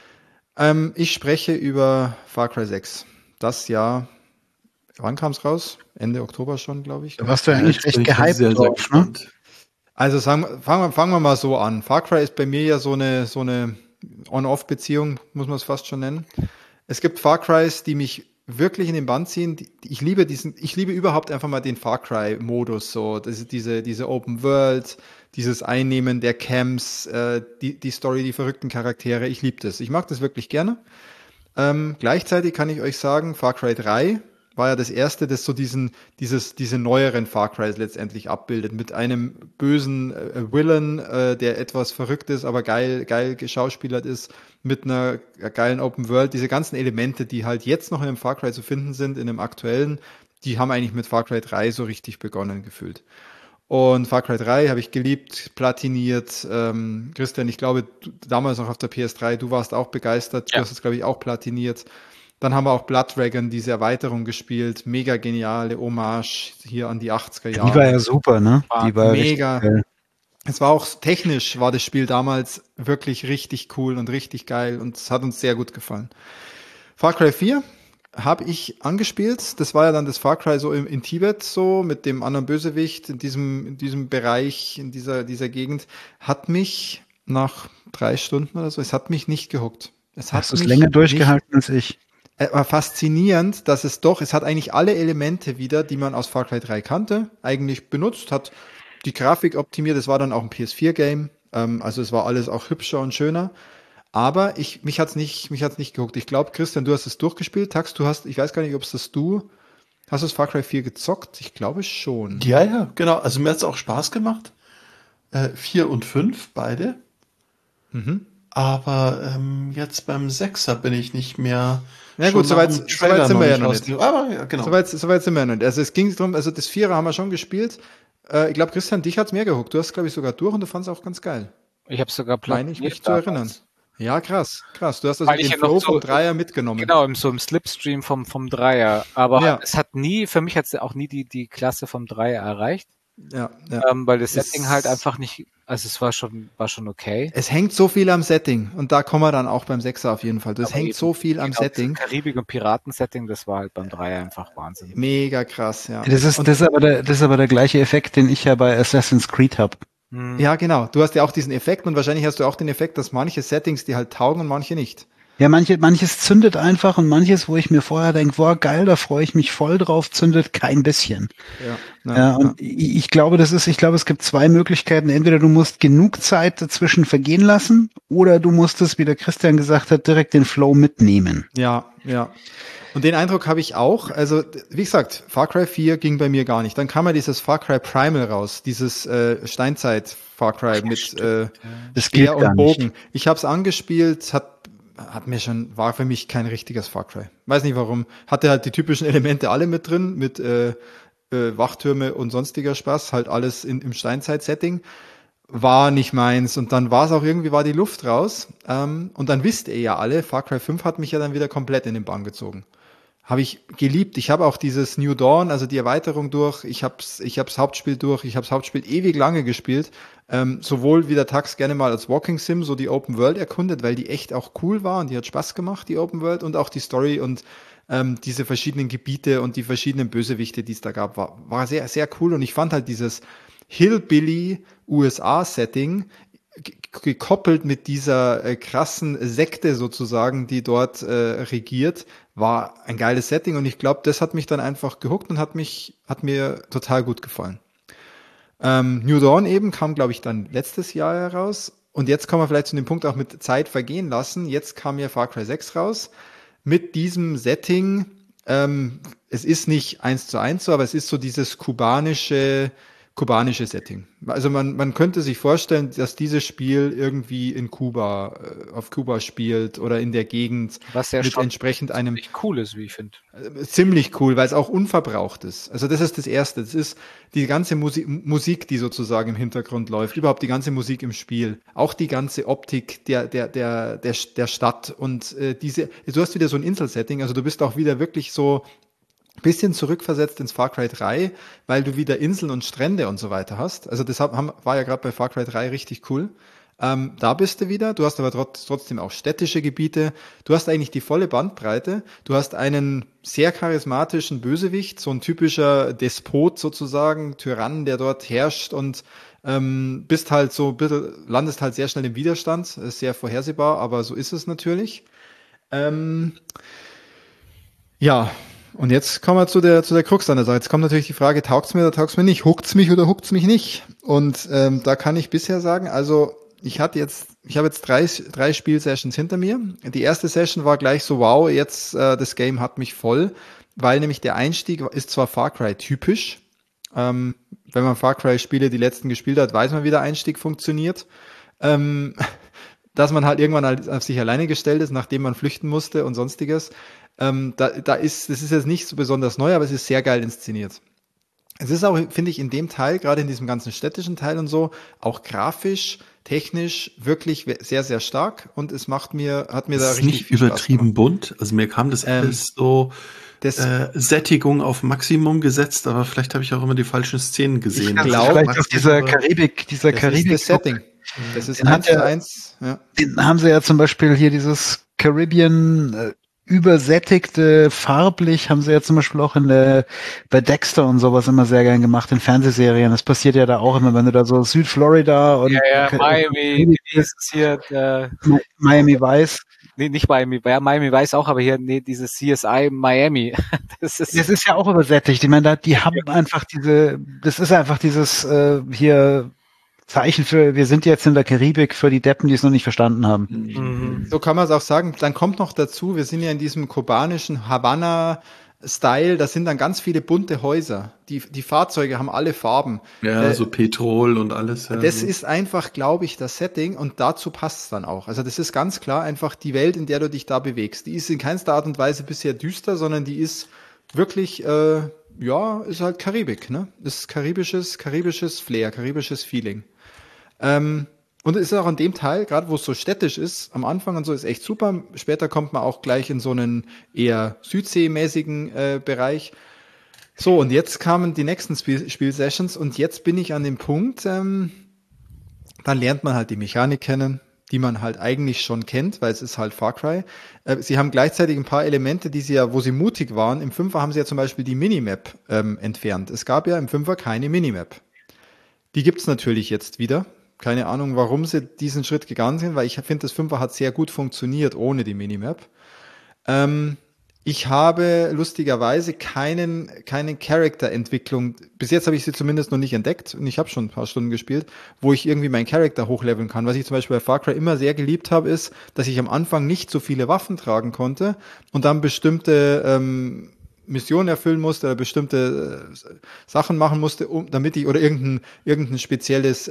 A: an? Ich spreche über Far Cry 6. Das Jahr, wann kam es raus? Ende Oktober schon, glaube ich.
B: Da warst du eigentlich recht gehypt drauf, ne?
A: Also fangen wir mal so an. Far Cry ist bei mir ja so eine On-Off-Beziehung, muss man es fast schon nennen. Es gibt Far Crys, die mich wirklich in den Bann ziehen. Ich liebe überhaupt einfach mal den Far Cry-Modus, so. Das ist diese Open World, dieses Einnehmen der Camps, die Story, die verrückten Charaktere. Ich liebe das. Ich mag das wirklich gerne. Gleichzeitig kann ich euch sagen, Far Cry 3 war ja das erste, das so diese neueren Far Crys letztendlich abbildet, mit einem bösen Villain, der etwas verrückt ist, aber geil geschauspielert ist, mit einer geilen Open World. Diese ganzen Elemente, die halt jetzt noch in einem Far Cry zu finden sind, in dem aktuellen, die haben eigentlich mit Far Cry 3 so richtig begonnen gefühlt. Und Far Cry 3 habe ich geliebt, platiniert. Christian, ich glaube, damals noch auf der PS3, du warst auch begeistert. Ja. Du hast es, glaube ich, auch platiniert. Dann haben wir auch Blood Dragon, diese Erweiterung gespielt. Mega geniale Hommage hier an die 80er Jahre.
B: Die war ja super, ne?
A: Die war mega. Es war auch technisch, war das Spiel damals wirklich richtig cool und richtig geil und es hat uns sehr gut gefallen. Far Cry 4 habe ich angespielt. Das war ja dann das Far Cry so in Tibet, so mit dem anderen Bösewicht in diesem Bereich, in dieser Gegend. Hat mich nach 3 Stunden oder so, es hat mich nicht gehuckt.
B: Hast du es länger durchgehalten als ich?
A: War faszinierend, dass es hat eigentlich alle Elemente wieder, die man aus Far Cry 3 kannte, eigentlich benutzt, hat die Grafik optimiert, es war dann auch ein PS4-Game, also es war alles auch hübscher und schöner, aber mich hat's nicht gehuckt. Ich glaube, Christian, du hast es durchgespielt, Tax, ich weiß gar nicht, hast du das Far Cry 4 gezockt? Ich glaube schon.
D: Ja, genau, also mir hat's auch Spaß gemacht, 4 und 5, beide. Aber jetzt beim 6er bin ich nicht mehr.
A: Ja gut, soweit sind wir ja noch nicht.
D: Aber ja, genau.
A: Soweit sind wir ja noch nicht. Also es ging darum, also das 4er haben wir schon gespielt. Ich glaube, Christian, dich hat's mehr gehuckt. Du hast, glaube ich, sogar durch und du fandst auch ganz geil.
C: Ich habe sogar
A: meine ich mich zu erinnern. Ja, krass. Du hast also den Flow vom Dreier mitgenommen.
C: Genau, im Slipstream vom Dreier. Aber es hat für mich hat es auch nie die Klasse vom Dreier erreicht. Ja. Weil das Setting halt einfach nicht, also es war schon okay.
A: Es hängt so viel am Setting und da kommen wir dann auch beim Sechser auf jeden Fall. Das hängt so viel am Setting.
C: Das Karibik- und Piraten-Setting, das war halt beim Dreier einfach Wahnsinn.
A: Mega krass, ja.
B: Das ist aber der gleiche Effekt, den ich ja bei Assassin's Creed habe.
A: Ja, genau. Du hast ja auch diesen Effekt und wahrscheinlich hast du auch den Effekt, dass manche Settings dir halt taugen und manche nicht.
B: Ja, manches zündet einfach und manches, wo ich mir vorher denke, boah, geil, da freue ich mich voll drauf, zündet kein bisschen. Und ich glaube, es gibt zwei Möglichkeiten. Entweder du musst genug Zeit dazwischen vergehen lassen oder du musst es, wie der Christian gesagt hat, direkt den Flow mitnehmen.
A: Ja. Und den Eindruck habe ich auch. Also, wie gesagt, Far Cry 4 ging bei mir gar nicht. Dann kam ja dieses Far Cry Primal raus, dieses Steinzeit-Far Cry mit Speer und Bogen. Ich habe es angespielt, war für mich kein richtiges Far Cry. Weiß nicht warum. Hatte halt die typischen Elemente alle mit drin, mit Wachtürme und sonstiger Spaß, halt alles im Steinzeit-Setting. War nicht meins. Und dann war die Luft raus. Und dann wisst ihr ja alle, Far Cry 5 hat mich ja dann wieder komplett in den Bann gezogen. Habe ich geliebt. Ich habe auch dieses New Dawn, also die Erweiterung durch. Ich hab's Hauptspiel durch. Ich habe das Hauptspiel ewig lange gespielt. Sowohl wie der Tax gerne mal als Walking Sim so die Open World erkundet, weil die echt auch cool war und die hat Spaß gemacht, die Open World, und auch die Story und diese verschiedenen Gebiete und die verschiedenen Bösewichte, die es da gab, war sehr, sehr cool. Und ich fand halt dieses Hillbilly USA-Setting gekoppelt mit dieser krassen Sekte sozusagen, die dort regiert, war ein geiles Setting, und ich glaube, das hat mich dann einfach gehuckt und hat mir total gut gefallen. New Dawn eben kam, glaube ich, dann letztes Jahr heraus, und jetzt kommen wir vielleicht zu dem Punkt auch mit Zeit vergehen lassen. Jetzt kam ja Far Cry 6 raus mit diesem Setting. Es ist nicht 1:1 so, aber es ist so dieses kubanische Setting. Also man könnte sich vorstellen, dass dieses Spiel irgendwie in Kuba, auf Kuba spielt oder in der Gegend.
C: Was ja
A: mit
C: schon
A: entsprechend einem
C: cool ist, wie ich finde.
A: Ziemlich cool, weil es auch unverbraucht ist. Also das ist das Erste. Das ist die ganze Musik, die sozusagen im Hintergrund läuft. Überhaupt die ganze Musik im Spiel. Auch die ganze Optik der Stadt. Und du hast wieder so ein Inselsetting. Also du bist auch wieder wirklich so bisschen zurückversetzt ins Far Cry 3, weil du wieder Inseln und Strände und so weiter hast. Also das war ja gerade bei Far Cry 3 richtig cool. Da bist du wieder. Du hast aber trotzdem auch städtische Gebiete. Du hast eigentlich die volle Bandbreite. Du hast einen sehr charismatischen Bösewicht, so ein typischer Despot sozusagen, Tyrann, der dort herrscht, und bist halt so ein bisschen, landest halt sehr schnell im Widerstand. Ist sehr vorhersehbar, aber so ist es natürlich. Ja. Und jetzt kommen wir zu der Krux an der Sache. Jetzt kommt natürlich die Frage, taugt's mir oder taugt's mir nicht? Huckt's mich oder huckt's mich nicht? Und da kann ich bisher sagen, also ich habe jetzt drei Spielsessions hinter mir. Die erste Session war gleich so, wow, jetzt das Game hat mich voll, weil nämlich der Einstieg ist zwar Far Cry typisch. Wenn man Far Cry Spiele die letzten gespielt hat, weiß man, wie der Einstieg funktioniert. Dass man halt irgendwann auf sich alleine gestellt ist, nachdem man flüchten musste und sonstiges. Das ist jetzt nicht so besonders neu, aber es ist sehr geil inszeniert. Es ist auch, finde ich, in dem Teil, gerade in diesem ganzen städtischen Teil und so, auch grafisch, technisch wirklich sehr, sehr stark, und es hat mir da richtig
D: viel Spaß gemacht. Nicht übertrieben bunt, also mir kam das alles so Sättigung auf Maximum gesetzt, aber vielleicht habe ich auch immer die falschen Szenen gesehen.
B: Ich glaube, vielleicht auf dieser Karibik.
A: Das Setting. Das ist 1:1. Ja.
B: Den haben sie ja zum Beispiel hier dieses Caribbean übersättigte, farblich, haben sie ja zum Beispiel auch bei Dexter und sowas immer sehr gern gemacht in Fernsehserien. Das passiert ja da auch immer, wenn du da so Südflorida und
C: Miami,
B: Miami Vice.
C: Nee, nicht Miami, Miami Vice auch, aber hier, dieses CSI Miami.
B: Das ist ja auch übersättigt. Ich meine, die haben einfach das ist einfach dieses hier Zeichen für, wir sind jetzt in der Karibik, für die Deppen, die es noch nicht verstanden haben.
A: Mhm. So kann man es auch sagen. Dann kommt noch dazu, wir sind ja in diesem kubanischen Havanna-Style, da sind dann ganz viele bunte Häuser. Die Fahrzeuge haben alle Farben.
D: Ja, so Petrol und alles. Ja,
A: das ist einfach, glaube ich, das Setting, und dazu passt es dann auch. Also das ist ganz klar einfach die Welt, in der du dich da bewegst. Die ist in keinster Art und Weise bisher düster, sondern die ist wirklich, ist halt Karibik, ne? Das ist karibisches Flair, karibisches Feeling. Und es ist auch an dem Teil, gerade wo es so städtisch ist, am Anfang und so, ist echt super. Später kommt man auch gleich in so einen eher Südseemäßigen Bereich. So, und jetzt kamen die nächsten Spielsessions, und jetzt bin ich an dem Punkt, dann lernt man halt die Mechanik kennen, die man halt eigentlich schon kennt, weil es ist halt Far Cry. Sie haben gleichzeitig ein paar Elemente, wo sie mutig waren. Im 5er haben sie ja zum Beispiel die Minimap entfernt. Es gab ja im 5er keine Minimap. Die gibt's natürlich jetzt wieder. Keine Ahnung, warum sie diesen Schritt gegangen sind, weil ich finde, das 5er hat sehr gut funktioniert ohne die Minimap. Ich habe lustigerweise keine Charakterentwicklung, bis jetzt habe ich sie zumindest noch nicht entdeckt und ich habe schon ein paar Stunden gespielt, wo ich irgendwie meinen Charakter hochleveln kann. Was ich zum Beispiel bei Far Cry immer sehr geliebt habe, ist, dass ich am Anfang nicht so viele Waffen tragen konnte und dann bestimmte Missionen erfüllen musste oder bestimmte Sachen machen musste, damit ich, oder irgendein spezielles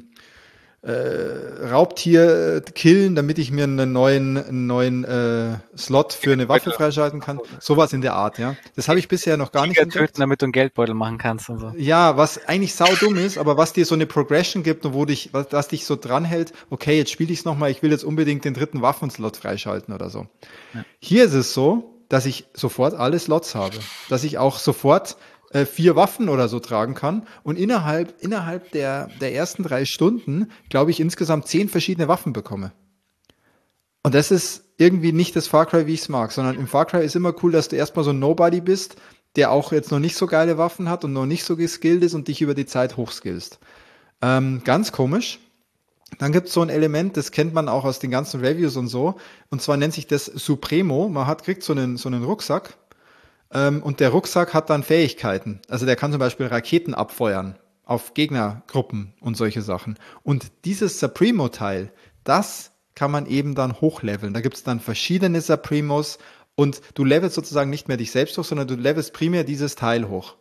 A: Raubtier killen, damit ich mir einen neuen Slot für eine Waffe freischalten kann. Sowas in der Art, ja. Das habe ich bisher noch gar nicht
C: entdeckt. Töten, damit du einen Geldbeutel machen kannst und so.
A: Ja, was eigentlich saudumm ist, aber was dir so eine Progression gibt und was dich so dranhält, okay, jetzt spiele ich es nochmal, ich will jetzt unbedingt den 3. Waffenslot freischalten oder so. Ja. Hier ist es so, dass ich sofort alle Slots habe. Dass ich auch sofort 4 Waffen oder so tragen kann und innerhalb der ersten 3 Stunden, glaube ich, insgesamt 10 verschiedene Waffen bekomme. Und das ist irgendwie nicht das Far Cry, wie ich es mag, sondern im Far Cry ist immer cool, dass du erstmal so ein Nobody bist, der auch jetzt noch nicht so geile Waffen hat und noch nicht so geskillt ist und dich über die Zeit hochskillst. Ganz komisch. Dann gibt es so ein Element, das kennt man auch aus den ganzen Reviews und so, und zwar nennt sich das Supremo. Man kriegt so einen Rucksack, und der Rucksack hat dann Fähigkeiten. Also der kann zum Beispiel Raketen abfeuern auf Gegnergruppen und solche Sachen. Und dieses Supremo-Teil, das kann man eben dann hochleveln. Da gibt es dann verschiedene Supremos und du levelst sozusagen nicht mehr dich selbst hoch, sondern du levelst primär dieses Teil hoch.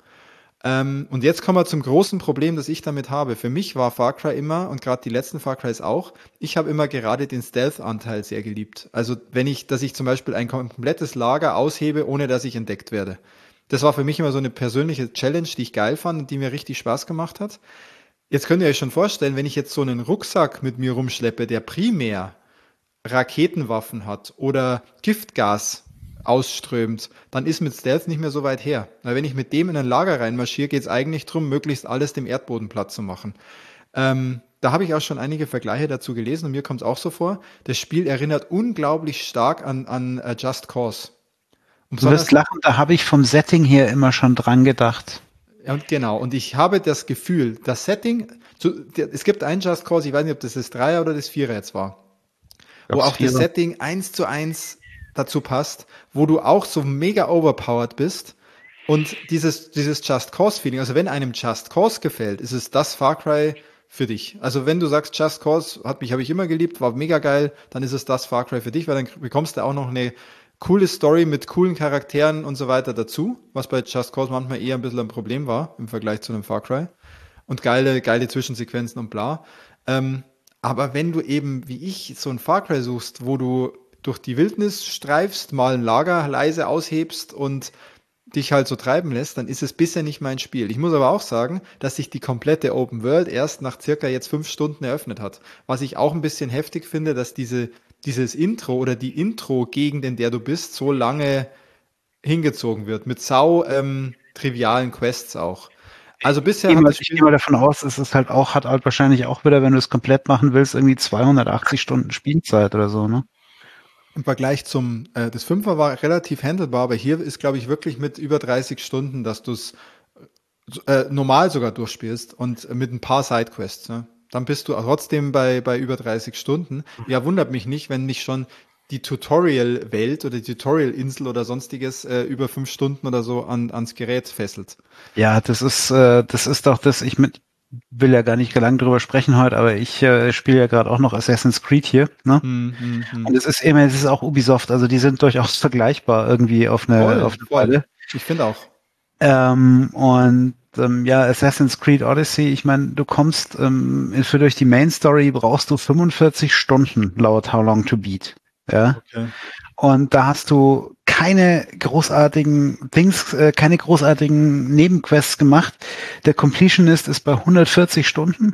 A: Und jetzt kommen wir zum großen Problem, das ich damit habe. Für mich war Far Cry immer, und gerade die letzten Far Crys auch, ich habe immer gerade den Stealth-Anteil sehr geliebt. Also dass ich zum Beispiel ein komplettes Lager aushebe, ohne dass ich entdeckt werde. Das war für mich immer so eine persönliche Challenge, die ich geil fand und die mir richtig Spaß gemacht hat. Jetzt könnt ihr euch schon vorstellen, wenn ich jetzt so einen Rucksack mit mir rumschleppe, der primär Raketenwaffen hat oder Giftgas ausströmt, dann ist mit Stealth nicht mehr so weit her. Weil wenn ich mit dem in ein Lager reinmarschiere, geht es eigentlich darum, möglichst alles dem Erdboden platt zu machen. Da habe ich auch schon einige Vergleiche dazu gelesen und mir kommt es auch so vor, das Spiel erinnert unglaublich stark an Just Cause.
B: Du wirst lachen, da habe ich vom Setting her immer schon dran gedacht.
A: Ja, genau, und ich habe das Gefühl, das Setting, es gibt ein Just Cause, ich weiß nicht, ob das 3er oder das 4er jetzt war, wo auch das Setting 1:1 dazu passt, wo du auch so mega overpowered bist und dieses Just Cause Feeling, also wenn einem Just Cause gefällt, ist es das Far Cry für dich. Also wenn du sagst, Just Cause habe ich immer geliebt, war mega geil, dann ist es das Far Cry für dich, weil dann bekommst du auch noch eine coole Story mit coolen Charakteren und so weiter dazu, was bei Just Cause manchmal eher ein bisschen ein Problem war im Vergleich zu einem Far Cry und geile Zwischensequenzen und bla. Aber wenn du eben, wie ich, so ein Far Cry suchst, wo du durch die Wildnis streifst, mal ein Lager leise aushebst und dich halt so treiben lässt, dann ist es bisher nicht mein Spiel. Ich muss aber auch sagen, dass sich die komplette Open World erst nach circa jetzt 5 Stunden eröffnet hat. Was ich auch ein bisschen heftig finde, dass dieses Intro oder die Intro-Gegend, in der du bist, so lange hingezogen wird. Mit trivialen Quests auch. Also bisher
B: ich gehe mal davon aus, es ist hat wahrscheinlich auch wieder, wenn du es komplett machen willst, irgendwie 280 Stunden Spielzeit oder so, ne?
A: Im Vergleich das 5er war relativ handelbar, aber hier ist, glaube ich, wirklich mit über 30 Stunden, dass du es normal sogar durchspielst und mit ein paar Sidequests. Ne? Dann bist du trotzdem bei über 30 Stunden. Ja, wundert mich nicht, wenn mich schon die Tutorial-Welt oder die Tutorial-Insel oder sonstiges über 5 Stunden oder so ans Gerät fesselt.
B: Ja, das ist doch das, will ja gar nicht lang drüber sprechen heute, aber ich spiele ja gerade auch noch Assassin's Creed hier, ne? Und es ist auch Ubisoft, also die sind durchaus vergleichbar irgendwie auf eine Weile.
A: Ich finde auch.
B: Assassin's Creed Odyssey, ich meine, du kommst durch die Main Story brauchst du 45 Stunden laut How Long to Beat. Ja. Okay. Und da hast du keine großartigen Nebenquests gemacht. Der Completionist ist bei 140 Stunden.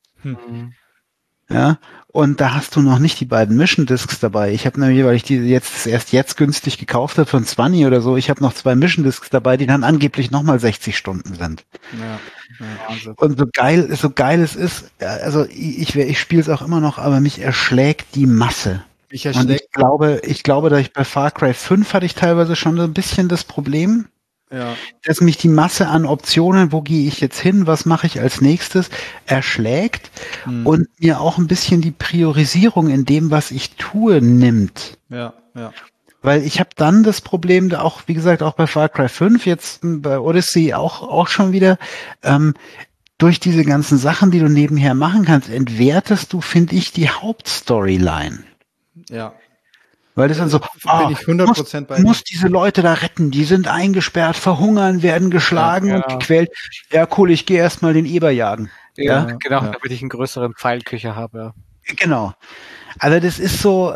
B: Ja. Und da hast du noch nicht die beiden Mission Discs dabei. Ich habe nämlich, weil ich die erst günstig gekauft habe von 20 oder so, ich habe noch 2 Mission Discs dabei, die dann angeblich nochmal 60 Stunden sind. Ja, und so geil es ist, also ich spiele es auch immer noch, aber mich erschlägt die Masse. Und ich glaube, dass ich bei Far Cry 5 hatte ich teilweise schon so ein bisschen das Problem, dass mich die Masse an Optionen, wo gehe ich jetzt hin, was mache ich als nächstes, erschlägt und mir auch ein bisschen die Priorisierung in dem, was ich tue, nimmt.
A: Ja.
B: Weil ich habe dann das Problem, da auch, wie gesagt, auch bei Far Cry 5, jetzt bei Odyssey auch schon wieder, durch diese ganzen Sachen, die du nebenher machen kannst, entwertest du, finde ich, die Hauptstoryline.
A: Ja.
B: Weil das dann so,
A: bin ich 100% bei
B: du musst diese Leute da retten, die sind eingesperrt, verhungern, werden geschlagen und gequält. Ja, cool, ich gehe erstmal den Eber jagen.
C: Ja, genau, damit ich einen größeren Pfeilköcher habe.
B: Genau. Also das ist so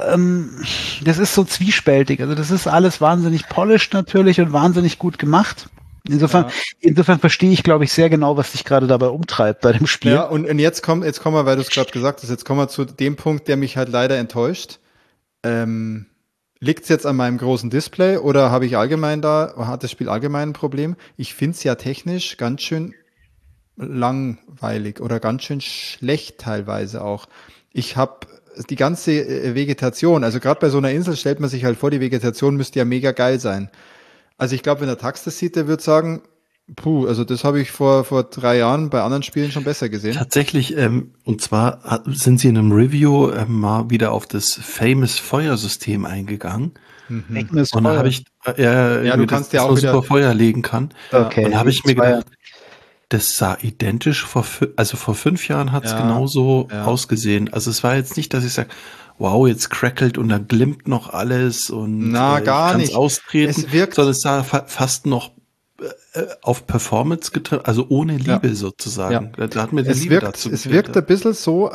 B: zwiespältig. Also das ist alles wahnsinnig polished natürlich und wahnsinnig gut gemacht. Insofern verstehe ich, glaube ich, sehr genau, was dich gerade dabei umtreibt bei dem Spiel.
A: Ja, und jetzt kommen wir, weil du es gerade gesagt hast, jetzt kommen wir zu dem Punkt, der mich halt leider enttäuscht. Liegt es jetzt an meinem großen Display oder hat das Spiel allgemein ein Problem? Ich finde es ja technisch ganz schön langweilig oder ganz schön schlecht teilweise auch. Ich habe die ganze Vegetation, also gerade bei so einer Insel stellt man sich halt vor, die Vegetation müsste ja mega geil sein. Also ich glaube, wenn der Tax das sieht, der wird sagen, also das habe ich vor 3 Jahren bei anderen Spielen schon besser gesehen.
D: Tatsächlich, und zwar sind sie in einem Review mal wieder auf das Famous Feuersystem eingegangen. Und da habe ich,
A: du kannst ja auch wieder
D: über Feuer legen kann.
B: Okay.
D: Und da habe ich mir gedacht, das sah identisch vor 5 Jahren hat es genauso ausgesehen. Also es war jetzt nicht, dass ich sage, wow, jetzt crackelt und dann glimmt noch alles und
A: gar nicht
D: austreten, sondern es sah fast noch auf Performance getrimmt, also ohne Liebe sozusagen. Da hat mir die Liebe dazu gefehlt.
A: Es wirkt ein bisschen so,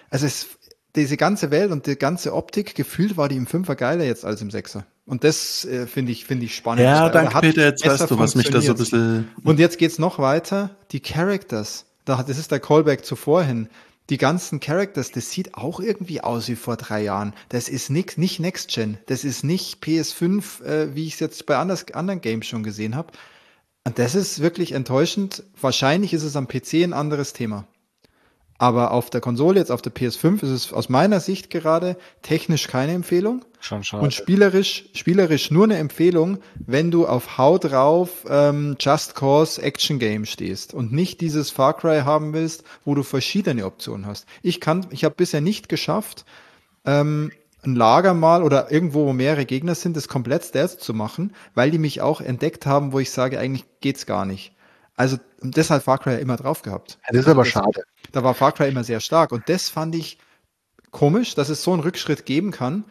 A: diese ganze Welt und die ganze Optik, gefühlt war die im 5er geiler jetzt als im 6er. Und das finde ich spannend.
D: Ja, danke Peter, jetzt weißt du, was mich da so ein bisschen...
A: Und jetzt geht's noch weiter, die Characters, das ist der Callback zu vorhin, die ganzen Characters, das sieht auch irgendwie aus wie vor 3 Jahren. Das ist nicht Next Gen, das ist nicht PS5, wie ich es jetzt bei anderen Games schon gesehen habe. Und das ist wirklich enttäuschend. Wahrscheinlich ist es am PC ein anderes Thema. Aber auf der Konsole, jetzt auf der PS5, ist es aus meiner Sicht gerade technisch keine Empfehlung.
C: Schon schade.
A: Und spielerisch nur eine Empfehlung, wenn du auf Hau drauf Just Cause Action Game stehst und nicht dieses Far Cry haben willst, wo du verschiedene Optionen hast. Ich habe bisher nicht geschafft, ein Lager mal oder irgendwo, wo mehrere Gegner sind, das komplett Stealth zu machen, weil die mich auch entdeckt haben, wo ich sage, eigentlich geht's gar nicht. Also deshalb Far Cry ja immer drauf gehabt.
B: Das ist aber schade.
A: Da war Far Cry immer sehr stark und das fand ich komisch, dass es so einen Rückschritt geben kann,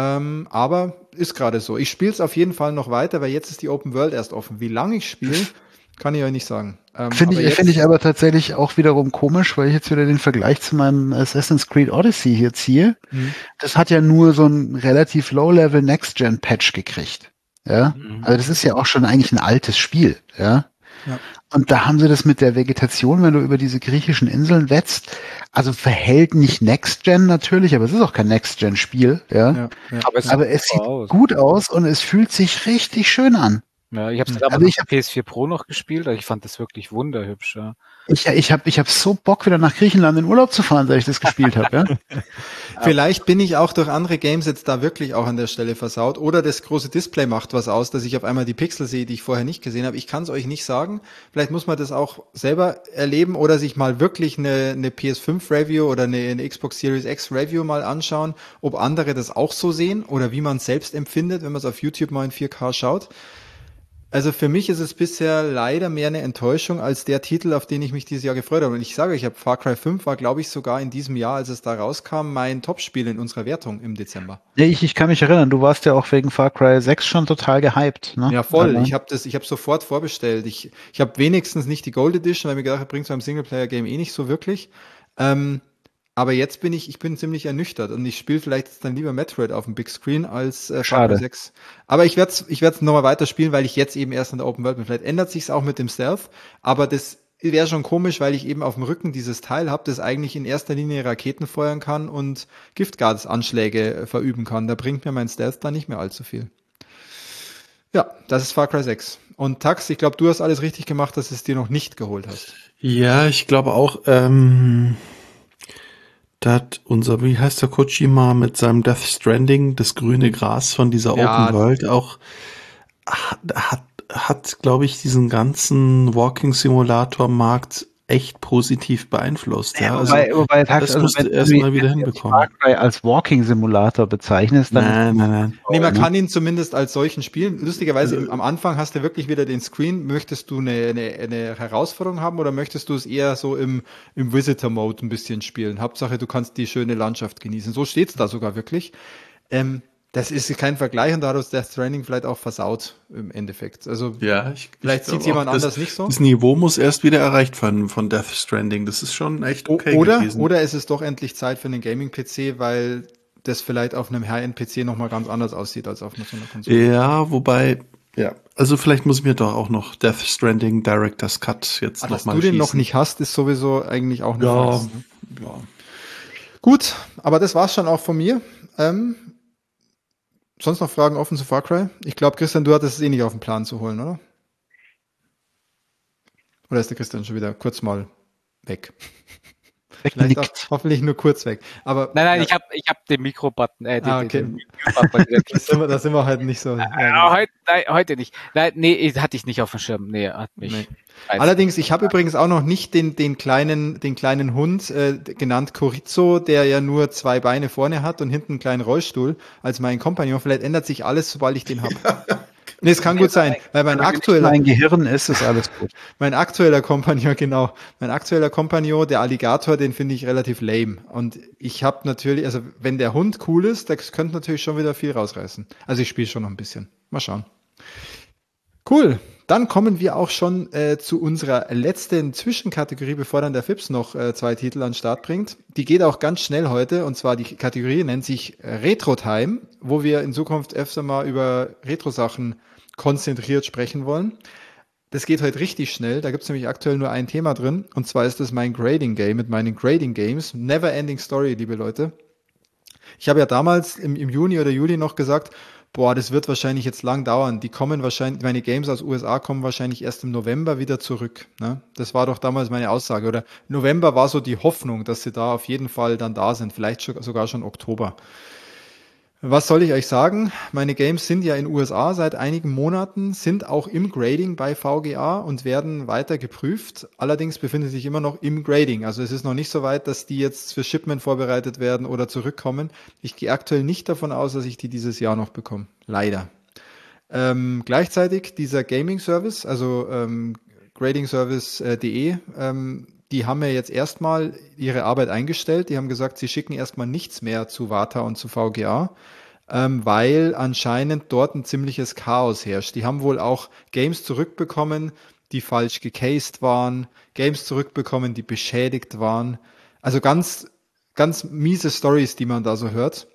A: aber ist gerade so. Ich spiele es auf jeden Fall noch weiter, weil jetzt ist die Open World erst offen. Wie lange ich spiele, kann ich euch nicht sagen.
B: Finde ich aber tatsächlich auch wiederum komisch, weil ich jetzt wieder den Vergleich zu meinem Assassin's Creed Odyssey hier ziehe. Das hat ja nur so ein relativ Low-Level Next-Gen-Patch gekriegt. Ja, also das ist ja auch schon eigentlich ein altes Spiel. Ja. Und da haben sie das mit der Vegetation, wenn du über diese griechischen Inseln wetzt, also verhält nicht Next-Gen natürlich, aber es ist auch kein Next-Gen-Spiel, ja. Aber es sieht gut aus und es fühlt sich richtig schön an.
C: Ja, ich habe es damals auf der PS4 Pro noch gespielt, ich fand das wirklich wunderhübsch, ja.
B: Ich hab so Bock, wieder nach Griechenland in Urlaub zu fahren, seit ich das gespielt habe, ja.
A: Vielleicht bin ich auch durch andere Games jetzt da wirklich auch an der Stelle versaut oder das große Display macht was aus, dass ich auf einmal die Pixel sehe, die ich vorher nicht gesehen habe. Ich kann es euch nicht sagen. Vielleicht muss man das auch selber erleben oder sich mal wirklich eine PS5 Review oder eine Xbox Series X Review mal anschauen, ob andere das auch so sehen oder wie man es selbst empfindet, wenn man es auf YouTube mal in 4K schaut. Also für mich ist es bisher leider mehr eine Enttäuschung als der Titel, auf den ich mich dieses Jahr gefreut habe. Und ich sage, Far Cry 5 war, glaube ich, sogar in diesem Jahr, als es da rauskam, mein Topspiel in unserer Wertung im Dezember.
B: Ja, ich kann mich erinnern, du warst ja auch wegen Far Cry 6 schon total gehypt, ne?
A: Ja, voll. Ich habe sofort vorbestellt. Ich habe wenigstens nicht die Gold Edition, weil ich mir gedacht habe, bringt so einem Singleplayer-Game nicht so wirklich. Aber jetzt bin ich ziemlich ernüchtert und ich spiele vielleicht jetzt dann lieber Metroid auf dem Big Screen als Far Cry 6. Aber ich werd's nochmal weiterspielen, weil ich jetzt eben erst in der Open World bin. Vielleicht ändert sich's auch mit dem Stealth, aber das wäre schon komisch, weil ich eben auf dem Rücken dieses Teil habe, das eigentlich in erster Linie Raketen feuern kann und Giftgas-Anschläge verüben kann. Da bringt mir mein Stealth dann nicht mehr allzu viel. Ja, das ist Far Cry 6. Und Tax, ich glaube, du hast alles richtig gemacht, dass du es dir noch nicht geholt hast.
D: Ja, ich glaube auch, da hat wie heißt der Kojima mit seinem Death Stranding, das grüne Gras von dieser Open World auch, hat hat, glaube ich, diesen ganzen Walking-Simulator-Markt echt positiv beeinflusst. Ja,
B: wobei
D: das musst du erstmal wieder hinbekommen.
B: Far Cry als Walking-Simulator bezeichnest, dann
D: Nein.
A: Nee, man kann ihn zumindest als solchen spielen. Lustigerweise, am Anfang hast du wirklich wieder den Screen. Möchtest du eine Herausforderung haben oder möchtest du es eher so im Visitor-Mode ein bisschen spielen? Hauptsache, du kannst die schöne Landschaft genießen. So steht's da sogar wirklich. Das ist kein Vergleich und da hat uns Death Stranding vielleicht auch versaut im Endeffekt. Also
D: ja,
A: vielleicht sieht jemand anders nicht so.
D: Das Niveau muss erst wieder erreicht werden von Death Stranding. Das ist schon echt okay gewesen.
A: Oder ist es doch endlich Zeit für einen Gaming-PC, weil das vielleicht auf einem High-End-PC nochmal ganz anders aussieht als auf so einer Konsole.
D: Ja, wobei, also vielleicht muss ich mir doch auch noch Death Stranding Director's Cut jetzt nochmal schießen.
A: Dass du den noch nicht hast, ist sowieso eigentlich auch eine
D: Frage.
A: Ja. Gut, aber das war's schon auch von mir. Sonst noch Fragen offen zu Far Cry? Ich glaube, Christian, du hattest es eh nicht auf den Plan zu holen, oder? Oder ist der Christian schon wieder kurz mal weg? Vielleicht auch, hoffentlich nur kurz weg. Aber
C: nein, ich hab den Mikro-Button.
A: Okay. Da sind wir halt nicht so.
C: Heute nicht. Nee, hatte ich nicht auf dem Schirm. Nee, hat mich. Nee.
A: Allerdings, ich habe übrigens auch noch nicht den kleinen Hund genannt Chorizo, der ja nur 2 Beine vorne hat und hinten einen kleinen Rollstuhl als mein Kompagnon. Vielleicht ändert sich alles, sobald ich den habe. Nee, es kann gut sein, weil mein
B: Gehirn ist alles gut.
A: Mein aktueller Kompagnon, der Alligator, den finde ich relativ lame. Und ich habe natürlich, also wenn der Hund cool ist, das könnte natürlich schon wieder viel rausreißen. Also ich spiele schon noch ein bisschen. Mal schauen. Cool. Dann kommen wir auch schon zu unserer letzten Zwischenkategorie, bevor dann der Fips noch 2 Titel an den Start bringt. Die geht auch ganz schnell heute, und zwar die Kategorie nennt sich Retro Time, wo wir in Zukunft öfter mal über Retro-Sachen konzentriert sprechen wollen. Das geht heute richtig schnell, da gibt es nämlich aktuell nur ein Thema drin, und zwar ist das mein Grading Game mit meinen Grading Games. Never Ending Story, liebe Leute. Ich habe ja damals im Juni oder Juli noch gesagt, das wird wahrscheinlich jetzt lang dauern. Meine Games aus USA kommen wahrscheinlich erst im November wieder zurück. Ne? Das war doch damals meine Aussage. Oder November war so die Hoffnung, dass sie da auf jeden Fall dann da sind. Vielleicht sogar schon Oktober. Was soll ich euch sagen? Meine Games sind ja in USA seit einigen Monaten, sind auch im Grading bei VGA und werden weiter geprüft. Allerdings befinden sie sich immer noch im Grading. Also es ist noch nicht so weit, dass die jetzt für Shipment vorbereitet werden oder zurückkommen. Ich gehe aktuell nicht davon aus, dass ich die dieses Jahr noch bekomme. Leider. Gleichzeitig dieser Gaming Service, also gradingservice.de, die haben ja jetzt erstmal ihre Arbeit eingestellt. Die haben gesagt, sie schicken erstmal nichts mehr zu VATA und zu VGA, weil anscheinend dort ein ziemliches Chaos herrscht. Die haben wohl auch Games zurückbekommen, die falsch gecased waren, Games zurückbekommen, die beschädigt waren. Also ganz, ganz miese Stories, die man da so hört.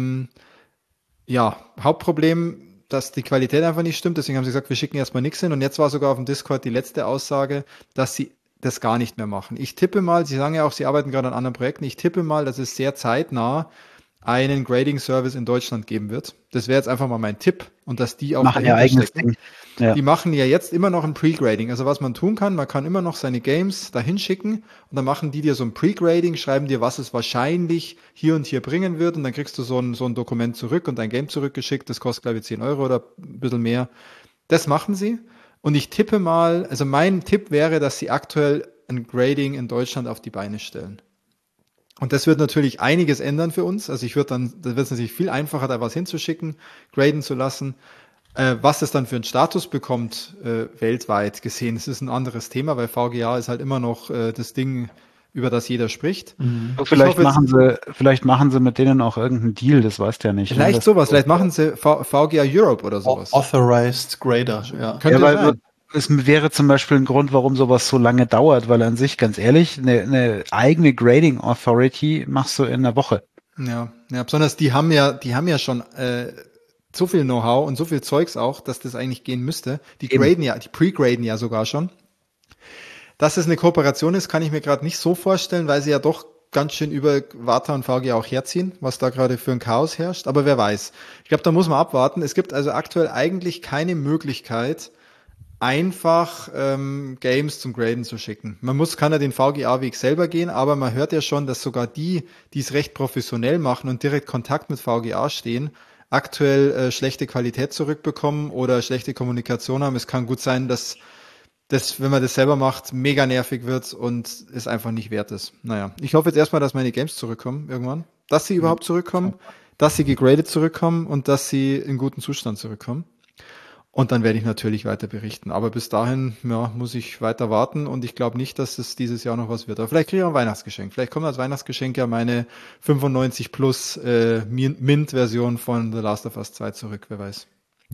A: Hauptproblem, dass die Qualität einfach nicht stimmt. Deswegen haben sie gesagt, wir schicken erstmal nichts hin. Und jetzt war sogar auf dem Discord die letzte Aussage, dass sie das gar nicht mehr machen. Ich tippe mal, Sie sagen ja auch, Sie arbeiten gerade an anderen Projekten, ich tippe mal, dass es sehr zeitnah einen Grading-Service in Deutschland geben wird. Das wäre jetzt einfach mal mein Tipp und dass die auch
B: machen ihr eigenes Ding.
A: Ja. Die machen ja jetzt immer noch ein Pre-Grading. Also was man tun kann, man kann immer noch seine Games dahin schicken und dann machen die dir so ein Pre-Grading, schreiben dir, was es wahrscheinlich hier und hier bringen wird und dann kriegst du so ein Dokument zurück und dein Game zurückgeschickt. Das kostet, glaube ich, 10 € oder ein bisschen mehr. Das machen sie. Und ich tippe mal, also mein Tipp wäre, dass sie aktuell ein Grading in Deutschland auf die Beine stellen. Und das wird natürlich einiges ändern für uns. Also da wird es natürlich viel einfacher, da was hinzuschicken, graden zu lassen. Was es dann für einen Status bekommt, weltweit gesehen, das ist ein anderes Thema, weil VGA ist halt immer noch das Ding, über das jeder spricht.
B: Mhm. Vielleicht machen sie mit denen auch irgendeinen Deal, das weißt du ja nicht.
A: Vielleicht sowas, vielleicht machen sie VGA Europe oder sowas.
D: Authorized Grader, ja.
B: Könnte sein. Es wäre zum Beispiel ein Grund, warum sowas so lange dauert, weil an sich, ganz ehrlich, eine eigene Grading Authority machst du in einer Woche.
A: Ja, besonders die haben ja schon so viel Know-how und so viel Zeugs auch, dass das eigentlich gehen müsste. Die pre-graden ja sogar schon. Dass es eine Kooperation ist, kann ich mir gerade nicht so vorstellen, weil sie ja doch ganz schön über VATA und VGA auch herziehen, was da gerade für ein Chaos herrscht. Aber wer weiß. Ich glaube, da muss man abwarten. Es gibt also aktuell eigentlich keine Möglichkeit, einfach Games zum Graden zu schicken. Kann ja den VGA-Weg selber gehen, aber man hört ja schon, dass sogar die es recht professionell machen und direkt Kontakt mit VGA stehen, aktuell schlechte Qualität zurückbekommen oder schlechte Kommunikation haben. Es kann gut sein, dass das, wenn man das selber macht, mega nervig wird und es einfach nicht wert ist. Naja, ich hoffe jetzt erstmal, dass meine Games zurückkommen irgendwann. Dass sie überhaupt zurückkommen, dass sie gegradet zurückkommen und dass sie in guten Zustand zurückkommen. Und dann werde ich natürlich weiter berichten. Aber bis dahin, ja, muss ich weiter warten und ich glaube nicht, dass es dieses Jahr noch was wird. Aber vielleicht kriege ich ein Weihnachtsgeschenk. Vielleicht kommt als Weihnachtsgeschenk ja meine 95 Plus Mint-Version von The Last of Us 2 zurück, wer weiß.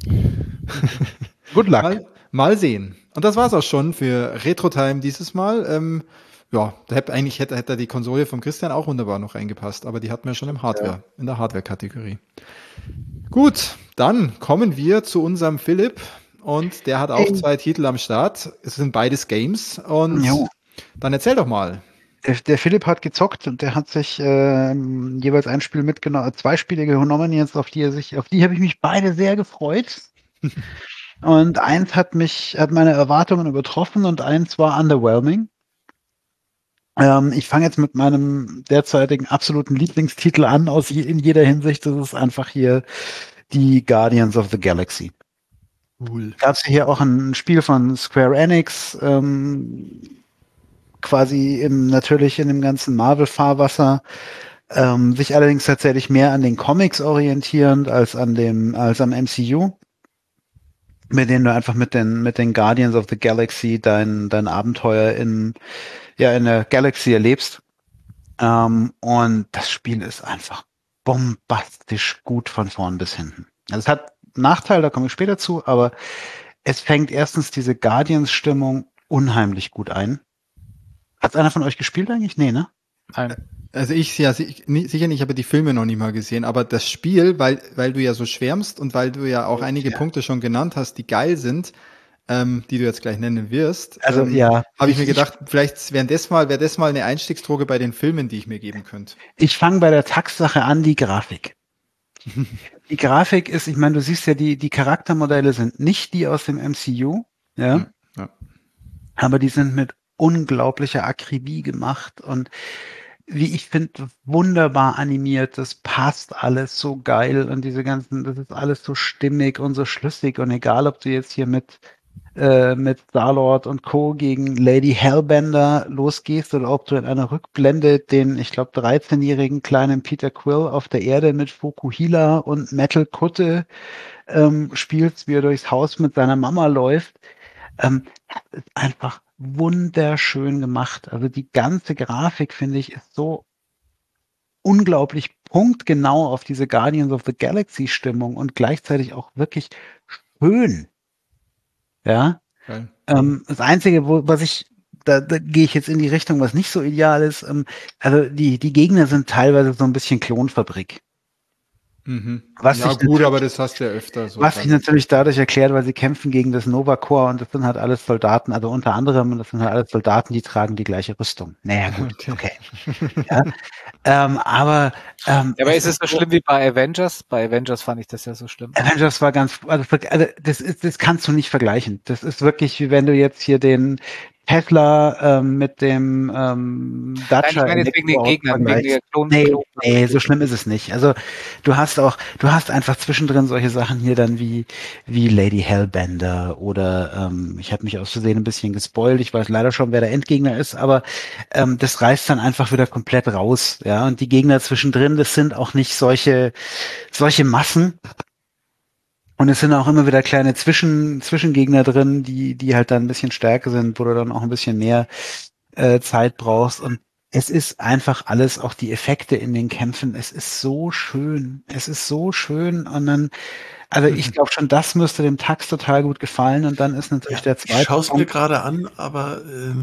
B: Good luck.
A: Mal sehen. Und das war's auch schon für Retro-Time dieses Mal. Ja, eigentlich hätte die Konsole vom Christian auch wunderbar noch reingepasst, aber die hatten wir schon in der Hardware-Kategorie. Gut, dann kommen wir zu unserem Philipp und der hat auch 2 Titel am Start. Es sind beides Games und dann erzähl doch mal.
B: Der Philipp hat gezockt und der hat sich jeweils ein Spiel mitgenommen, 2 Spiele genommen jetzt, auf die habe ich mich beide sehr gefreut. Und eins hat meine Erwartungen übertroffen und eins war underwhelming. Ich fange jetzt mit meinem derzeitigen absoluten Lieblingstitel an, in jeder Hinsicht. Das ist einfach hier die Guardians of the Galaxy.
A: Cool.
B: Gab es hier auch ein Spiel von Square Enix, quasi natürlich in dem ganzen Marvel-Fahrwasser, sich allerdings tatsächlich mehr an den Comics orientierend als am MCU, mit denen du einfach mit den Guardians of the Galaxy dein Abenteuer in der Galaxy erlebst. Und das Spiel ist einfach bombastisch gut von vorn bis hinten. Also es hat einen Nachteil, da komme ich später zu, aber es fängt erstens diese Guardians-Stimmung unheimlich gut ein. Hat einer von euch gespielt eigentlich? Nee, ne?
A: Nein. Also sicher nicht, ich habe die Filme noch nicht mal gesehen, aber das Spiel, weil du ja so schwärmst und weil du ja auch einige Punkte schon genannt hast, die geil sind, die du jetzt gleich nennen wirst,
B: also
A: habe ich mir gedacht, vielleicht wäre das mal eine Einstiegsdroge bei den Filmen, die ich mir geben könnte.
B: Ich fange bei der Tax-Sache an, die Grafik. Die Grafik ist, ich meine, du siehst ja, die Charaktermodelle sind nicht die aus dem MCU, ja. Aber die sind mit unglaublicher Akribie gemacht und wie ich finde, wunderbar animiert, das passt alles so geil und das ist alles so stimmig und so schlüssig und egal, ob du jetzt hier mit Star-Lord und Co. gegen Lady Hellbender losgehst oder ob du in einer Rückblende den, ich glaube, 13-jährigen kleinen Peter Quill auf der Erde mit Fukuhila und Metal Kutte spielst, wie er durchs Haus mit seiner Mama läuft. Das ist einfach wunderschön gemacht. Also die ganze Grafik, finde ich, ist so unglaublich punktgenau auf diese Guardians of the Galaxy Stimmung und gleichzeitig auch wirklich schön. Ja. Okay. Das Einzige, da gehe ich jetzt in die Richtung, was nicht so ideal ist, also die Gegner sind teilweise so ein bisschen Klonfabrik.
A: Mhm. Ja gut, aber das hast du ja öfter so.
B: Was sich natürlich dadurch erklärt, weil sie kämpfen gegen das Nova Corps und das sind halt alles Soldaten, also unter anderem, das sind halt alles Soldaten, die tragen die gleiche Rüstung. Naja, gut, okay. Ja. Aber
C: ist es so schlimm wie bei Avengers? Bei Avengers fand ich das ja so schlimm.
B: Avengers war das kannst du nicht vergleichen. Das ist wirklich, wie wenn du jetzt hier den Tesla mit dem Dacia.
C: Ich meine jetzt wegen den Gegnern, wegen der
B: Nee, so schlimm ist es nicht. Also du hast einfach zwischendrin solche Sachen hier dann wie Lady Hellbender oder ich habe mich aus Versehen ein bisschen gespoilt. Ich weiß leider schon, wer der Endgegner ist, aber das reißt dann einfach wieder komplett raus. Ja, und die Gegner zwischendrin, das sind auch nicht solche Massen. Und es sind auch immer wieder kleine Zwischengegner drin, die halt dann ein bisschen stärker sind, wo du dann auch ein bisschen mehr Zeit brauchst. Und es ist einfach alles, auch die Effekte in den Kämpfen, es ist so schön. Es ist so schön. Und dann, also ich glaube schon, das müsste dem Tax total gut gefallen. Und dann ist natürlich der zweite.
D: Ich schaue es mir gerade an, aber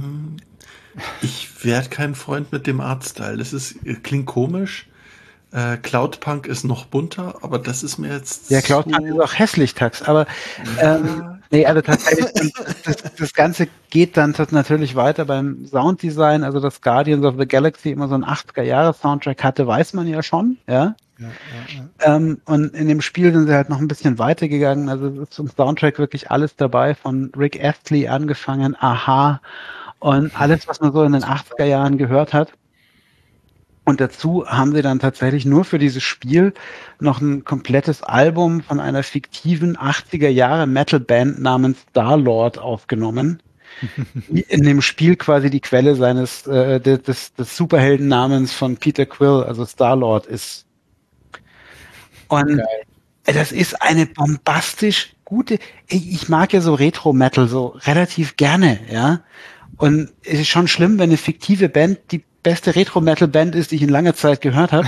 D: ich werde kein Freund mit dem Artstyle. Klingt komisch. Cloudpunk ist noch bunter, aber das ist mir jetzt.
B: Ja, Cloudpunk ist auch hässlich, Tax, aber nee, also tatsächlich, das Ganze geht dann natürlich weiter beim Sounddesign, also dass Guardians of the Galaxy immer so einen 80er-Jahre-Soundtrack hatte, weiß man ja schon, ja. Und in dem Spiel sind sie halt noch ein bisschen weiter gegangen, also es ist zum Soundtrack wirklich alles dabei, von Rick Astley angefangen, Aha, und alles, was man so in den 80er Jahren gehört hat. Und dazu haben sie dann tatsächlich nur für dieses Spiel noch ein komplettes Album von einer fiktiven 80er Jahre Metal-Band namens Starlord aufgenommen, die in dem Spiel quasi die Quelle des Superheldennamens von Peter Quill, also Starlord, ist. Und das ist eine bombastisch gute, ich mag ja so Retro-Metal so relativ gerne, ja. Und es ist schon schlimm, wenn eine fiktive Band die beste Retro-Metal-Band ist, die ich in langer Zeit gehört habe.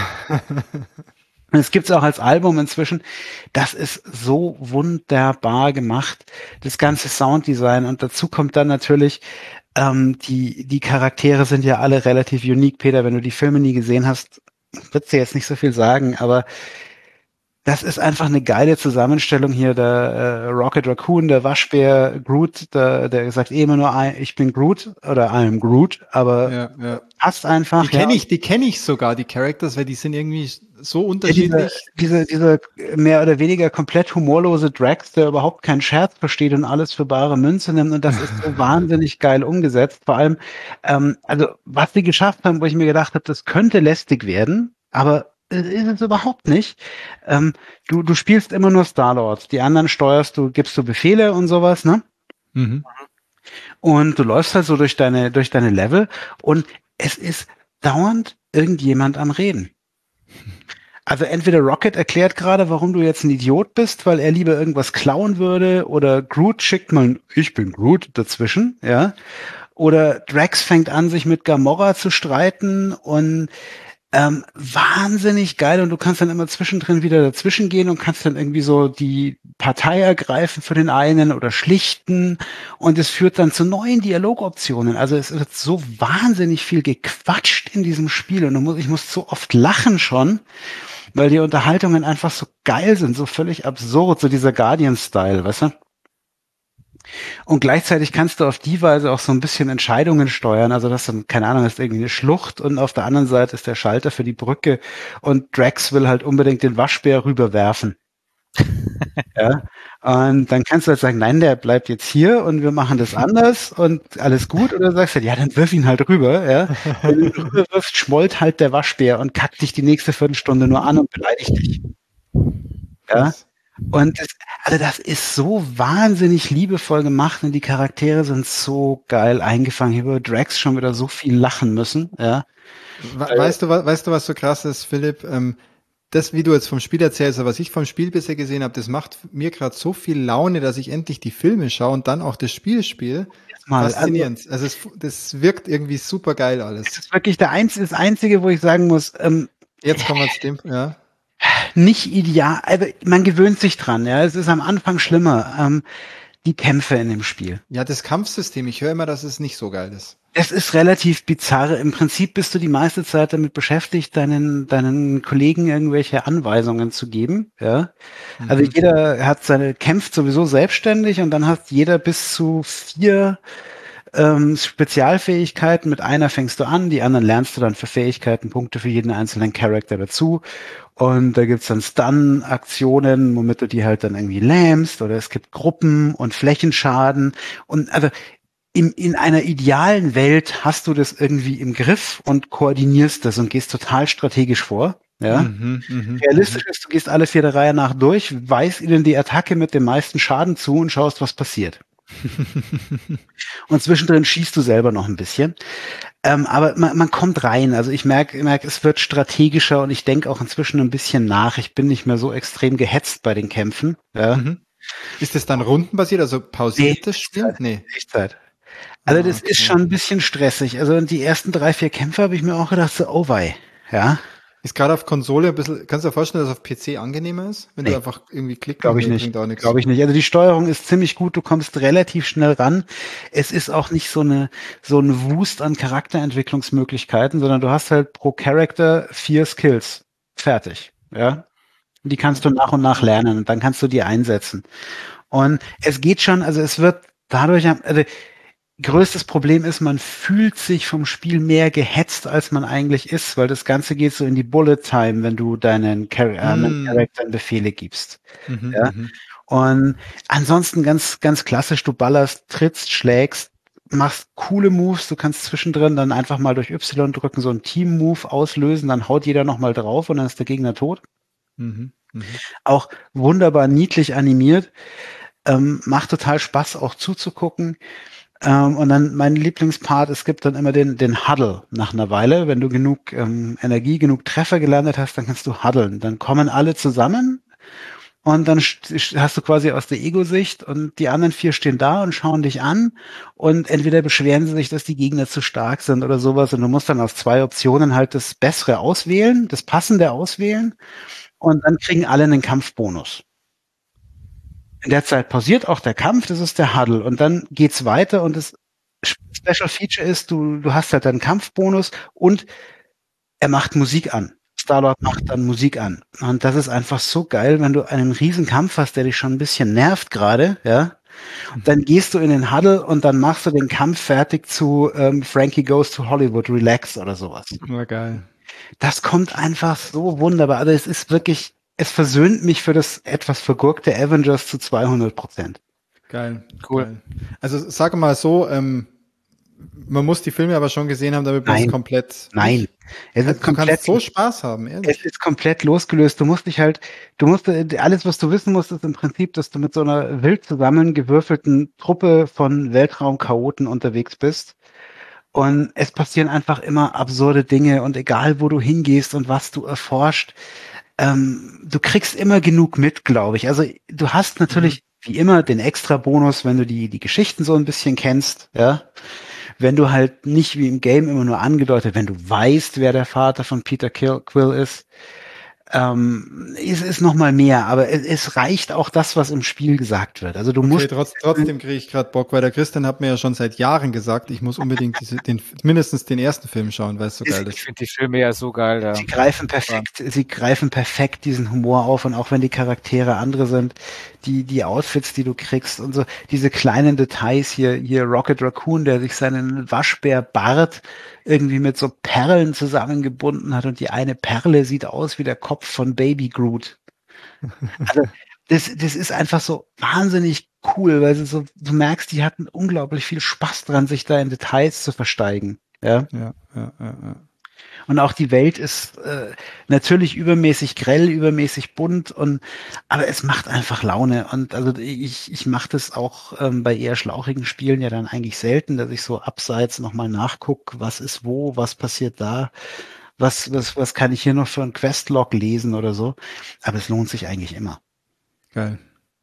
B: Und es gibt es auch als Album inzwischen. Das ist so wunderbar gemacht, das ganze Sounddesign. Und dazu kommt dann natürlich, die Charaktere sind ja alle relativ unique. Peter, wenn du die Filme nie gesehen hast, wird's dir jetzt nicht so viel sagen, aber das ist einfach eine geile Zusammenstellung hier. Der Rocket Raccoon, der Waschbär, Groot, der sagt immer nur, ich bin Groot oder I am Groot, aber passt einfach.
A: Die kenne ich sogar, die Characters, weil die sind irgendwie so unterschiedlich.
B: Dieser mehr oder weniger komplett humorlose Drax, der überhaupt keinen Scherz versteht und alles für bare Münze nimmt, und das ist so wahnsinnig geil umgesetzt. Vor allem, also was die geschafft haben, wo ich mir gedacht habe, das könnte lästig werden, aber ist es überhaupt nicht. Du spielst immer nur Star-Lord. Die anderen gibst du Befehle und sowas, ne?
A: Mhm.
B: Und du läufst halt so durch deine Level und es ist dauernd irgendjemand am Reden. Also entweder Rocket erklärt gerade, warum du jetzt ein Idiot bist, weil er lieber irgendwas klauen würde, oder Groot schickt mal ich bin Groot dazwischen, ja. Oder Drax fängt an, sich mit Gamora zu streiten und wahnsinnig geil, und du kannst dann immer zwischendrin wieder dazwischen gehen und kannst dann irgendwie so die Partei ergreifen für den einen oder schlichten, und es führt dann zu neuen Dialogoptionen. Also es wird so wahnsinnig viel gequatscht in diesem Spiel, und ich muss so oft lachen schon, weil die Unterhaltungen einfach so geil sind, so völlig absurd, so dieser Guardian-Style, weißt du? Und gleichzeitig kannst du auf die Weise auch so ein bisschen Entscheidungen steuern. Also das ist, keine Ahnung, ist irgendwie eine Schlucht und auf der anderen Seite ist der Schalter für die Brücke und Drax will halt unbedingt den Waschbär rüberwerfen. Ja. Und dann kannst du halt sagen, nein, der bleibt jetzt hier und wir machen das anders und alles gut. Oder sagst du, ja, dann wirf ihn halt rüber. Ja. Wenn du ihn rüberwirfst, schmollt halt der Waschbär und kackt dich die nächste Viertelstunde nur an und beleidigt dich. Ja. Und das ist so wahnsinnig liebevoll gemacht und die Charaktere sind so geil eingefangen. Ich habe über Drax schon wieder so viel lachen müssen. Ja.
A: Weißt du, was so krass ist, Philipp? Das, wie du jetzt vom Spiel erzählst, was ich vom Spiel bisher gesehen habe, das macht mir gerade so viel Laune, dass ich endlich die Filme schaue und dann auch das Spiel spiele. Faszinierend. Also das wirkt irgendwie super geil alles.
B: Das ist wirklich das Einzige, wo ich sagen muss,
A: jetzt kommen wir zu dem, ja.
B: Nicht ideal, also man gewöhnt sich dran, ja. Es ist am Anfang schlimmer. Die Kämpfe in dem Spiel.
A: Ja, das Kampfsystem, ich höre immer, dass es nicht so geil ist.
B: Es ist relativ bizarr. Im Prinzip bist du die meiste Zeit damit beschäftigt, deinen Kollegen irgendwelche Anweisungen zu geben, ja. Also jeder kämpft sowieso selbstständig und dann hat jeder bis zu 4 Spezialfähigkeiten. Mit einer fängst du an, die anderen lernst du dann für Fähigkeiten, Punkte für jeden einzelnen Charakter dazu. Und da gibt's dann Stun-Aktionen, womit du die halt dann irgendwie lähmst, oder es gibt Gruppen und Flächenschaden. Und also in einer idealen Welt hast du das irgendwie im Griff und koordinierst das und gehst total strategisch vor. Ja. Realistisch ist, du gehst alle 4 der Reihe nach durch, weist ihnen die Attacke mit dem meisten Schaden zu und schaust, was passiert. Und zwischendrin schießt du selber noch ein bisschen. Aber man kommt rein. Also ich merke, es wird strategischer und ich denke auch inzwischen ein bisschen nach. Ich bin nicht mehr so extrem gehetzt bei den Kämpfen. Ja.
A: Ist das dann rundenbasiert, also pausiert das Spiel?
B: Nee. Echtzeit. Also das ist schon ein bisschen stressig. Also die ersten 3, 4 Kämpfe habe ich mir auch gedacht, so, oh wei. Ja.
A: Ist gerade auf Konsole ein bisschen, kannst du dir vorstellen, dass es auf PC angenehmer ist? Wenn du einfach irgendwie klickst?
B: Glaube ich nicht. Glaube ich nicht. Also die Steuerung ist ziemlich gut, du kommst relativ schnell ran. Es ist auch nicht so ein Wust an Charakterentwicklungsmöglichkeiten, sondern du hast halt pro Charakter 4 Skills. Fertig. Ja. Und die kannst du nach und nach lernen und dann kannst du die einsetzen. Und es geht schon, also es wird dadurch, also größtes Problem ist, man fühlt sich vom Spiel mehr gehetzt, als man eigentlich ist, weil das Ganze geht so in die Bullet Time, wenn du deinen Charakteren Befehle gibst. Ja? Und ansonsten ganz, ganz klassisch, du ballerst, trittst, schlägst, machst coole Moves, du kannst zwischendrin dann einfach mal durch Y drücken, so einen Team-Move auslösen, dann haut jeder nochmal drauf und dann ist der Gegner tot. Auch wunderbar niedlich animiert, macht total Spaß auch zuzugucken. Und dann mein Lieblingspart, es gibt dann immer den Huddle nach einer Weile. Wenn du genug Energie, genug Treffer gelandet hast, dann kannst du huddeln. Dann kommen alle zusammen und dann hast du quasi aus der Ego-Sicht und die anderen 4 stehen da und schauen dich an und entweder beschweren sie sich, dass die Gegner zu stark sind oder sowas und du musst dann aus 2 Optionen halt das Bessere auswählen, das Passende auswählen und dann kriegen alle einen Kampfbonus. In der Zeit pausiert auch der Kampf, das ist der Huddle und dann geht's weiter und das Special Feature ist, du hast halt einen Kampfbonus und er macht Musik an. Star-Lord macht dann Musik an. Und das ist einfach so geil, wenn du einen riesen Kampf hast, der dich schon ein bisschen nervt gerade, ja. Dann gehst du in den Huddle und dann machst du den Kampf fertig zu Frankie Goes to Hollywood, Relax oder sowas.
A: War geil.
B: Das kommt einfach so wunderbar. Also es ist wirklich, es versöhnt mich für das etwas vergurkte Avengers zu 200%.
A: Geil, cool. Geil. Also sag mal so, man muss die Filme aber schon gesehen haben, damit man es komplett...
B: Nein.
A: Es ist komplett, du kannst so Spaß haben, ehrlich.
B: Es ist komplett losgelöst. Alles, was du wissen musst, ist im Prinzip, dass du mit so einer wild zusammengewürfelten Truppe von Weltraumchaoten unterwegs bist. Und es passieren einfach immer absurde Dinge und egal, wo du hingehst und was du erforscht, du kriegst immer genug mit, glaube ich. Also du hast natürlich wie immer den Extra-Bonus, wenn du die Geschichten so ein bisschen kennst, ja. Wenn du halt nicht wie im Game immer nur angedeutet, wenn du weißt, wer der Vater von Peter Quill ist, es ist noch mal mehr, aber es reicht auch das, was im Spiel gesagt wird. Also du musst
A: trotzdem kriege ich gerade Bock, weil der Christian hat mir ja schon seit Jahren gesagt, ich muss unbedingt mindestens den ersten Film schauen, weil es so geil ist.
C: Ich finde die Filme ja so geil. Ja.
B: Sie greifen perfekt diesen Humor auf und auch wenn die Charaktere andere sind, die Outfits, die du kriegst und so, diese kleinen Details hier Rocket Raccoon, der sich seinen Waschbärbart irgendwie mit so Perlen zusammengebunden hat und die eine Perle sieht aus wie der Kopf von Baby Groot. Also das ist einfach so wahnsinnig cool, weil du merkst, die hatten unglaublich viel Spaß dran, sich da in Details zu versteigen. Ja. Und auch die Welt ist natürlich übermäßig grell, übermäßig bunt aber es macht einfach Laune. Und also ich mache das auch bei eher schlauchigen Spielen ja dann eigentlich selten, dass ich so abseits nochmal nachgucke, was ist wo, was passiert da, was kann ich hier noch für einen Questlog lesen oder so. Aber es lohnt sich eigentlich immer.
A: Geil.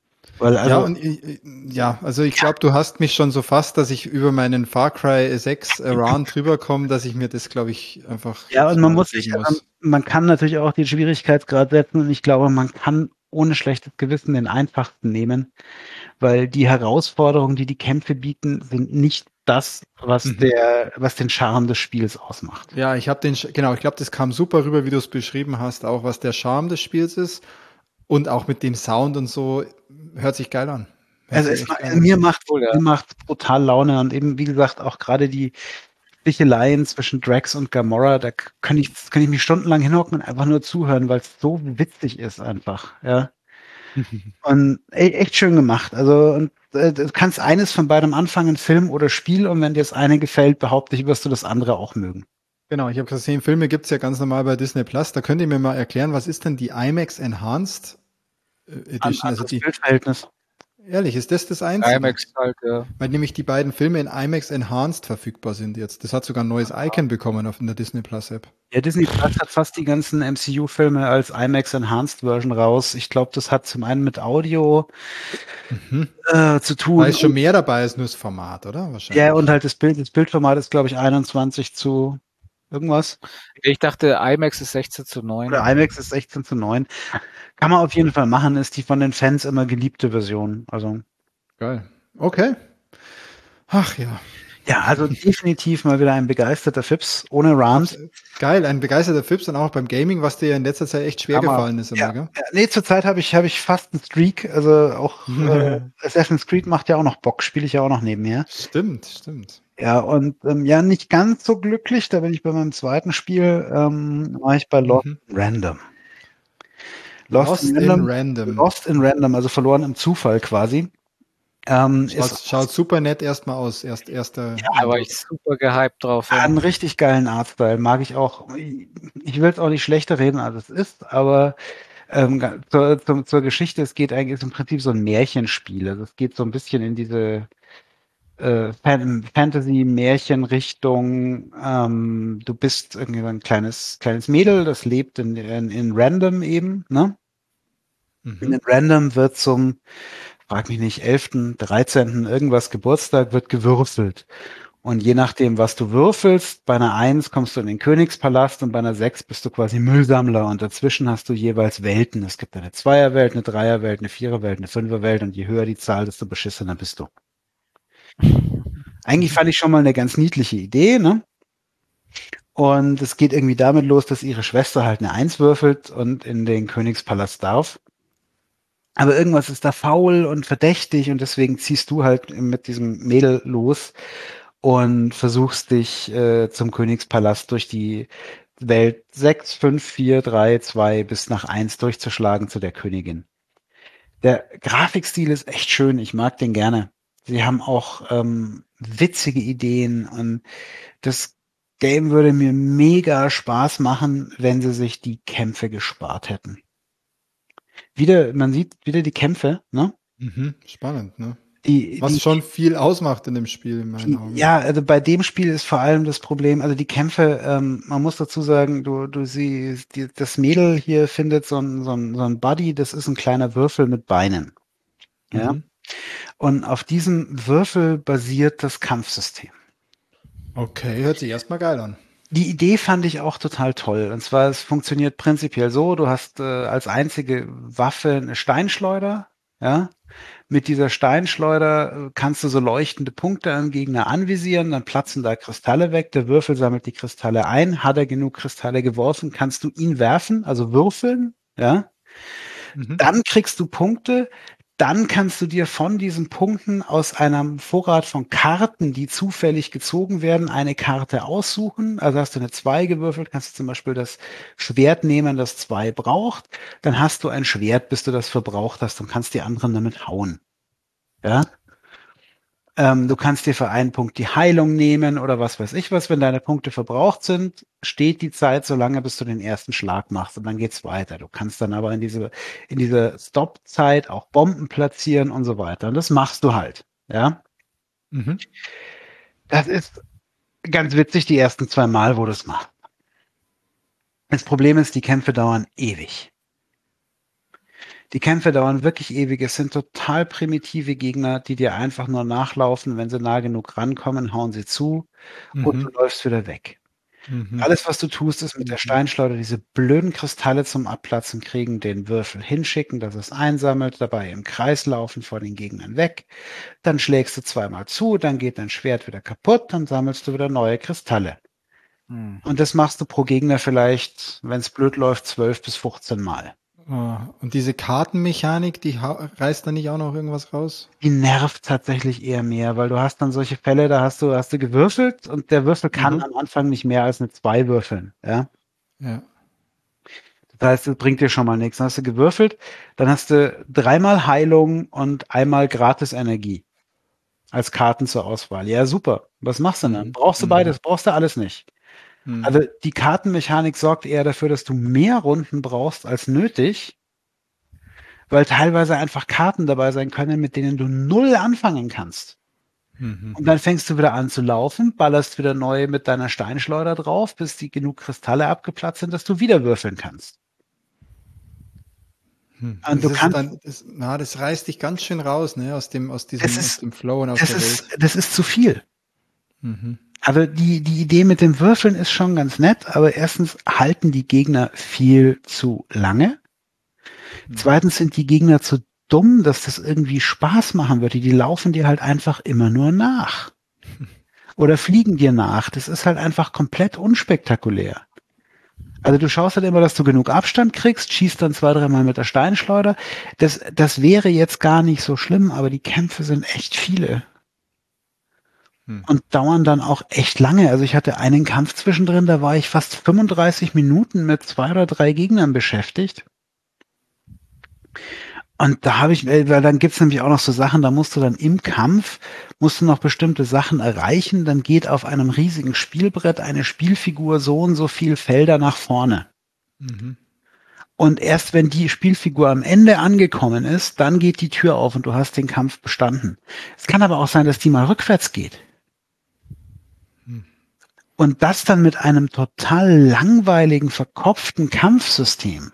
A: Also ich glaube, du hast mich schon so fast, dass ich über meinen Far Cry 6 Run drüber komme, dass ich mir das, glaube ich, einfach...
B: Ja, und man kann natürlich auch den Schwierigkeitsgrad setzen und ich glaube, man kann ohne schlechtes Gewissen den einfachsten nehmen, weil die Herausforderungen, die Kämpfe bieten, sind nicht das, was den Charme des Spiels ausmacht.
A: Ja, ich glaube, das kam super rüber, wie du es beschrieben hast, auch was der Charme des Spiels ist und auch mit dem Sound und so. Hört sich geil an.
B: Mir macht brutal Laune und eben, wie gesagt, auch gerade die Sticheleien zwischen Drax und Gamora, da kann ich mich stundenlang hinhocken und einfach nur zuhören, weil es so witzig ist einfach, ja. Und echt schön gemacht. Also, du kannst eines von beidem anfangen, Film oder Spiel, und wenn dir das eine gefällt, behaupte ich, wirst du das andere auch mögen.
A: Genau, ich habe gesehen, Filme gibt's ja ganz normal bei Disney Plus. Da könnt ihr mir mal erklären, was ist denn die IMAX Enhanced Edition?
B: Also die Bildverhältnis.
A: Ehrlich, ist das Einzige?
C: IMAX halt, ja.
A: Weil nämlich die beiden Filme in IMAX Enhanced verfügbar sind jetzt. Das hat sogar ein neues Icon bekommen in der Disney Plus App.
B: Ja, Disney Plus hat fast die ganzen MCU-Filme als IMAX Enhanced Version raus. Ich glaube, das hat zum einen mit Audio zu tun.
A: Da ist schon mehr dabei als nur das Format, oder?
B: Wahrscheinlich. Ja, und halt das Bildformat ist, glaube ich, 21 zu irgendwas.
C: Ich dachte, IMAX ist 16:9.
B: Oder IMAX ist 16:9. Kann man auf jeden Fall machen, ist die von den Fans immer geliebte Version. Also.
A: Geil. Okay. Ach ja.
B: Ja, also definitiv mal wieder ein begeisterter Fips, ohne Rant.
A: Geil, ein begeisterter Fips und auch beim Gaming, was dir ja in letzter Zeit echt schwer gefallen ist. Immer, gell?
B: Ja, nee, zurzeit habe ich fast einen Streak, also auch Assassin's Creed macht ja auch noch Bock, spiele ich ja auch noch nebenher.
A: Stimmt.
B: Ja, und nicht ganz so glücklich, da bin ich bei meinem zweiten Spiel, war ich bei Lost in Random. Lost in Random, also verloren im Zufall quasi.
A: Schaut super nett erstmal aus. Erster
C: Ja, war ich super gehypt drauf.
B: Ja. Einen richtig geilen Artstyle, mag ich auch. Ich will es auch nicht schlechter reden, als es ist, aber zur Geschichte, es geht eigentlich, ist im Prinzip so ein Märchenspiel. Also es geht so ein bisschen in diese Fantasy-Märchen-Richtung. Du bist irgendwie so ein kleines Mädel, das lebt in Random eben, ne? In Random wird zum, frag mich nicht, 11., 13. irgendwas Geburtstag wird gewürfelt. Und je nachdem, was du würfelst, bei einer 1 kommst du in den Königspalast und bei einer 6 bist du quasi Müllsammler und dazwischen hast du jeweils Welten. Es gibt eine Zweierwelt, eine Dreierwelt, eine Viererwelt, eine Fünferwelt und je höher die Zahl, desto beschissener bist du. Eigentlich fand ich schon mal eine ganz niedliche Idee, ne? Und es geht irgendwie damit los, dass ihre Schwester halt eine 1 würfelt und in den Königspalast darf. Aber irgendwas ist da faul und verdächtig und deswegen ziehst du halt mit diesem Mädel los und versuchst dich zum Königspalast durch die Welt 6, 5, 4, 3, 2 bis nach 1 durchzuschlagen zu der Königin. Der Grafikstil ist echt schön, ich mag den gerne. Sie haben auch witzige Ideen und das Game würde mir mega Spaß machen, wenn sie sich die Kämpfe gespart hätten. Man sieht wieder die Kämpfe, ne?
A: Spannend, ne?
B: Was
A: schon viel ausmacht in dem Spiel, in meinen Augen.
B: Ja, also bei dem Spiel ist vor allem das Problem, also die Kämpfe, man muss dazu sagen, du siehst, das Mädel hier findet so ein Buddy, das ist ein kleiner Würfel mit Beinen. Ja. Und auf diesem Würfel basiert das Kampfsystem.
A: Okay, hört sich erstmal geil an.
B: Die Idee fand ich auch total toll. Und zwar, es funktioniert prinzipiell so, du hast als einzige Waffe eine Steinschleuder, ja. Mit dieser Steinschleuder kannst du so leuchtende Punkte am Gegner anvisieren, dann platzen da Kristalle weg, der Würfel sammelt die Kristalle ein, hat er genug Kristalle geworfen, kannst du ihn werfen, also würfeln, ja. Dann kriegst du Punkte, dann kannst du dir von diesen Punkten aus einem Vorrat von Karten, die zufällig gezogen werden, eine Karte aussuchen. Also hast du eine 2 gewürfelt, kannst du zum Beispiel das Schwert nehmen, das 2 braucht. Dann hast du ein Schwert, bis du das verbraucht hast und kannst die anderen damit hauen. Ja. Du kannst dir für einen Punkt die Heilung nehmen oder was weiß ich was. Wenn deine Punkte verbraucht sind, steht die Zeit so lange, bis du den ersten Schlag machst und dann geht's weiter. Du kannst dann aber in diese Stop-Zeit auch Bomben platzieren und so weiter. Und das machst du halt. Ja. Das ist ganz witzig die ersten 2 Mal, wo du es machst. Das Problem ist, die Kämpfe dauern ewig. Die Kämpfe dauern wirklich ewig. Es sind total primitive Gegner, die dir einfach nur nachlaufen. Wenn sie nah genug rankommen, hauen sie zu und du läufst wieder weg. Alles, was du tust, ist mit der Steinschleuder diese blöden Kristalle zum Abplatzen kriegen, den Würfel hinschicken, dass es einsammelt, dabei im Kreis laufen vor den Gegnern weg. Dann schlägst du 2-mal zu, dann geht dein Schwert wieder kaputt, dann sammelst du wieder neue Kristalle. Und das machst du pro Gegner vielleicht, wenn es blöd läuft, 12 bis 15 Mal.
A: Und diese Kartenmechanik, die reißt da nicht auch noch irgendwas raus?
B: Die nervt tatsächlich eher mehr, weil du hast dann solche Fälle, da hast du gewürfelt und der Würfel kann am Anfang nicht mehr als eine 2 würfeln. Ja. Das heißt, es bringt dir schon mal nichts. Dann hast du gewürfelt, dann hast du 3-mal Heilung und 1-mal gratis Energie als Karten zur Auswahl. Ja, super. Was machst du dann? Brauchst du beides? Brauchst du alles nicht. Also die Kartenmechanik sorgt eher dafür, dass du mehr Runden brauchst als nötig, weil teilweise einfach Karten dabei sein können, mit denen du 0 anfangen kannst. Und dann fängst du wieder an zu laufen, ballerst wieder neu mit deiner Steinschleuder drauf, bis die genug Kristalle abgeplatzt sind, dass du wieder würfeln kannst.
A: Und das reißt dich ganz schön raus, ne, aus dem Flow und aus der Welt.
B: Das ist zu viel. Also die Idee mit dem Würfeln ist schon ganz nett, aber erstens halten die Gegner viel zu lange. Zweitens sind die Gegner zu dumm, dass das irgendwie Spaß machen würde. Die laufen dir halt einfach immer nur nach. Oder fliegen dir nach. Das ist halt einfach komplett unspektakulär. Also du schaust halt immer, dass du genug Abstand kriegst, schießt dann 2-3 Mal mit der Steinschleuder. Das wäre jetzt gar nicht so schlimm, aber die Kämpfe sind echt viele. Und dauern dann auch echt lange. Also ich hatte einen Kampf zwischendrin, da war ich fast 35 Minuten mit 2 oder 3 Gegnern beschäftigt. Und da habe ich, weil dann gibt's nämlich auch noch so Sachen, da musst du dann im Kampf, musst du noch bestimmte Sachen erreichen, dann geht auf einem riesigen Spielbrett eine Spielfigur so und so viel Felder nach vorne.
A: Mhm.
B: Und erst wenn die Spielfigur am Ende angekommen ist, dann geht die Tür auf und du hast den Kampf bestanden. Es kann aber auch sein, dass die mal rückwärts geht. Und das dann mit einem total langweiligen, verkopften Kampfsystem.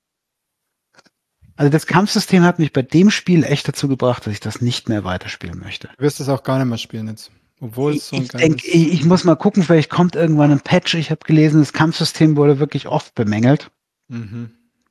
B: Also das Kampfsystem hat mich bei dem Spiel echt dazu gebracht, dass ich das nicht mehr weiterspielen möchte.
A: Du wirst es auch gar nicht mehr spielen jetzt. Obwohl es so ein
B: Ich denke, ich muss mal gucken, vielleicht kommt irgendwann ein Patch. Ich habe gelesen, das Kampfsystem wurde wirklich oft bemängelt.
A: Mhm.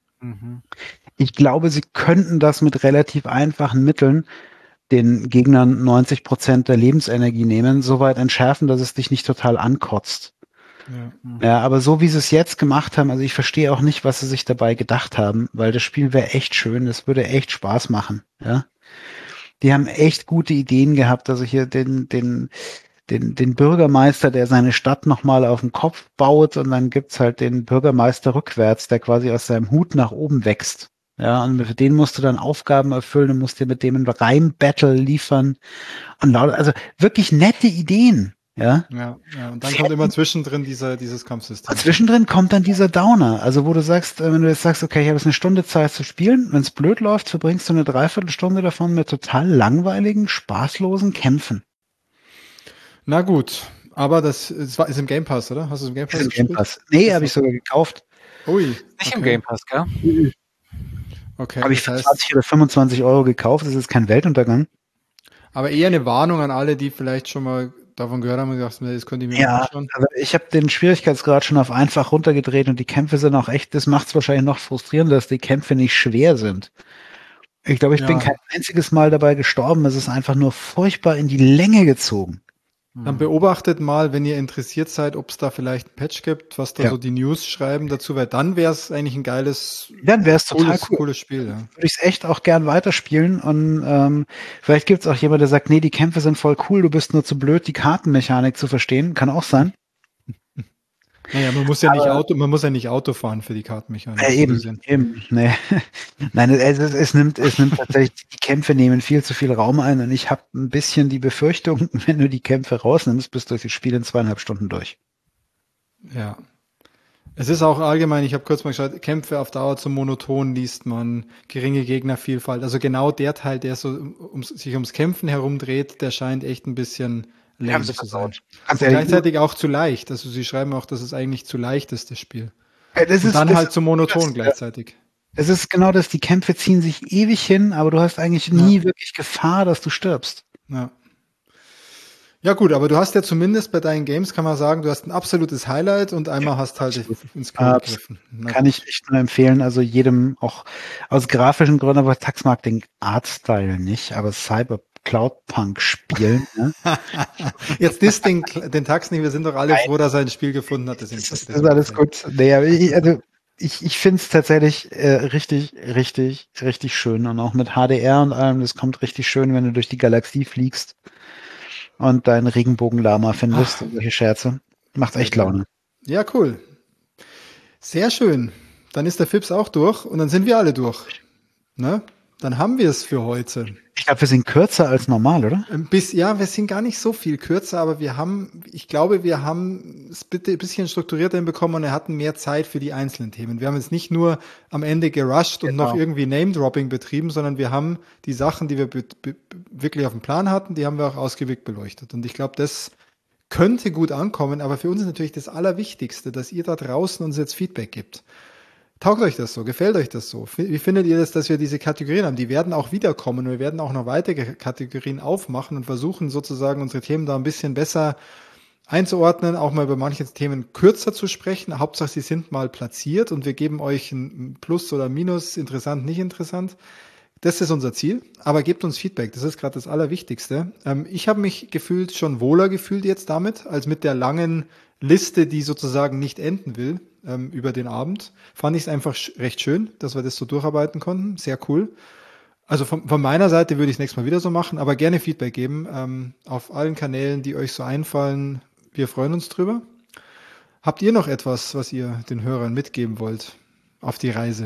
B: Ich glaube, sie könnten das mit relativ einfachen Mitteln den Gegnern 90% der Lebensenergie nehmen, so weit entschärfen, dass es dich nicht total ankotzt. Ja, aber so wie sie es jetzt gemacht haben, also ich verstehe auch nicht, was sie sich dabei gedacht haben, weil das Spiel wäre echt schön, das würde echt Spaß machen, ja. Die haben echt gute Ideen gehabt, also hier den Bürgermeister, der seine Stadt nochmal auf den Kopf baut und dann gibt's halt den Bürgermeister rückwärts, der quasi aus seinem Hut nach oben wächst. Ja, und für den musst du dann Aufgaben erfüllen und musst dir mit dem ein Reim-Battle liefern. Und also wirklich nette Ideen. Ja.
A: Ja. Und dann kommt immer zwischendrin dieses Kampfsystem.
B: Zwischendrin kommt dann dieser Downer, also wo du sagst, wenn du jetzt sagst, okay, ich habe jetzt eine Stunde Zeit zu spielen, wenn es blöd läuft, verbringst du eine Dreiviertelstunde davon mit total langweiligen, spaßlosen Kämpfen.
A: Na gut, aber das ist im Game Pass, oder? Hast du es im Game Pass
B: gespielt? Game Pass. Nee, habe ich sogar gekauft.
A: Ui.
C: Nicht im Game Pass, gell?
A: Okay.
B: Habe ich für 20 oder 25 Euro gekauft, das ist kein Weltuntergang.
A: Aber eher eine Warnung an alle, die vielleicht schon mal davon gehört haben und gedacht, das könnte ich mir mal anschauen.
B: Aber ich habe den Schwierigkeitsgrad schon auf einfach runtergedreht und die Kämpfe sind auch echt, das macht es wahrscheinlich noch frustrierender, dass die Kämpfe nicht schwer sind. Ich glaube, ich bin kein einziges Mal dabei gestorben, es ist einfach nur furchtbar in die Länge gezogen.
A: Dann beobachtet mal, wenn ihr interessiert seid, ob es da vielleicht ein Patch gibt, was da so die News schreiben dazu, weil dann wäre es eigentlich ein geiles,
B: dann wäre es total
A: cooles Spiel. Ja.
B: Würde ich es echt auch gern weiterspielen und vielleicht gibt es auch jemand, der sagt, nee, die Kämpfe sind voll cool, du bist nur zu blöd, die Kartenmechanik zu verstehen. Kann auch sein.
A: Naja, man muss ja nicht Auto fahren für die Kartenmechanik.
B: Eben. Nee. Nein, es nimmt tatsächlich, die Kämpfe nehmen viel zu viel Raum ein und ich habe ein bisschen die Befürchtung, wenn du die Kämpfe rausnimmst, bist du durch das Spiel in 2,5 Stunden durch.
A: Ja. Es ist auch allgemein, ich habe kurz mal geschaut, Kämpfe auf Dauer zu monoton liest man, geringe Gegnervielfalt. Also genau der Teil, der so sich ums Kämpfen herumdreht, der scheint echt ein bisschen länger zu sein. Und gleichzeitig auch zu leicht. Also sie schreiben auch, dass es eigentlich zu leicht ist, das Spiel. Und dann halt zu monoton gleichzeitig.
B: Es ist genau das, die Kämpfe ziehen sich ewig hin, aber du hast eigentlich nie wirklich Gefahr, dass du stirbst.
A: Ja gut, aber du hast ja zumindest bei deinen Games, kann man sagen, du hast ein absolutes Highlight und einmal hast halt ins Klo gegriffen.
B: Kann ich echt nur empfehlen, also jedem, auch aus grafischen Gründen, aber Tax mag den Artstyle nicht, aber Cyber-Cloud-Punk spielen. Ne?
A: Jetzt disst den Tax nicht, wir sind doch alle froh, dass er ein Spiel gefunden hat.
B: Das ist alles gut. Nee, aber ich finde es tatsächlich richtig, richtig, richtig schön und auch mit HDR und allem, das kommt richtig schön, wenn du durch die Galaxie fliegst und deinen Regenbogenlama findest und solche Scherze. Macht echt Laune.
A: Ja, cool. Sehr schön. Dann ist der Fips auch durch und dann sind wir alle durch. Ne? Dann haben wir es für heute.
B: Ich glaube, wir sind kürzer als normal, oder?
A: Wir sind gar nicht so viel kürzer, aber wir haben es bitte ein bisschen strukturierter hinbekommen und wir hatten mehr Zeit für die einzelnen Themen. Wir haben jetzt nicht nur am Ende gerusht und noch irgendwie Name-Dropping betrieben, sondern wir haben die Sachen, die wir wirklich auf dem Plan hatten, die haben wir auch ausgiebig beleuchtet. Und ich glaube, das könnte gut ankommen, aber für uns ist natürlich das Allerwichtigste, dass ihr da draußen uns jetzt Feedback gibt. Taugt euch das so? Gefällt euch das so? Wie findet ihr das, dass wir diese Kategorien haben? Die werden auch wiederkommen und wir werden auch noch weitere Kategorien aufmachen und versuchen sozusagen unsere Themen da ein bisschen besser einzuordnen, auch mal über manche Themen kürzer zu sprechen. Hauptsache, sie sind mal platziert und wir geben euch ein Plus oder Minus, interessant, nicht interessant. Das ist unser Ziel, aber gebt uns Feedback, das ist gerade das Allerwichtigste. Ich habe mich schon wohler gefühlt jetzt damit, als mit der langen Liste, die sozusagen nicht enden will über den Abend. Fand ich es einfach recht schön, dass wir das so durcharbeiten konnten. Sehr cool. Also von meiner Seite würde ich es nächstes Mal wieder so machen, aber gerne Feedback geben auf allen Kanälen, die euch so einfallen. Wir freuen uns drüber. Habt ihr noch etwas, was ihr den Hörern mitgeben wollt auf die Reise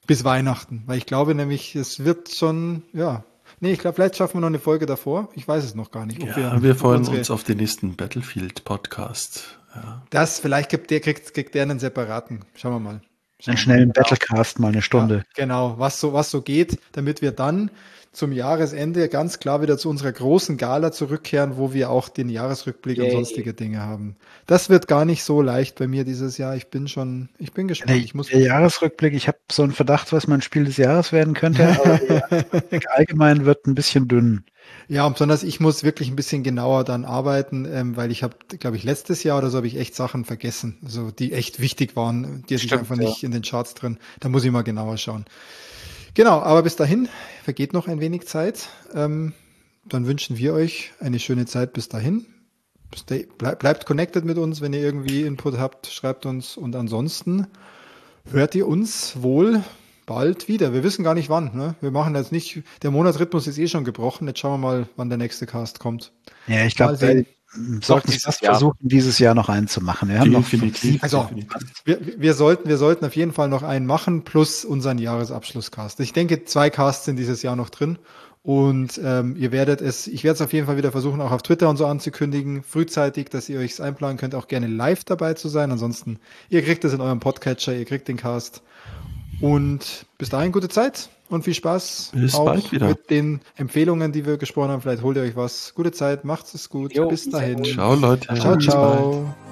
E: bis Weihnachten. Weil ich glaube nämlich, es wird schon, ich glaube, vielleicht schaffen wir noch eine Folge davor. Ich weiß es noch gar nicht.
D: Wir freuen uns auf den nächsten Battlefield-Podcast. Ja.
E: Das, vielleicht kriegt der einen separaten. Schauen wir mal.
B: Einen schnellen Battlecast, mal eine Stunde.
E: Ja, genau, was so geht, damit wir dann zum Jahresende ganz klar wieder zu unserer großen Gala zurückkehren, wo wir auch den Jahresrückblick und sonstige Dinge haben. Das wird gar nicht so leicht bei mir dieses Jahr. Ich bin gespannt.
B: Der Jahresrückblick, ich habe so einen Verdacht, was mein Spiel des Jahres werden könnte, aber der Jahresrückblick allgemein wird ein bisschen dünn.
E: Ja, und besonders ich muss wirklich ein bisschen genauer dann arbeiten, weil ich habe, glaube ich, letztes Jahr oder so habe ich echt Sachen vergessen, also die echt wichtig waren, die sind einfach nicht in den Charts drin. Da muss ich mal genauer schauen. Genau, aber bis dahin vergeht noch ein wenig Zeit. Dann wünschen wir euch eine schöne Zeit bis dahin. Bleibt connected mit uns, wenn ihr irgendwie Input habt, schreibt uns. Und ansonsten hört ihr uns wohl bald wieder. Wir wissen gar nicht wann. Ne? Wir machen jetzt nicht, der Monatsrhythmus ist eh schon gebrochen. Jetzt schauen wir mal, wann der nächste Cast kommt.
B: Ja, ich glaube, wir sollten das versuchen, dieses Jahr noch einen zu machen. Wir haben
E: definitiv. Also, wir sollten auf jeden Fall noch einen machen, plus unseren Jahresabschlusscast. Ich denke, 2 Casts sind dieses Jahr noch drin. Und ich werde es auf jeden Fall wieder versuchen, auch auf Twitter und so anzukündigen, frühzeitig, dass ihr euch einplanen könnt, auch gerne live dabei zu sein. Ansonsten, ihr kriegt es in eurem Podcatcher, ihr kriegt den Cast. Und bis dahin gute Zeit und viel Spaß auch mit den Empfehlungen, die wir gesprochen haben. Vielleicht holt ihr euch was. Gute Zeit, macht's es gut. Bis dahin.
D: Ciao, Leute.
E: Ciao, ciao.